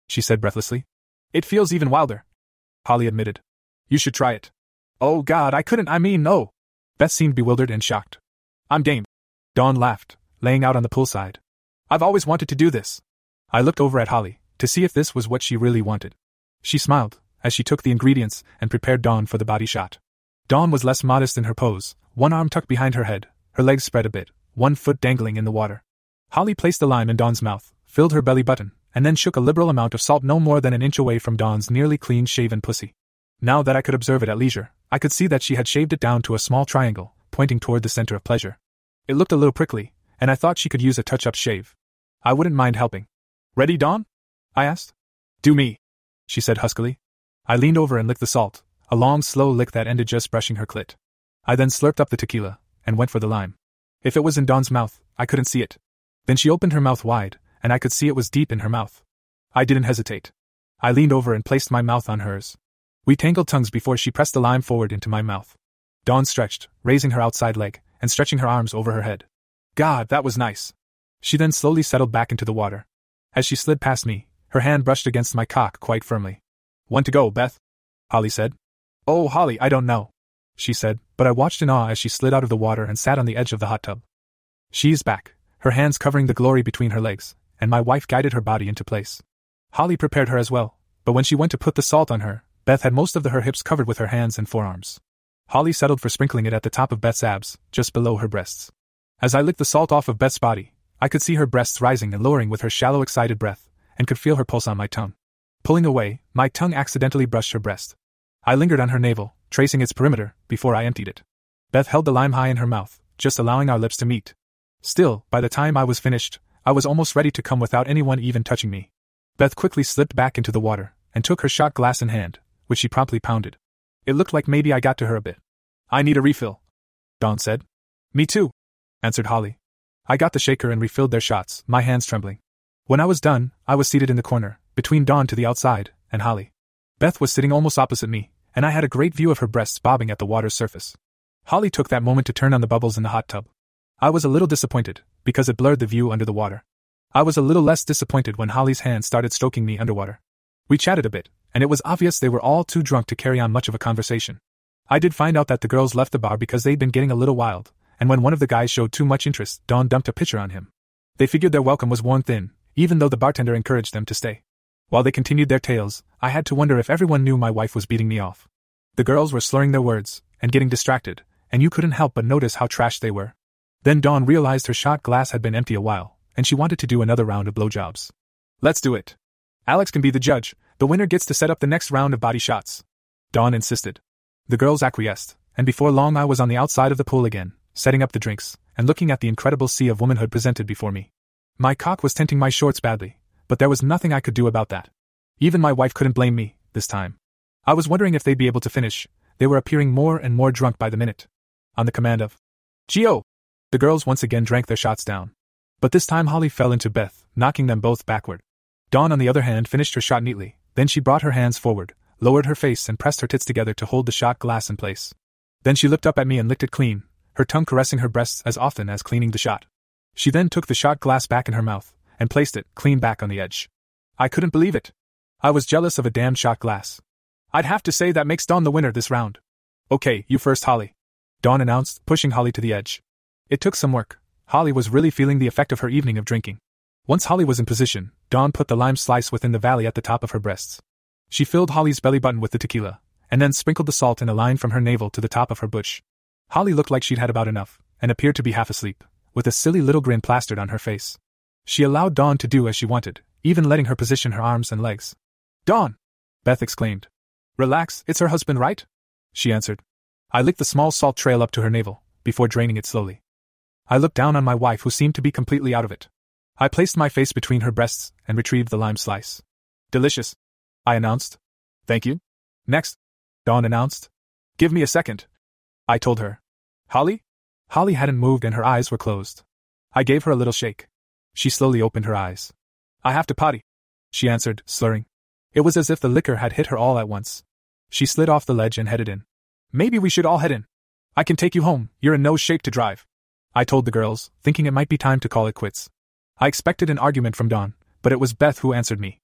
she said breathlessly. It feels even wilder, Holly admitted. You should try it. Oh God, I couldn't, no. Beth seemed bewildered and shocked. I'm game. Dawn laughed, laying out on the poolside. I've always wanted to do this. I looked over at Holly, to see if this was what she really wanted. She smiled, as she took the ingredients and prepared Dawn for the body shot. Dawn was less modest in her pose, one arm tucked behind her head, her legs spread a bit, one foot dangling in the water. Holly placed the lime in Dawn's mouth, filled her belly button, and then shook a liberal amount of salt no more than an inch away from Dawn's nearly clean-shaven pussy. Now that I could observe it at leisure, I could see that she had shaved it down to a small triangle, pointing toward the center of pleasure. It looked a little prickly, and I thought she could use a touch-up shave. I wouldn't mind helping. Ready, Dawn? I asked. Do me, she said huskily. I leaned over and licked the salt, a long, slow lick that ended just brushing her clit. I then slurped up the tequila, and went for the lime. If it was in Dawn's mouth, I couldn't see it. Then she opened her mouth wide, and I could see it was deep in her mouth. I didn't hesitate. I leaned over and placed my mouth on hers. We tangled tongues before she pressed the lime forward into my mouth. Dawn stretched, raising her outside leg, and stretching her arms over her head. God, that was nice. She then slowly settled back into the water. As she slid past me, her hand brushed against my cock quite firmly. Want to go, Beth? Holly said. Oh, Holly, I don't know, she said, but I watched in awe as she slid out of the water and sat on the edge of the hot tub. She eased back, her hands covering the glory between her legs, and my wife guided her body into place. Holly prepared her as well, but when she went to put the salt on her, Beth had most of her hips covered with her hands and forearms. Holly settled for sprinkling it at the top of Beth's abs, just below her breasts. As I licked the salt off of Beth's body, I could see her breasts rising and lowering with her shallow, excited breath, and could feel her pulse on my tongue. Pulling away, my tongue accidentally brushed her breast. I lingered on her navel, tracing its perimeter, before I emptied it. Beth held the lime high in her mouth, just allowing our lips to meet. Still, by the time I was finished, I was almost ready to come without anyone even touching me. Beth quickly slipped back into the water, and took her shot glass in hand, which she promptly pounded. It looked like maybe I got to her a bit. I need a refill, Dawn said. Me too, answered Holly. I got the shaker and refilled their shots, my hands trembling. When I was done, I was seated in the corner, between Dawn to the outside, and Holly. Beth was sitting almost opposite me, and I had a great view of her breasts bobbing at the water's surface. Holly took that moment to turn on the bubbles in the hot tub. I was a little disappointed, because it blurred the view under the water. I was a little less disappointed when Holly's hand started stroking me underwater. We chatted a bit, and it was obvious they were all too drunk to carry on much of a conversation. I did find out that the girls left the bar because they'd been getting a little wild, and when one of the guys showed too much interest, Dawn dumped a pitcher on him. They figured their welcome was worn thin, even though the bartender encouraged them to stay. While they continued their tales, I had to wonder if everyone knew my wife was beating me off. The girls were slurring their words, and getting distracted, and you couldn't help but notice how trashed they were. Then Dawn realized her shot glass had been empty a while, and she wanted to do another round of blowjobs. Let's do it. Alex can be the judge, the winner gets to set up the next round of body shots, Dawn insisted. The girls acquiesced, and before long I was on the outside of the pool again, setting up the drinks, and looking at the incredible sea of womanhood presented before me. My cock was tinting my shorts badly, but there was nothing I could do about that. Even my wife couldn't blame me, this time. I was wondering if they'd be able to finish. They were appearing more and more drunk by the minute. On the command of Gio, the girls once again drank their shots down. But this time Holly fell into Beth, knocking them both backward. Dawn, on the other hand, finished her shot neatly. Then she brought her hands forward, lowered her face and pressed her tits together to hold the shot glass in place. Then she looked up at me and licked it clean, her tongue caressing her breasts as often as cleaning the shot. She then took the shot glass back in her mouth, and placed it clean back on the edge. I couldn't believe it. I was jealous of a damn shot glass. I'd have to say that makes Dawn the winner this round. Okay, you first, Holly, Dawn announced, pushing Holly to the edge. It took some work. Holly was really feeling the effect of her evening of drinking. Once Holly was in position, Dawn put the lime slice within the valley at the top of her breasts. She filled Holly's belly button with the tequila, and then sprinkled the salt in a line from her navel to the top of her butch. Holly looked like she'd had about enough, and appeared to be half asleep, with a silly little grin plastered on her face. She allowed Dawn to do as she wanted, even letting her position her arms and legs. Dawn! Beth exclaimed. Relax, it's her husband, right? She answered. I licked the small salt trail up to her navel, before draining it slowly. I looked down on my wife, who seemed to be completely out of it. I placed my face between her breasts and retrieved the lime slice. Delicious, I announced. Thank you. Next, Dawn announced. Give me a second, I told her. Holly? Holly hadn't moved and her eyes were closed. I gave her a little shake. She slowly opened her eyes. I have to potty, she answered, slurring. It was as if the liquor had hit her all at once. She slid off the ledge and headed in. Maybe we should all head in. I can take you home, you're in no shape to drive, I told the girls, thinking it might be time to call it quits. I expected an argument from Dawn, but it was Beth who answered me.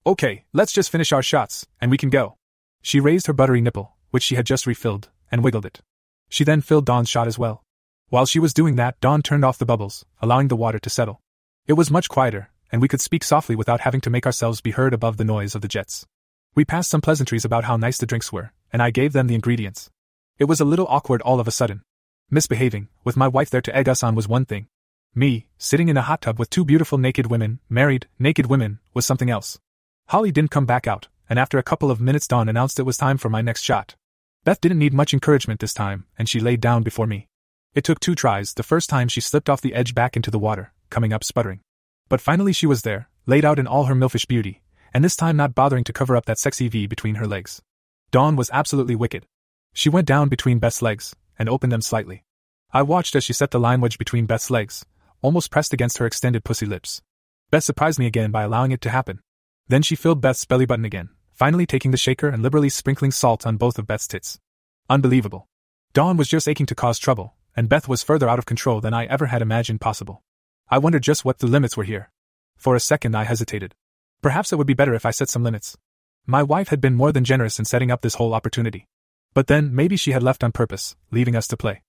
Okay, let's just finish our shots, and we can go. She raised her buttery nipple, which she had just refilled, and wiggled it. She then filled Dawn's shot as well. While she was doing that, Dawn turned off the bubbles, allowing the water to settle. It was much quieter, and we could speak softly without having to make ourselves be heard above the noise of the jets. We passed some pleasantries about how nice the drinks were, and I gave them the ingredients. It was a little awkward all of a sudden. Misbehaving, with my wife there to egg us on, was one thing. Me, sitting in a hot tub with two beautiful naked women, married, naked women, was something else. Holly didn't come back out, and after a couple of minutes Dawn announced it was time for my next shot. Beth didn't need much encouragement this time, and she laid down before me. It took 2 tries. The first time she slipped off the edge back into the water, coming up sputtering. But finally she was there, laid out in all her milfish beauty, and this time not bothering to cover up that sexy V between her legs. Dawn was absolutely wicked. She went down between Beth's legs, and opened them slightly. I watched as she set the lime wedge between Beth's legs, almost pressed against her extended pussy lips. Beth surprised me again by allowing it to happen. Then she filled Beth's belly button again, finally taking the shaker and liberally sprinkling salt on both of Beth's tits. Unbelievable. Dawn was just aching to cause trouble, and Beth was further out of control than I ever had imagined possible. I wondered just what the limits were here. For a second I hesitated. Perhaps it would be better if I set some limits. My wife had been more than generous in setting up this whole opportunity. But then, maybe she had left on purpose, leaving us to play.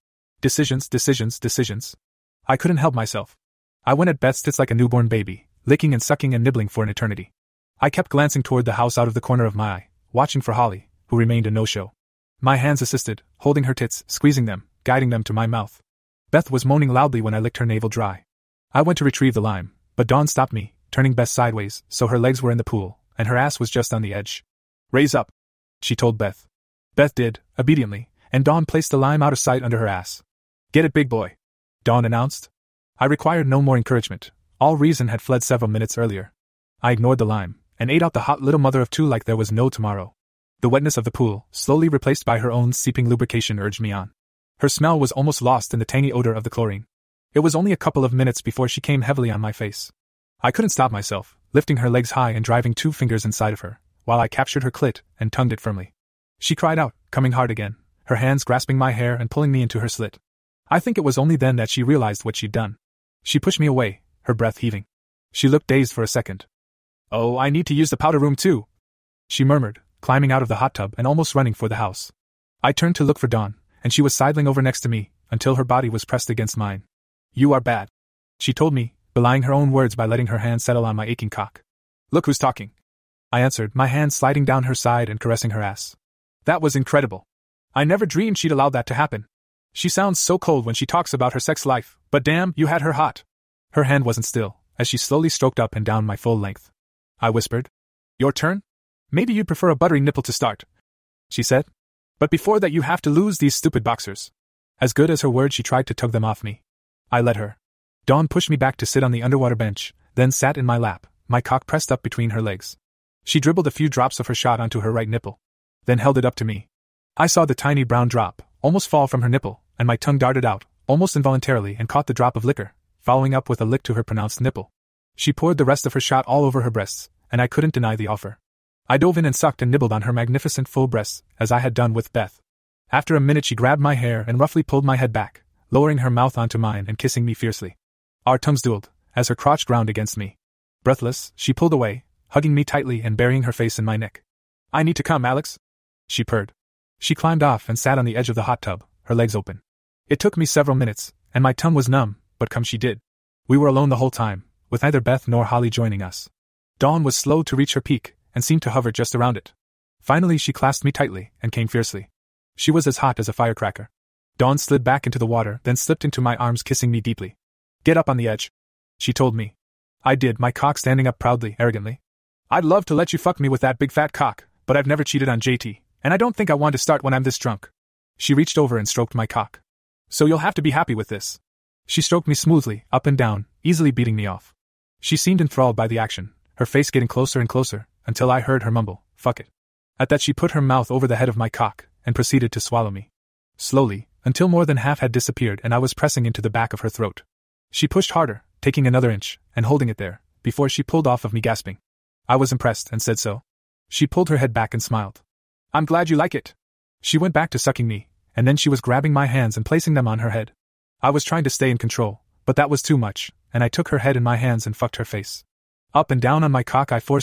Decisions. I couldn't help myself. I went at Beth's tits like a newborn baby, licking and sucking and nibbling for an eternity. I kept glancing toward the house out of the corner of my eye, watching for Holly, who remained a no-show. My hands assisted, holding her tits, squeezing them, guiding them to my mouth. Beth was moaning loudly when I licked her navel dry. I went to retrieve the lime, but Dawn stopped me, turning Beth sideways so her legs were in the pool, and her ass was just on the edge. Raise up, she told Beth. Beth did, obediently, and Dawn placed the lime out of sight under her ass. Get it, big boy, Dawn announced. I required no more encouragement. All reason had fled several minutes earlier. I ignored the lime, and ate out the hot little mother of two like there was no tomorrow. The wetness of the pool, slowly replaced by her own seeping lubrication, urged me on. Her smell was almost lost in the tangy odor of the chlorine. It was only a couple of minutes before she came heavily on my face. I couldn't stop myself, lifting her legs high and driving 2 fingers inside of her, while I captured her clit and tongued it firmly. She cried out, coming hard again, her hands grasping my hair and pulling me into her slit. I think it was only then that she realized what she'd done. She pushed me away, her breath heaving. She looked dazed for a second. Oh, I need to use the powder room too, she murmured, climbing out of the hot tub and almost running for the house. I turned to look for Dawn, and she was sidling over next to me, until her body was pressed against mine. You are bad, she told me, belying her own words by letting her hand settle on my aching cock. Look who's talking, I answered, my hand sliding down her side and caressing her ass. That was incredible. I never dreamed she'd allow that to happen. She sounds so cold when she talks about her sex life, but damn, you had her hot. Her hand wasn't still, as she slowly stroked up and down my full length. I whispered. Your turn? Maybe you'd prefer a buttery nipple to start, she said. But before that you have to lose these stupid boxers. As good as her word, she tried to tug them off me. I let her. Dawn pushed me back to sit on the underwater bench, then sat in my lap, my cock pressed up between her legs. She dribbled a few drops of her shot onto her right nipple, then held it up to me. I saw the tiny brown drop almost fall from her nipple, and my tongue darted out, almost involuntarily, and caught the drop of liquor, following up with a lick to her pronounced nipple. She poured the rest of her shot all over her breasts, and I couldn't deny the offer. I dove in and sucked and nibbled on her magnificent full breasts, as I had done with Beth. After a minute she grabbed my hair and roughly pulled my head back, lowering her mouth onto mine and kissing me fiercely. Our tongues dueled, as her crotch ground against me. Breathless, she pulled away, hugging me tightly and burying her face in my neck. I need to come, Alex, she purred. She climbed off and sat on the edge of the hot tub, her legs open. It took me several minutes, and my tongue was numb, but come she did. We were alone the whole time, with neither Beth nor Holly joining us. Dawn was slow to reach her peak, and seemed to hover just around it. Finally she clasped me tightly, and came fiercely. She was as hot as a firecracker. Dawn slid back into the water, then slipped into my arms, kissing me deeply. Get up on the edge, she told me. I did, my cock standing up proudly, arrogantly. I'd love to let you fuck me with that big fat cock, but I've never cheated on JT, and I don't think I want to start when I'm this drunk. She reached over and stroked my cock. So you'll have to be happy with this. She stroked me smoothly, up and down, easily beating me off. She seemed enthralled by the action, her face getting closer and closer, until I heard her mumble, fuck it. At that she put her mouth over the head of my cock, and proceeded to swallow me. Slowly, until more than half had disappeared and I was pressing into the back of her throat. She pushed harder, taking another inch, and holding it there, before she pulled off of me gasping. I was impressed and said so. She pulled her head back and smiled. I'm glad you like it. She went back to sucking me, and then she was grabbing my hands and placing them on her head. I was trying to stay in control, but that was too much, and I took her head in my hands and fucked her face. Up and down on my cock I forced her,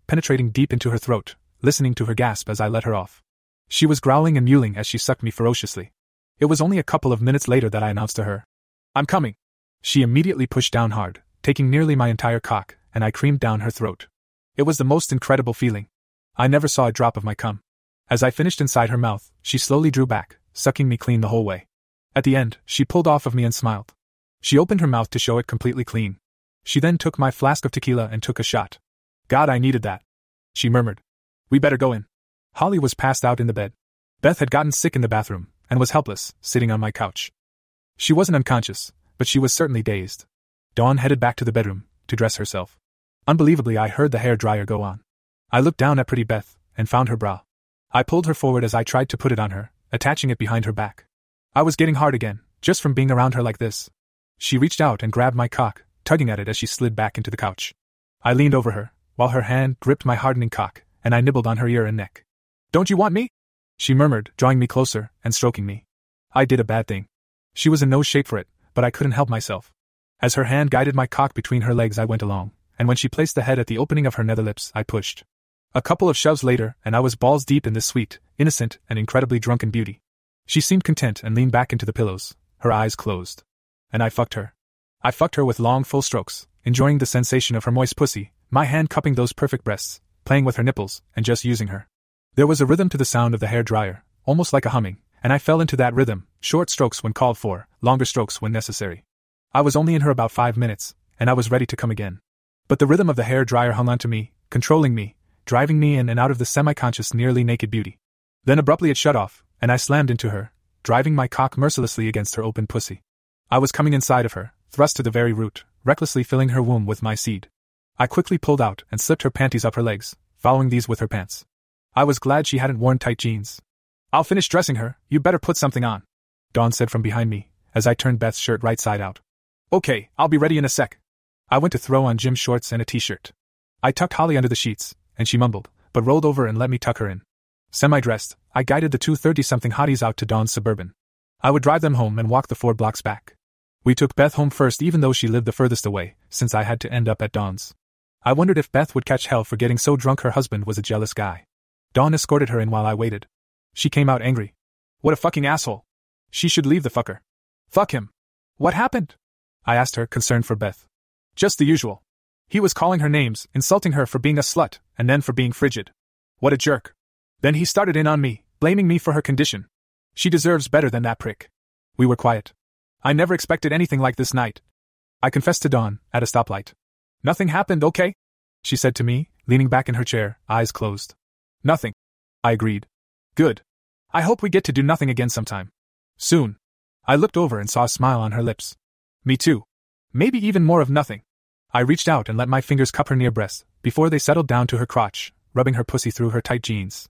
penetrating deep into her throat, listening to her gasp as I let her off. She was growling and mewling as she sucked me ferociously. It was only a couple of minutes later that I announced to her, "I'm coming." She immediately pushed down hard, taking nearly my entire cock, and I creamed down her throat. It was the most incredible feeling. I never saw a drop of my cum. As I finished inside her mouth, she slowly drew back, sucking me clean the whole way. At the end, she pulled off of me and smiled. She opened her mouth to show it completely clean. She then took my flask of tequila and took a shot. "God, I needed that," she murmured. "We better go in." Holly was passed out in the bed. Beth had gotten sick in the bathroom, and was helpless, sitting on my couch. She wasn't unconscious, but she was certainly dazed. Dawn headed back to the bedroom, to dress herself. Unbelievably, I heard the hair dryer go on. I looked down at pretty Beth, and found her bra. I pulled her forward as I tried to put it on her, attaching it behind her back. I was getting hard again, just from being around her like this. She reached out and grabbed my cock, tugging at it as she slid back into the couch. I leaned over her, while her hand gripped my hardening cock, and I nibbled on her ear and neck. "Don't you want me?" she murmured, drawing me closer and stroking me. I did a bad thing. She was in no shape for it, but I couldn't help myself. As her hand guided my cock between her legs, I went along, and when she placed the head at the opening of her nether lips, I pushed. A couple of shoves later, and I was balls deep in this sweet, innocent, and incredibly drunken beauty. She seemed content and leaned back into the pillows, her eyes closed. And I fucked her. I fucked her with long, full strokes, enjoying the sensation of her moist pussy, my hand cupping those perfect breasts, playing with her nipples, and just using her. There was a rhythm to the sound of the hair dryer, almost like a humming, and I fell into that rhythm, short strokes when called for, longer strokes when necessary. I was only in her about 5 minutes, and I was ready to come again. But the rhythm of the hair dryer hung onto me, controlling me, driving me in and out of the semi-conscious, nearly naked beauty. Then abruptly it shut off, and I slammed into her, driving my cock mercilessly against her open pussy. I was coming inside of her, thrust to the very root, recklessly filling her womb with my seed. I quickly pulled out and slipped her panties up her legs, following these with her pants. I was glad she hadn't worn tight jeans. "I'll finish dressing her, you better put something on," Dawn said from behind me, as I turned Beth's shirt right side out. "Okay, I'll be ready in a sec." I went to throw on gym shorts and a t-shirt. I tucked Holly under the sheets, and she mumbled, but rolled over and let me tuck her in. Semi-dressed, I guided the two 30-something hotties out to Dawn's Suburban. I would drive them home and walk the 4 blocks back. We took Beth home first, even though she lived the furthest away, since I had to end up at Dawn's. I wondered if Beth would catch hell for getting so drunk her husband was a jealous guy. Dawn escorted her in while I waited. She came out angry. "What a fucking asshole. She should leave the fucker." "Fuck him." "What happened?" I asked her, concerned for Beth. "Just the usual. He was calling her names, insulting her for being a slut, and then for being frigid. What a jerk. Then he started in on me, blaming me for her condition. She deserves better than that prick." We were quiet. I never expected anything like this night. I confessed to Dawn, at a stoplight. "Nothing happened, okay?" she said to me, leaning back in her chair, eyes closed. "Nothing," I agreed. "Good. I hope we get to do nothing again sometime. Soon." I looked over and saw a smile on her lips. "Me too. Maybe even more of nothing." I reached out and let my fingers cup her near breast, before they settled down to her crotch, rubbing her pussy through her tight jeans.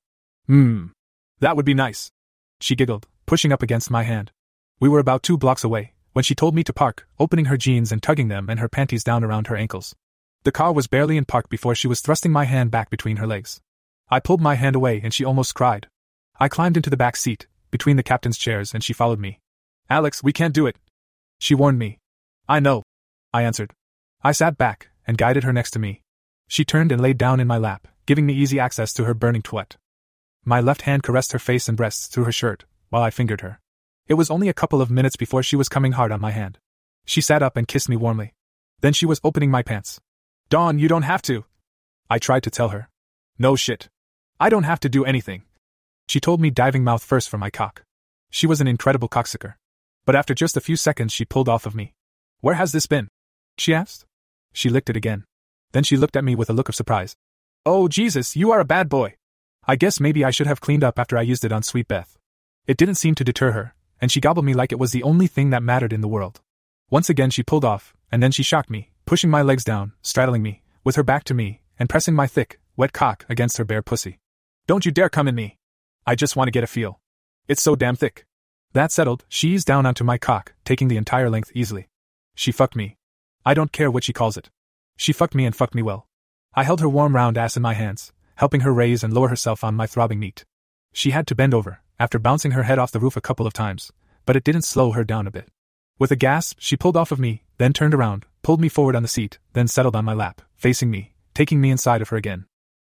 That would be nice," she giggled, pushing up against my hand. We were about 2 blocks away, when she told me to park, opening her jeans and tugging them and her panties down around her ankles. The car was barely in park before she was thrusting my hand back between her legs. I pulled my hand away and she almost cried. I climbed into the back seat, between the captain's chairs, and she followed me. "Alex, we can't do it," she warned me. "I know," I answered. I sat back and guided her next to me. She turned and laid down in my lap, giving me easy access to her burning twat. My left hand caressed her face and breasts through her shirt, while I fingered her. It was only a couple of minutes before she was coming hard on my hand. She sat up and kissed me warmly. Then she was opening my pants. "Dawn, you don't have to," I tried to tell her. "No shit. I don't have to do anything," she told me, diving mouth first for my cock. She was an incredible cocksucker. But after just a few seconds she pulled off of me. "Where has this been?" she asked. She licked it again. Then she looked at me with a look of surprise. "Oh Jesus, you are a bad boy." I guess maybe I should have cleaned up after I used it on Sweet Beth. It didn't seem to deter her, and she gobbled me like it was the only thing that mattered in the world. Once again she pulled off, and then she shocked me, pushing my legs down, straddling me, with her back to me, and pressing my thick, wet cock against her bare pussy. "Don't you dare come in me. I just want to get a feel. It's so damn thick." That settled, she eased down onto my cock, taking the entire length easily. She fucked me. I don't care what she calls it. She fucked me and fucked me well. I held her warm round ass in my hands, helping her raise and lower herself on my throbbing meat. She had to bend over, after bouncing her head off the roof a couple of times, but it didn't slow her down a bit. With a gasp, she pulled off of me, then turned around, pulled me forward on the seat, then settled on my lap, facing me, taking me inside of her again.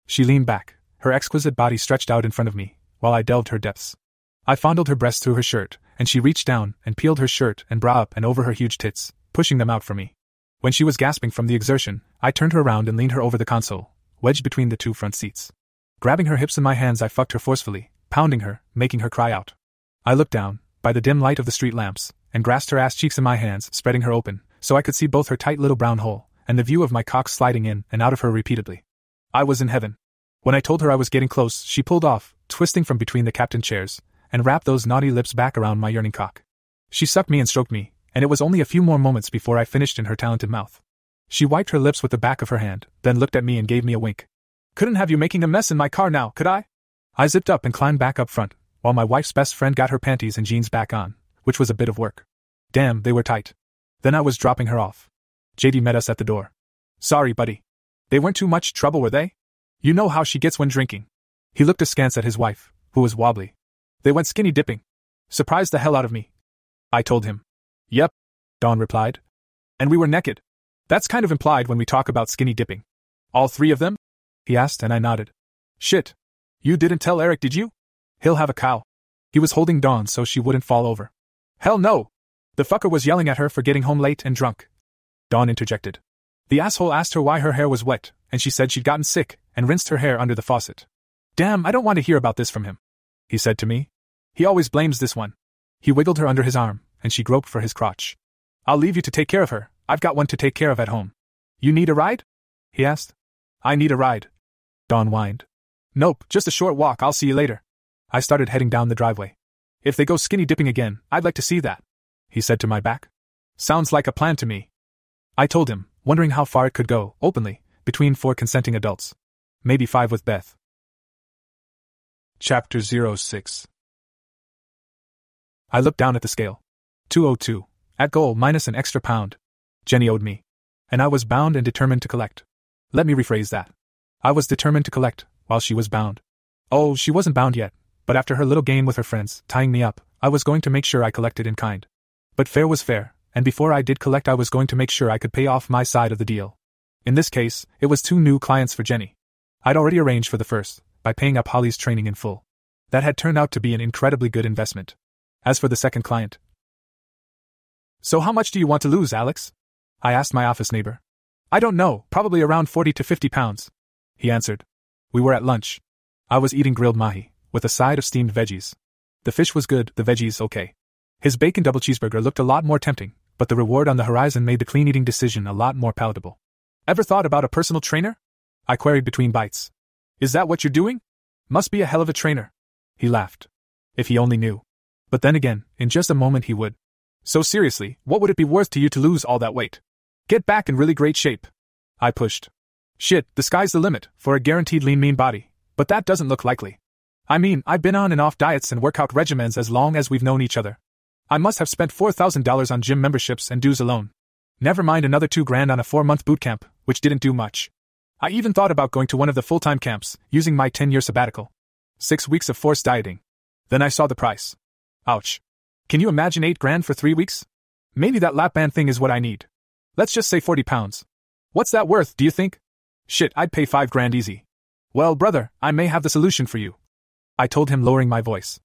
She leaned back, her exquisite body stretched out in front of me, while I delved her depths. I fondled her breasts through her shirt, and she reached down and peeled her shirt and bra up and over her huge tits, pushing them out for me. When she was gasping from the exertion, I turned her around and leaned her over the console, wedged between the two front seats. Grabbing her hips in my hands, I fucked her forcefully, pounding her, making her cry out. I looked down, by the dim light of the street lamps, and grasped her ass cheeks in my hands, spreading her open, so I could see both her tight little brown hole, and the view of my cock sliding in and out of her repeatedly. I was in heaven. When I told her I was getting close, she pulled off, twisting from between the captain chairs, and wrapped those naughty lips back around my yearning cock. She sucked me and stroked me, and it was only a few more moments before I finished in her talented mouth. She wiped her lips with the back of her hand, then looked at me and gave me a wink. Couldn't have you making a mess in my car now, could I? I zipped up and climbed back up front, while my wife's best friend got her panties and jeans back on, which was a bit of work. Damn, they were tight. Then I was dropping her off. JD met us at the door. Sorry, buddy. They weren't too much trouble, were they? You know how she gets when drinking. He looked askance at his wife, who was wobbly. They went skinny dipping. Surprised the hell out of me. I told him. Yep, Dawn replied. And we were naked. That's kind of implied when we talk about skinny dipping. All three of them? He asked, and I nodded. Shit. You didn't tell Eric, did you? He'll have a cow. He was holding Dawn so she wouldn't fall over. Hell no! The fucker was yelling at her for getting home late and drunk. Dawn interjected. The asshole asked her why her hair was wet, and she said she'd gotten sick and rinsed her hair under the faucet. Damn, I don't want to hear about this from him, he said to me. He always blames this one. He wiggled her under his arm, and she groped for his crotch. I'll leave you to take care of her. I've got one to take care of at home. You need a ride? He asked. I need a ride. Dawn whined. Nope, just a short walk, I'll see you later. I started heading down the driveway. If they go skinny dipping again, I'd like to see that, he said to my back. Sounds like a plan to me. I told him, wondering how far it could go, openly, between 4 consenting adults. Maybe 5 with Beth. Chapter 06. I looked down at the scale. 202. At goal minus an extra pound. Jenny owed me. And I was bound and determined to collect. Let me rephrase that. I was determined to collect, while she was bound. Oh, she wasn't bound yet, but after her little game with her friends, tying me up, I was going to make sure I collected in kind. But fair was fair, and before I did collect I was going to make sure I could pay off my side of the deal. In this case, it was 2 new clients for Jenny. I'd already arranged for the first, by paying up Holly's training in full. That had turned out to be an incredibly good investment. As for the second client. So how much do you want to lose, Alex? I asked my office neighbor. I don't know, probably around 40 to 50 pounds. He answered. We were at lunch. I was eating grilled mahi, with a side of steamed veggies. The fish was good, the veggies okay. His bacon double cheeseburger looked a lot more tempting, but the reward on the horizon made the clean eating decision a lot more palatable. Ever thought about a personal trainer? I queried between bites. Is that what you're doing? Must be a hell of a trainer. He laughed. If he only knew. But then again, in just a moment he would. So seriously, what would it be worth to you to lose all that weight? Get back in really great shape. I pushed. Shit, the sky's the limit, for a guaranteed lean mean body, but that doesn't look likely. I mean, I've been on and off diets and workout regimens as long as we've known each other. I must have spent $4,000 on gym memberships and dues alone. Never mind another $2,000 on a 4-month boot camp, which didn't do much. I even thought about going to one of the full-time camps, using my 10-year sabbatical. 6 weeks of forced dieting. Then I saw the price. Ouch. Can you imagine $8,000 for 3 weeks? Maybe that lap band thing is what I need. Let's just say 40 pounds. What's that worth, do you think? Shit, I'd pay $5,000 easy. Well, brother, I may have the solution for you. I told him, lowering my voice.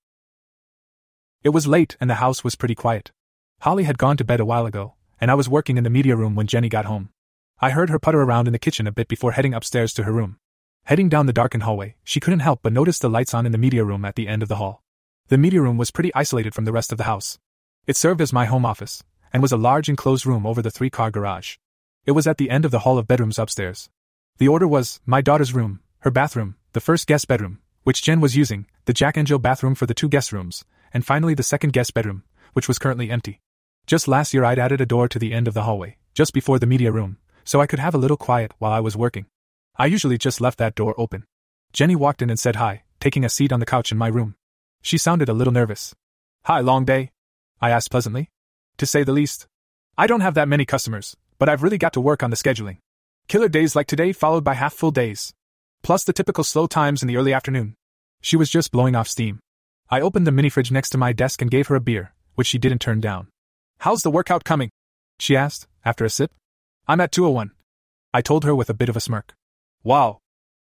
It was late and the house was pretty quiet. Holly had gone to bed a while ago, and I was working in the media room when Jenny got home. I heard her putter around in the kitchen a bit before heading upstairs to her room. Heading down the darkened hallway, she couldn't help but notice the lights on in the media room at the end of the hall. The media room was pretty isolated from the rest of the house. It served as my home office, and was a large enclosed room over the 3-car garage. It was at the end of the hall of bedrooms upstairs. The order was, my daughter's room, her bathroom, the first guest bedroom, which Jen was using, the Jack and Jill bathroom for the 2 guest rooms, and finally the second guest bedroom, which was currently empty. Just last year I'd added a door to the end of the hallway, just before the media room, so I could have a little quiet while I was working. I usually just left that door open. Jenny walked in and said hi, taking a seat on the couch in my room. She sounded a little nervous. Hi, long day? I asked pleasantly. To say the least. I don't have that many customers, but I've really got to work on the scheduling. Killer days like today followed by half-full days. Plus the typical slow times in the early afternoon. She was just blowing off steam. I opened the mini-fridge next to my desk and gave her a beer, which she didn't turn down. How's the workout coming? She asked, after a sip. I'm at 201. I told her with a bit of a smirk. Wow.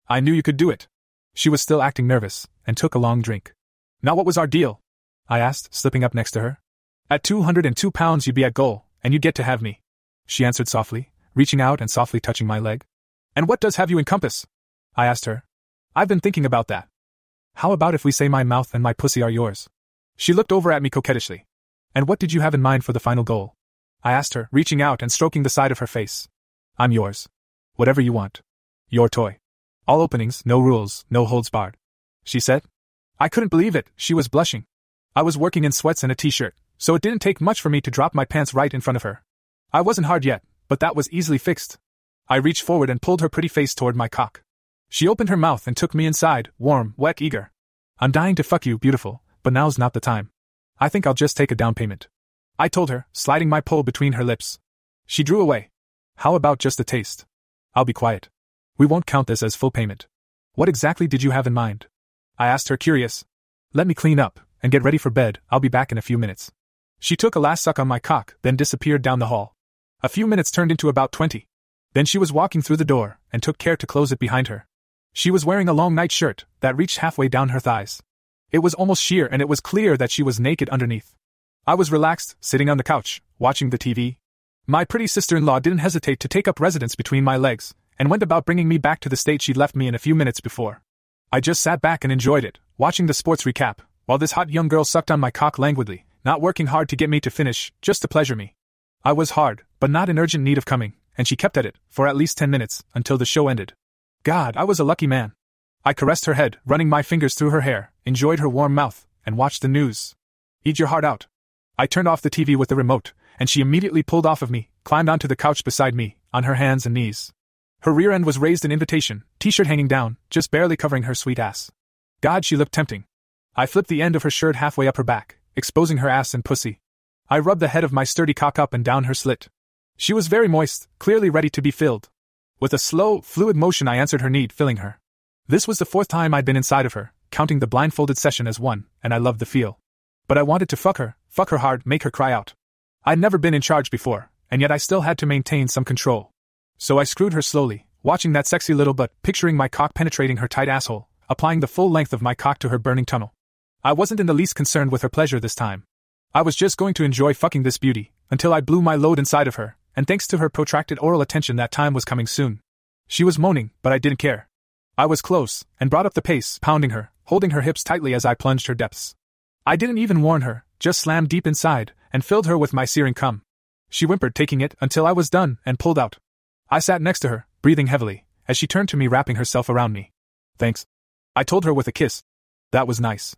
I knew you could do it. She was still acting nervous, and took a long drink. Now what was our deal? I asked, slipping up next to her. At 202 pounds you'd be at goal, and you'd get to have me. She answered softly, reaching out and softly touching my leg. And what does have you encompass? I asked her. I've been thinking about that. How about if we say my mouth and my pussy are yours? She looked over at me coquettishly. And what did you have in mind for the final goal? I asked her, reaching out and stroking the side of her face. I'm yours. Whatever you want. Your toy. All openings, no rules, no holds barred. She said. I couldn't believe it, she was blushing. I was working in sweats and a t-shirt, so it didn't take much for me to drop my pants right in front of her. I wasn't hard yet, but that was easily fixed. I reached forward and pulled her pretty face toward my cock. She opened her mouth and took me inside, warm, wet, eager. I'm dying to fuck you, beautiful, but now's not the time. I think I'll just take a down payment. I told her, sliding my pole between her lips. She drew away. How about just a taste? I'll be quiet. We won't count this as full payment. What exactly did you have in mind? I asked her, curious. Let me clean up and get ready for bed, I'll be back in a few minutes. She took a last suck on my cock, then disappeared down the hall. A few minutes turned into about 20. Then she was walking through the door, and took care to close it behind her. She was wearing a long night shirt that reached halfway down her thighs. It was almost sheer and it was clear that she was naked underneath. I was relaxed, sitting on the couch, watching the TV. My pretty sister-in-law didn't hesitate to take up residence between my legs, and went about bringing me back to the state she'd left me in a few minutes before. I just sat back and enjoyed it, watching the sports recap, while this hot young girl sucked on my cock languidly, not working hard to get me to finish, just to pleasure me. I was hard, but not in urgent need of coming, and she kept at it, for at least 10 minutes, until the show ended. God, I was a lucky man. I caressed her head, running my fingers through her hair, enjoyed her warm mouth, and watched the news. Eat your heart out. I turned off the TV with the remote, and she immediately pulled off of me, climbed onto the couch beside me, on her hands and knees. Her rear end was raised in invitation, t-shirt hanging down, just barely covering her sweet ass. God, she looked tempting. I flipped the end of her shirt halfway up her back, exposing her ass and pussy. I rubbed the head of my sturdy cock up and down her slit. She was very moist, clearly ready to be filled. With a slow, fluid motion I answered her need, filling her. This was the 4th time I'd been inside of her, counting the blindfolded session as one, and I loved the feel. But I wanted to fuck her hard, make her cry out. I'd never been in charge before, and yet I still had to maintain some control. So I screwed her slowly, watching that sexy little butt, picturing my cock penetrating her tight asshole, applying the full length of my cock to her burning tunnel. I wasn't in the least concerned with her pleasure this time. I was just going to enjoy fucking this beauty, until I blew my load inside of her, and thanks to her protracted oral attention that time was coming soon. She was moaning, but I didn't care. I was close, and brought up the pace, pounding her, holding her hips tightly as I plunged her depths. I didn't even warn her, just slammed deep inside, and filled her with my searing cum. She whimpered, taking it until I was done, and pulled out. I sat next to her, breathing heavily, as she turned to me, wrapping herself around me. Thanks. I told her with a kiss. That was nice.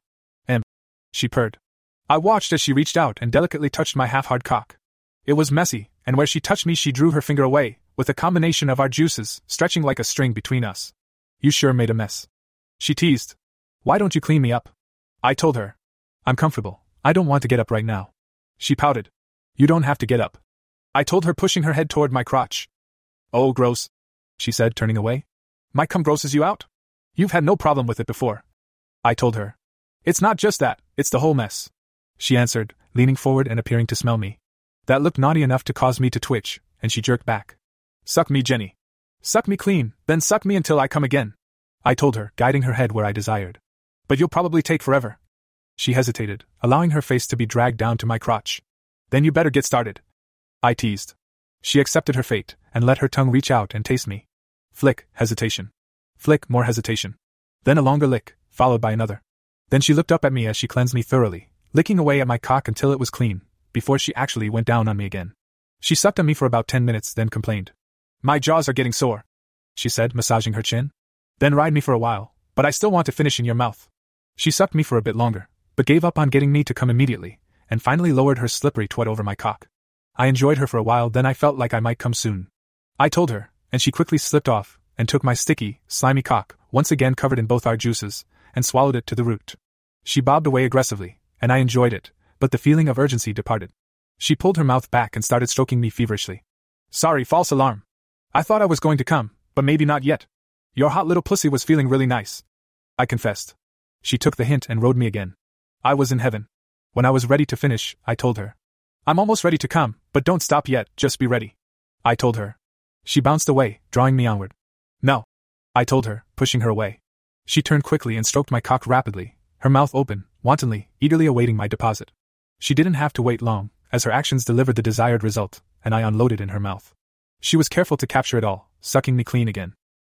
She purred. I watched as she reached out and delicately touched my half-hard cock. It was messy, and where she touched me she drew her finger away, with a combination of our juices stretching like a string between us. You sure made a mess. She teased. Why don't you clean me up? I told her. I'm comfortable. I don't want to get up right now. She pouted. You don't have to get up. I told her, pushing her head toward my crotch. Oh, gross, she said, turning away. My cum grosses you out? You've had no problem with it before. I told her. It's not just that, it's the whole mess. She answered, leaning forward and appearing to smell me. That looked naughty enough to cause me to twitch, and she jerked back. Suck me, Jenny. Suck me clean, then suck me until I come again. I told her, guiding her head where I desired. But you'll probably take forever. She hesitated, allowing her face to be dragged down to my crotch. Then you better get started. I teased. She accepted her fate, and let her tongue reach out and taste me. Flick, hesitation. Flick, more hesitation. Then a longer lick, followed by another. Then she looked up at me as she cleansed me thoroughly, licking away at my cock until it was clean, before she actually went down on me again. She sucked on me for about 10 minutes, then complained. My jaws are getting sore, she said, massaging her chin. Then ride me for a while, but I still want to finish in your mouth. She sucked me for a bit longer, but gave up on getting me to come immediately, and finally lowered her slippery twat over my cock. I enjoyed her for a while, then I felt like I might come soon. I told her, and she quickly slipped off, and took my sticky, slimy cock, once again covered in both our juices, and swallowed it to the root. She bobbed away aggressively, and I enjoyed it, but the feeling of urgency departed. She pulled her mouth back and started stroking me feverishly. Sorry, false alarm. I thought I was going to come, but maybe not yet. Your hot little pussy was feeling really nice, I confessed. She took the hint and rode me again. I was in heaven. When I was ready to finish, I told her. I'm almost ready to come, but don't stop yet, just be ready. I told her. She bounced away, drawing me onward. No, I told her, pushing her away. She turned quickly and stroked my cock rapidly, her mouth open, wantonly, eagerly awaiting my deposit. She didn't have to wait long, as her actions delivered the desired result, and I unloaded in her mouth. She was careful to capture it all, sucking me clean again.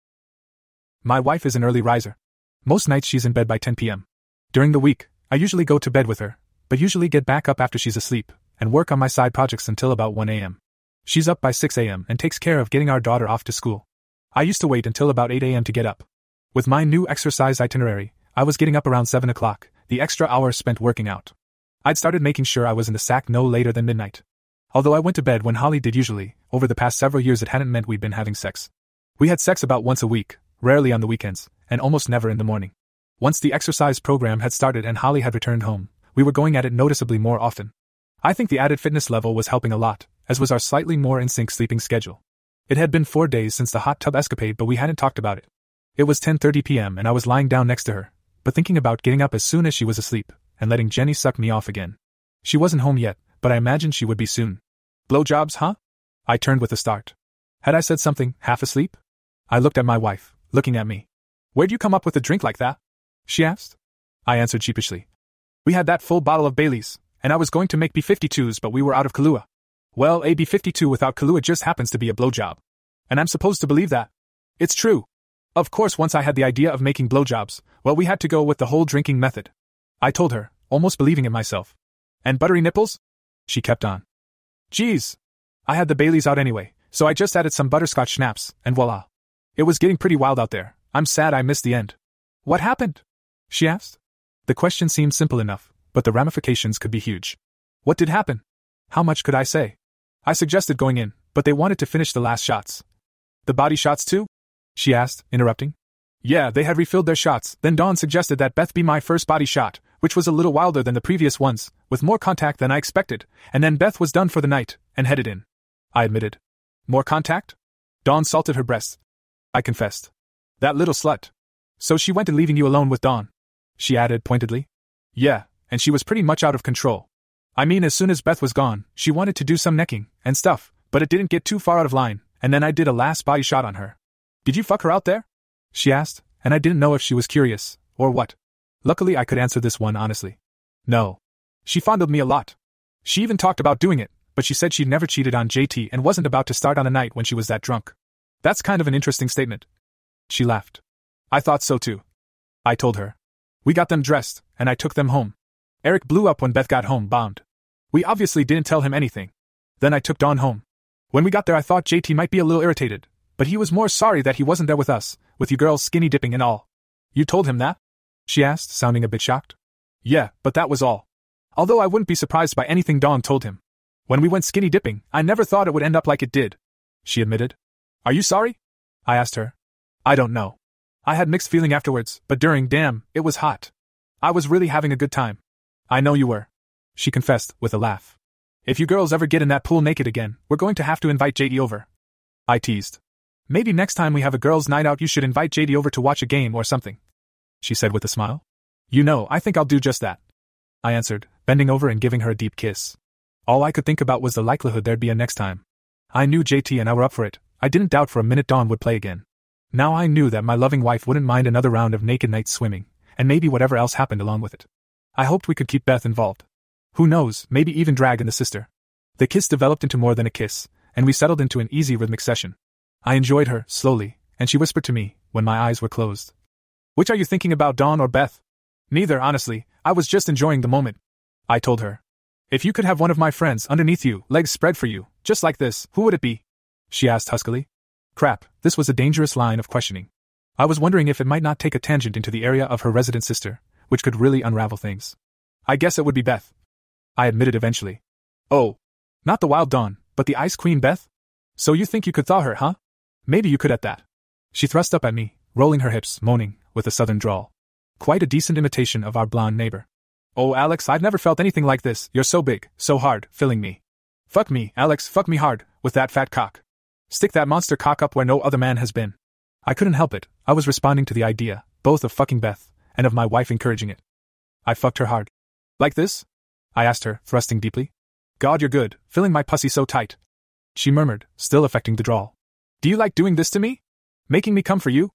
My wife is an early riser. Most nights she's in bed by 10 p.m. During the week, I usually go to bed with her, but usually get back up after she's asleep, and work on my side projects until about 1 a.m. She's up by 6 a.m. and takes care of getting our daughter off to school. I used to wait until about 8 a.m. to get up. With my new exercise itinerary, I was getting up around 7 o'clock, the extra hour spent working out. I'd started making sure I was in the sack no later than midnight. Although I went to bed when Holly did usually, over the past several years it hadn't meant we'd been having sex. We had sex about once a week, rarely on the weekends, and almost never in the morning. Once the exercise program had started and Holly had returned home, we were going at it noticeably more often. I think the added fitness level was helping a lot, as was our slightly more in sync sleeping schedule. It had been 4 days since the hot tub escapade, but we hadn't talked about it. It was 10:30 p.m. and I was lying down next to her, but thinking about getting up as soon as she was asleep, and letting Jenny suck me off again. She wasn't home yet, but I imagined she would be soon. Blowjobs, huh? I turned with a start. Had I said something, half asleep? I looked at my wife, looking at me. Where'd you come up with a drink like that? She asked. I answered sheepishly. We had that full bottle of Bailey's, and I was going to make B-52s, but we were out of Kahlua. Well, a B-52 without Kahlua just happens to be a blowjob. And I'm supposed to believe that. It's true. Of course, once I had the idea of making blowjobs, well, we had to go with the whole drinking method. I told her, almost believing it myself. And buttery nipples? She kept on. Geez. I had the Baileys out anyway, so I just added some butterscotch schnapps, and voila. It was getting pretty wild out there. I'm sad I missed the end. What happened? She asked. The question seemed simple enough, but the ramifications could be huge. What did happen? How much could I say? I suggested going in, but they wanted to finish the last shots. The body shots too? She asked, interrupting. Yeah, they had refilled their shots. Then Dawn suggested that Beth be my first body shot, which was a little wilder than the previous ones, with more contact than I expected, and then Beth was done for the night, and headed in. I admitted. More contact? Dawn salted her breasts. I confessed. That little slut. So she went and leaving you alone with Dawn? She added pointedly. Yeah, and she was pretty much out of control. I mean, as soon as Beth was gone, she wanted to do some necking, and stuff, but it didn't get too far out of line, and then I did a last body shot on her. Did you fuck her out there? She asked, and I didn't know if she was curious, or what. Luckily I could answer this one honestly. No. She fondled me a lot. She even talked about doing it, but she said she'd never cheated on JT and wasn't about to start on a night when she was that drunk. That's kind of an interesting statement. She laughed. I thought so too. I told her. We got them dressed, and I took them home. Eric blew up when Beth got home, bombed. We obviously didn't tell him anything. Then I took Dawn home. When we got there I thought JT might be a little irritated, but he was more sorry that he wasn't there with us, with you girls skinny dipping and all. You told him that? She asked, sounding a bit shocked. Yeah, but that was all. Although I wouldn't be surprised by anything Dawn told him. When we went skinny dipping, I never thought it would end up like it did. She admitted. Are you sorry? I asked her. I don't know. I had mixed feeling afterwards, but during, damn, it was hot. I was really having a good time. I know you were. She confessed, with a laugh. If you girls ever get in that pool naked again, we're going to have to invite JD over. I teased. Maybe next time we have a girls' night out you should invite JD over to watch a game or something. She said with a smile. You know, I think I'll do just that. I answered, bending over and giving her a deep kiss. All I could think about was the likelihood there'd be a next time. I knew JT and I were up for it. I didn't doubt for a minute Dawn would play again. Now I knew that my loving wife wouldn't mind another round of naked night swimming, and maybe whatever else happened along with it. I hoped we could keep Beth involved. Who knows, maybe even drag in the sister. The kiss developed into more than a kiss, and we settled into an easy rhythmic session. I enjoyed her, slowly, and she whispered to me, when my eyes were closed. Which are you thinking about, Dawn or Beth? Neither, honestly, I was just enjoying the moment. I told her. If you could have one of my friends underneath you, legs spread for you, just like this, who would it be? She asked huskily. Crap, this was a dangerous line of questioning. I was wondering if it might not take a tangent into the area of her resident sister, which could really unravel things. I guess it would be Beth. I admitted eventually. Oh. Not the wild Dawn, but the Ice Queen Beth? So you think you could thaw her, huh? Maybe you could at that. She thrust up at me, rolling her hips, moaning, with a southern drawl. Quite a decent imitation of our blonde neighbor. Oh, Alex, I've never felt anything like this. You're so big, so hard, filling me. Fuck me, Alex, fuck me hard, with that fat cock. Stick that monster cock up where no other man has been. I couldn't help it. I was responding to the idea, both of fucking Beth, and of my wife encouraging it. I fucked her hard. Like this? I asked her, thrusting deeply. God, you're good, filling my pussy so tight. She murmured, still affecting the drawl. Do you like doing this to me? Making me come for you?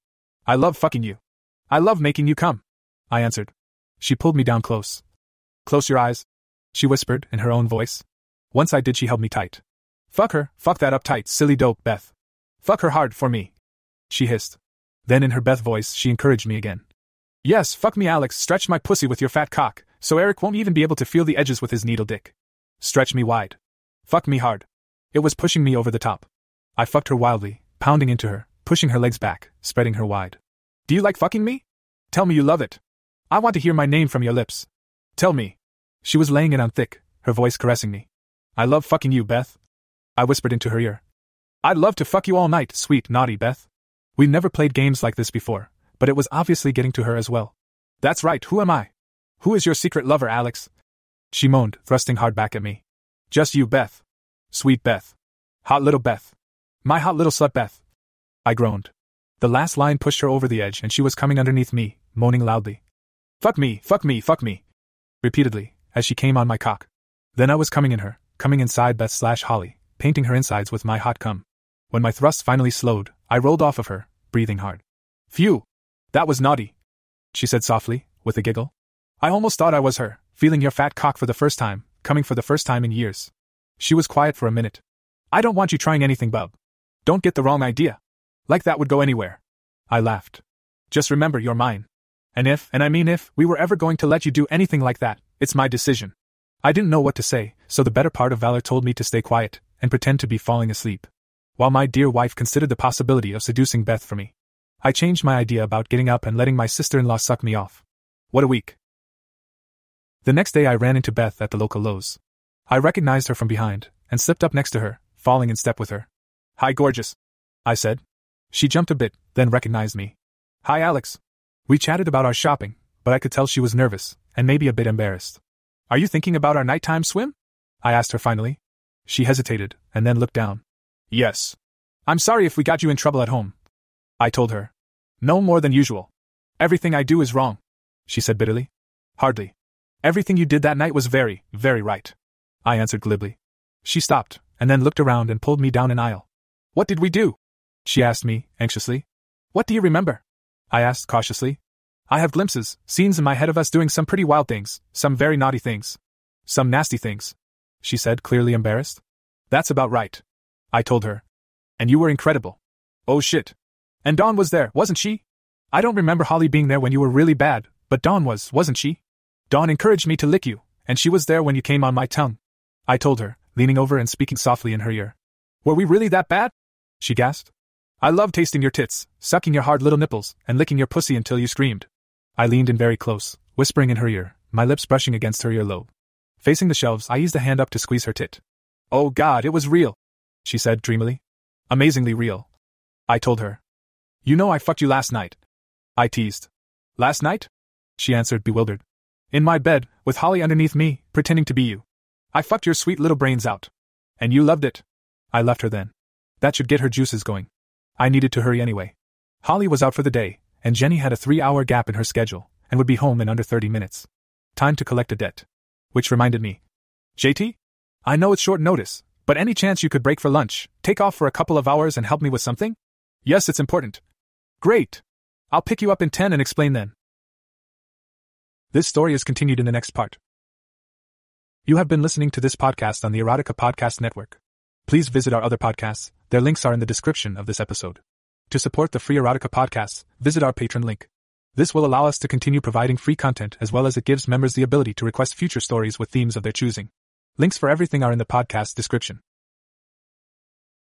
I love fucking you. I love making you come, I answered. She pulled me down close. Close your eyes, she whispered in her own voice. Once I did, she held me tight. Fuck her, fuck that uptight, silly dope, Beth. Fuck her hard for me, she hissed. Then in her Beth voice, she encouraged me again. Yes, fuck me, Alex, stretch my pussy with your fat cock, so Eric won't even be able to feel the edges with his needle dick. Stretch me wide. Fuck me hard. It was pushing me over the top. I fucked her wildly, pounding into her, pushing her legs back, spreading her wide. Do you like fucking me? Tell me you love it. I want to hear my name from your lips. Tell me. She was laying it on thick, her voice caressing me. I love fucking you, Beth. I whispered into her ear. I'd love to fuck you all night, sweet, naughty Beth. We'd never played games like this before, but it was obviously getting to her as well. That's right, who am I? Who is your secret lover, Alex? She moaned, thrusting hard back at me. Just you, Beth. Sweet Beth. Hot little Beth. My hot little slut Beth. I groaned. The last line pushed her over the edge and she was coming underneath me, moaning loudly. Fuck me, fuck me, fuck me. Repeatedly, as she came on my cock. Then I was coming in her, coming inside Beth/Holly, painting her insides with my hot cum. When my thrust finally slowed, I rolled off of her, breathing hard. Phew! That was naughty, she said softly, with a giggle. I almost thought I was her, feeling your fat cock for the first time, coming for the first time in years. She was quiet for a minute. I don't want you trying anything, bub. Don't get the wrong idea. Like that would go anywhere. I laughed. Just remember, you're mine. And if, and I mean if, we were ever going to let you do anything like that, it's my decision. I didn't know what to say, so the better part of valor told me to stay quiet, and pretend to be falling asleep. While my dear wife considered the possibility of seducing Beth for me. I changed my idea about getting up and letting my sister-in-law suck me off. What a week. The next day I ran into Beth at the local Lowe's. I recognized her from behind, and slipped up next to her, falling in step with her. Hi, gorgeous, I said. She jumped a bit, then recognized me. Hi, Alex. We chatted about our shopping, but I could tell she was nervous, and maybe a bit embarrassed. Are you thinking about our nighttime swim? I asked her finally. She hesitated, and then looked down. Yes. I'm sorry if we got you in trouble at home, I told her. No more than usual. Everything I do is wrong, she said bitterly. Hardly. Everything you did that night was very, very right, I answered glibly. She stopped, and then looked around and pulled me down an aisle. What did we do? She asked me, anxiously. What do you remember? I asked cautiously. I have glimpses, scenes in my head of us doing some pretty wild things, some very naughty things. Some nasty things, she said, clearly embarrassed. That's about right, I told her. And you were incredible. Oh shit. And Dawn was there, wasn't she? I don't remember Holly being there when you were really bad, but Dawn was, wasn't she? Dawn encouraged me to lick you, and she was there when you came on my tongue, I told her, leaning over and speaking softly in her ear. Were we really that bad? She gasped. I love tasting your tits, sucking your hard little nipples, and licking your pussy until you screamed. I leaned in very close, whispering in her ear, my lips brushing against her earlobe. Facing the shelves, I eased a hand up to squeeze her tit. Oh God, it was real, she said dreamily. Amazingly real, I told her. You know I fucked you last night, I teased. Last night? She answered, bewildered. In my bed, with Holly underneath me, pretending to be you. I fucked your sweet little brains out. And you loved it. I left her then. That should get her juices going. I needed to hurry anyway. Holly was out for the day, and Jenny had a 3-hour gap in her schedule, and would be home in under 30 minutes. Time to collect a debt. Which reminded me. JT? I know it's short notice, but any chance you could break for lunch, take off for a couple of hours and help me with something? Yes, it's important. Great. I'll pick you up in 10 and explain then. This story is continued in the next part. You have been listening to this podcast on the Erotica Podcast Network. Please visit our other podcasts, their links are in the description of this episode. To support the free Erotica podcasts, visit our Patreon link. This will allow us to continue providing free content as well as it gives members the ability to request future stories with themes of their choosing. Links for everything are in the podcast description.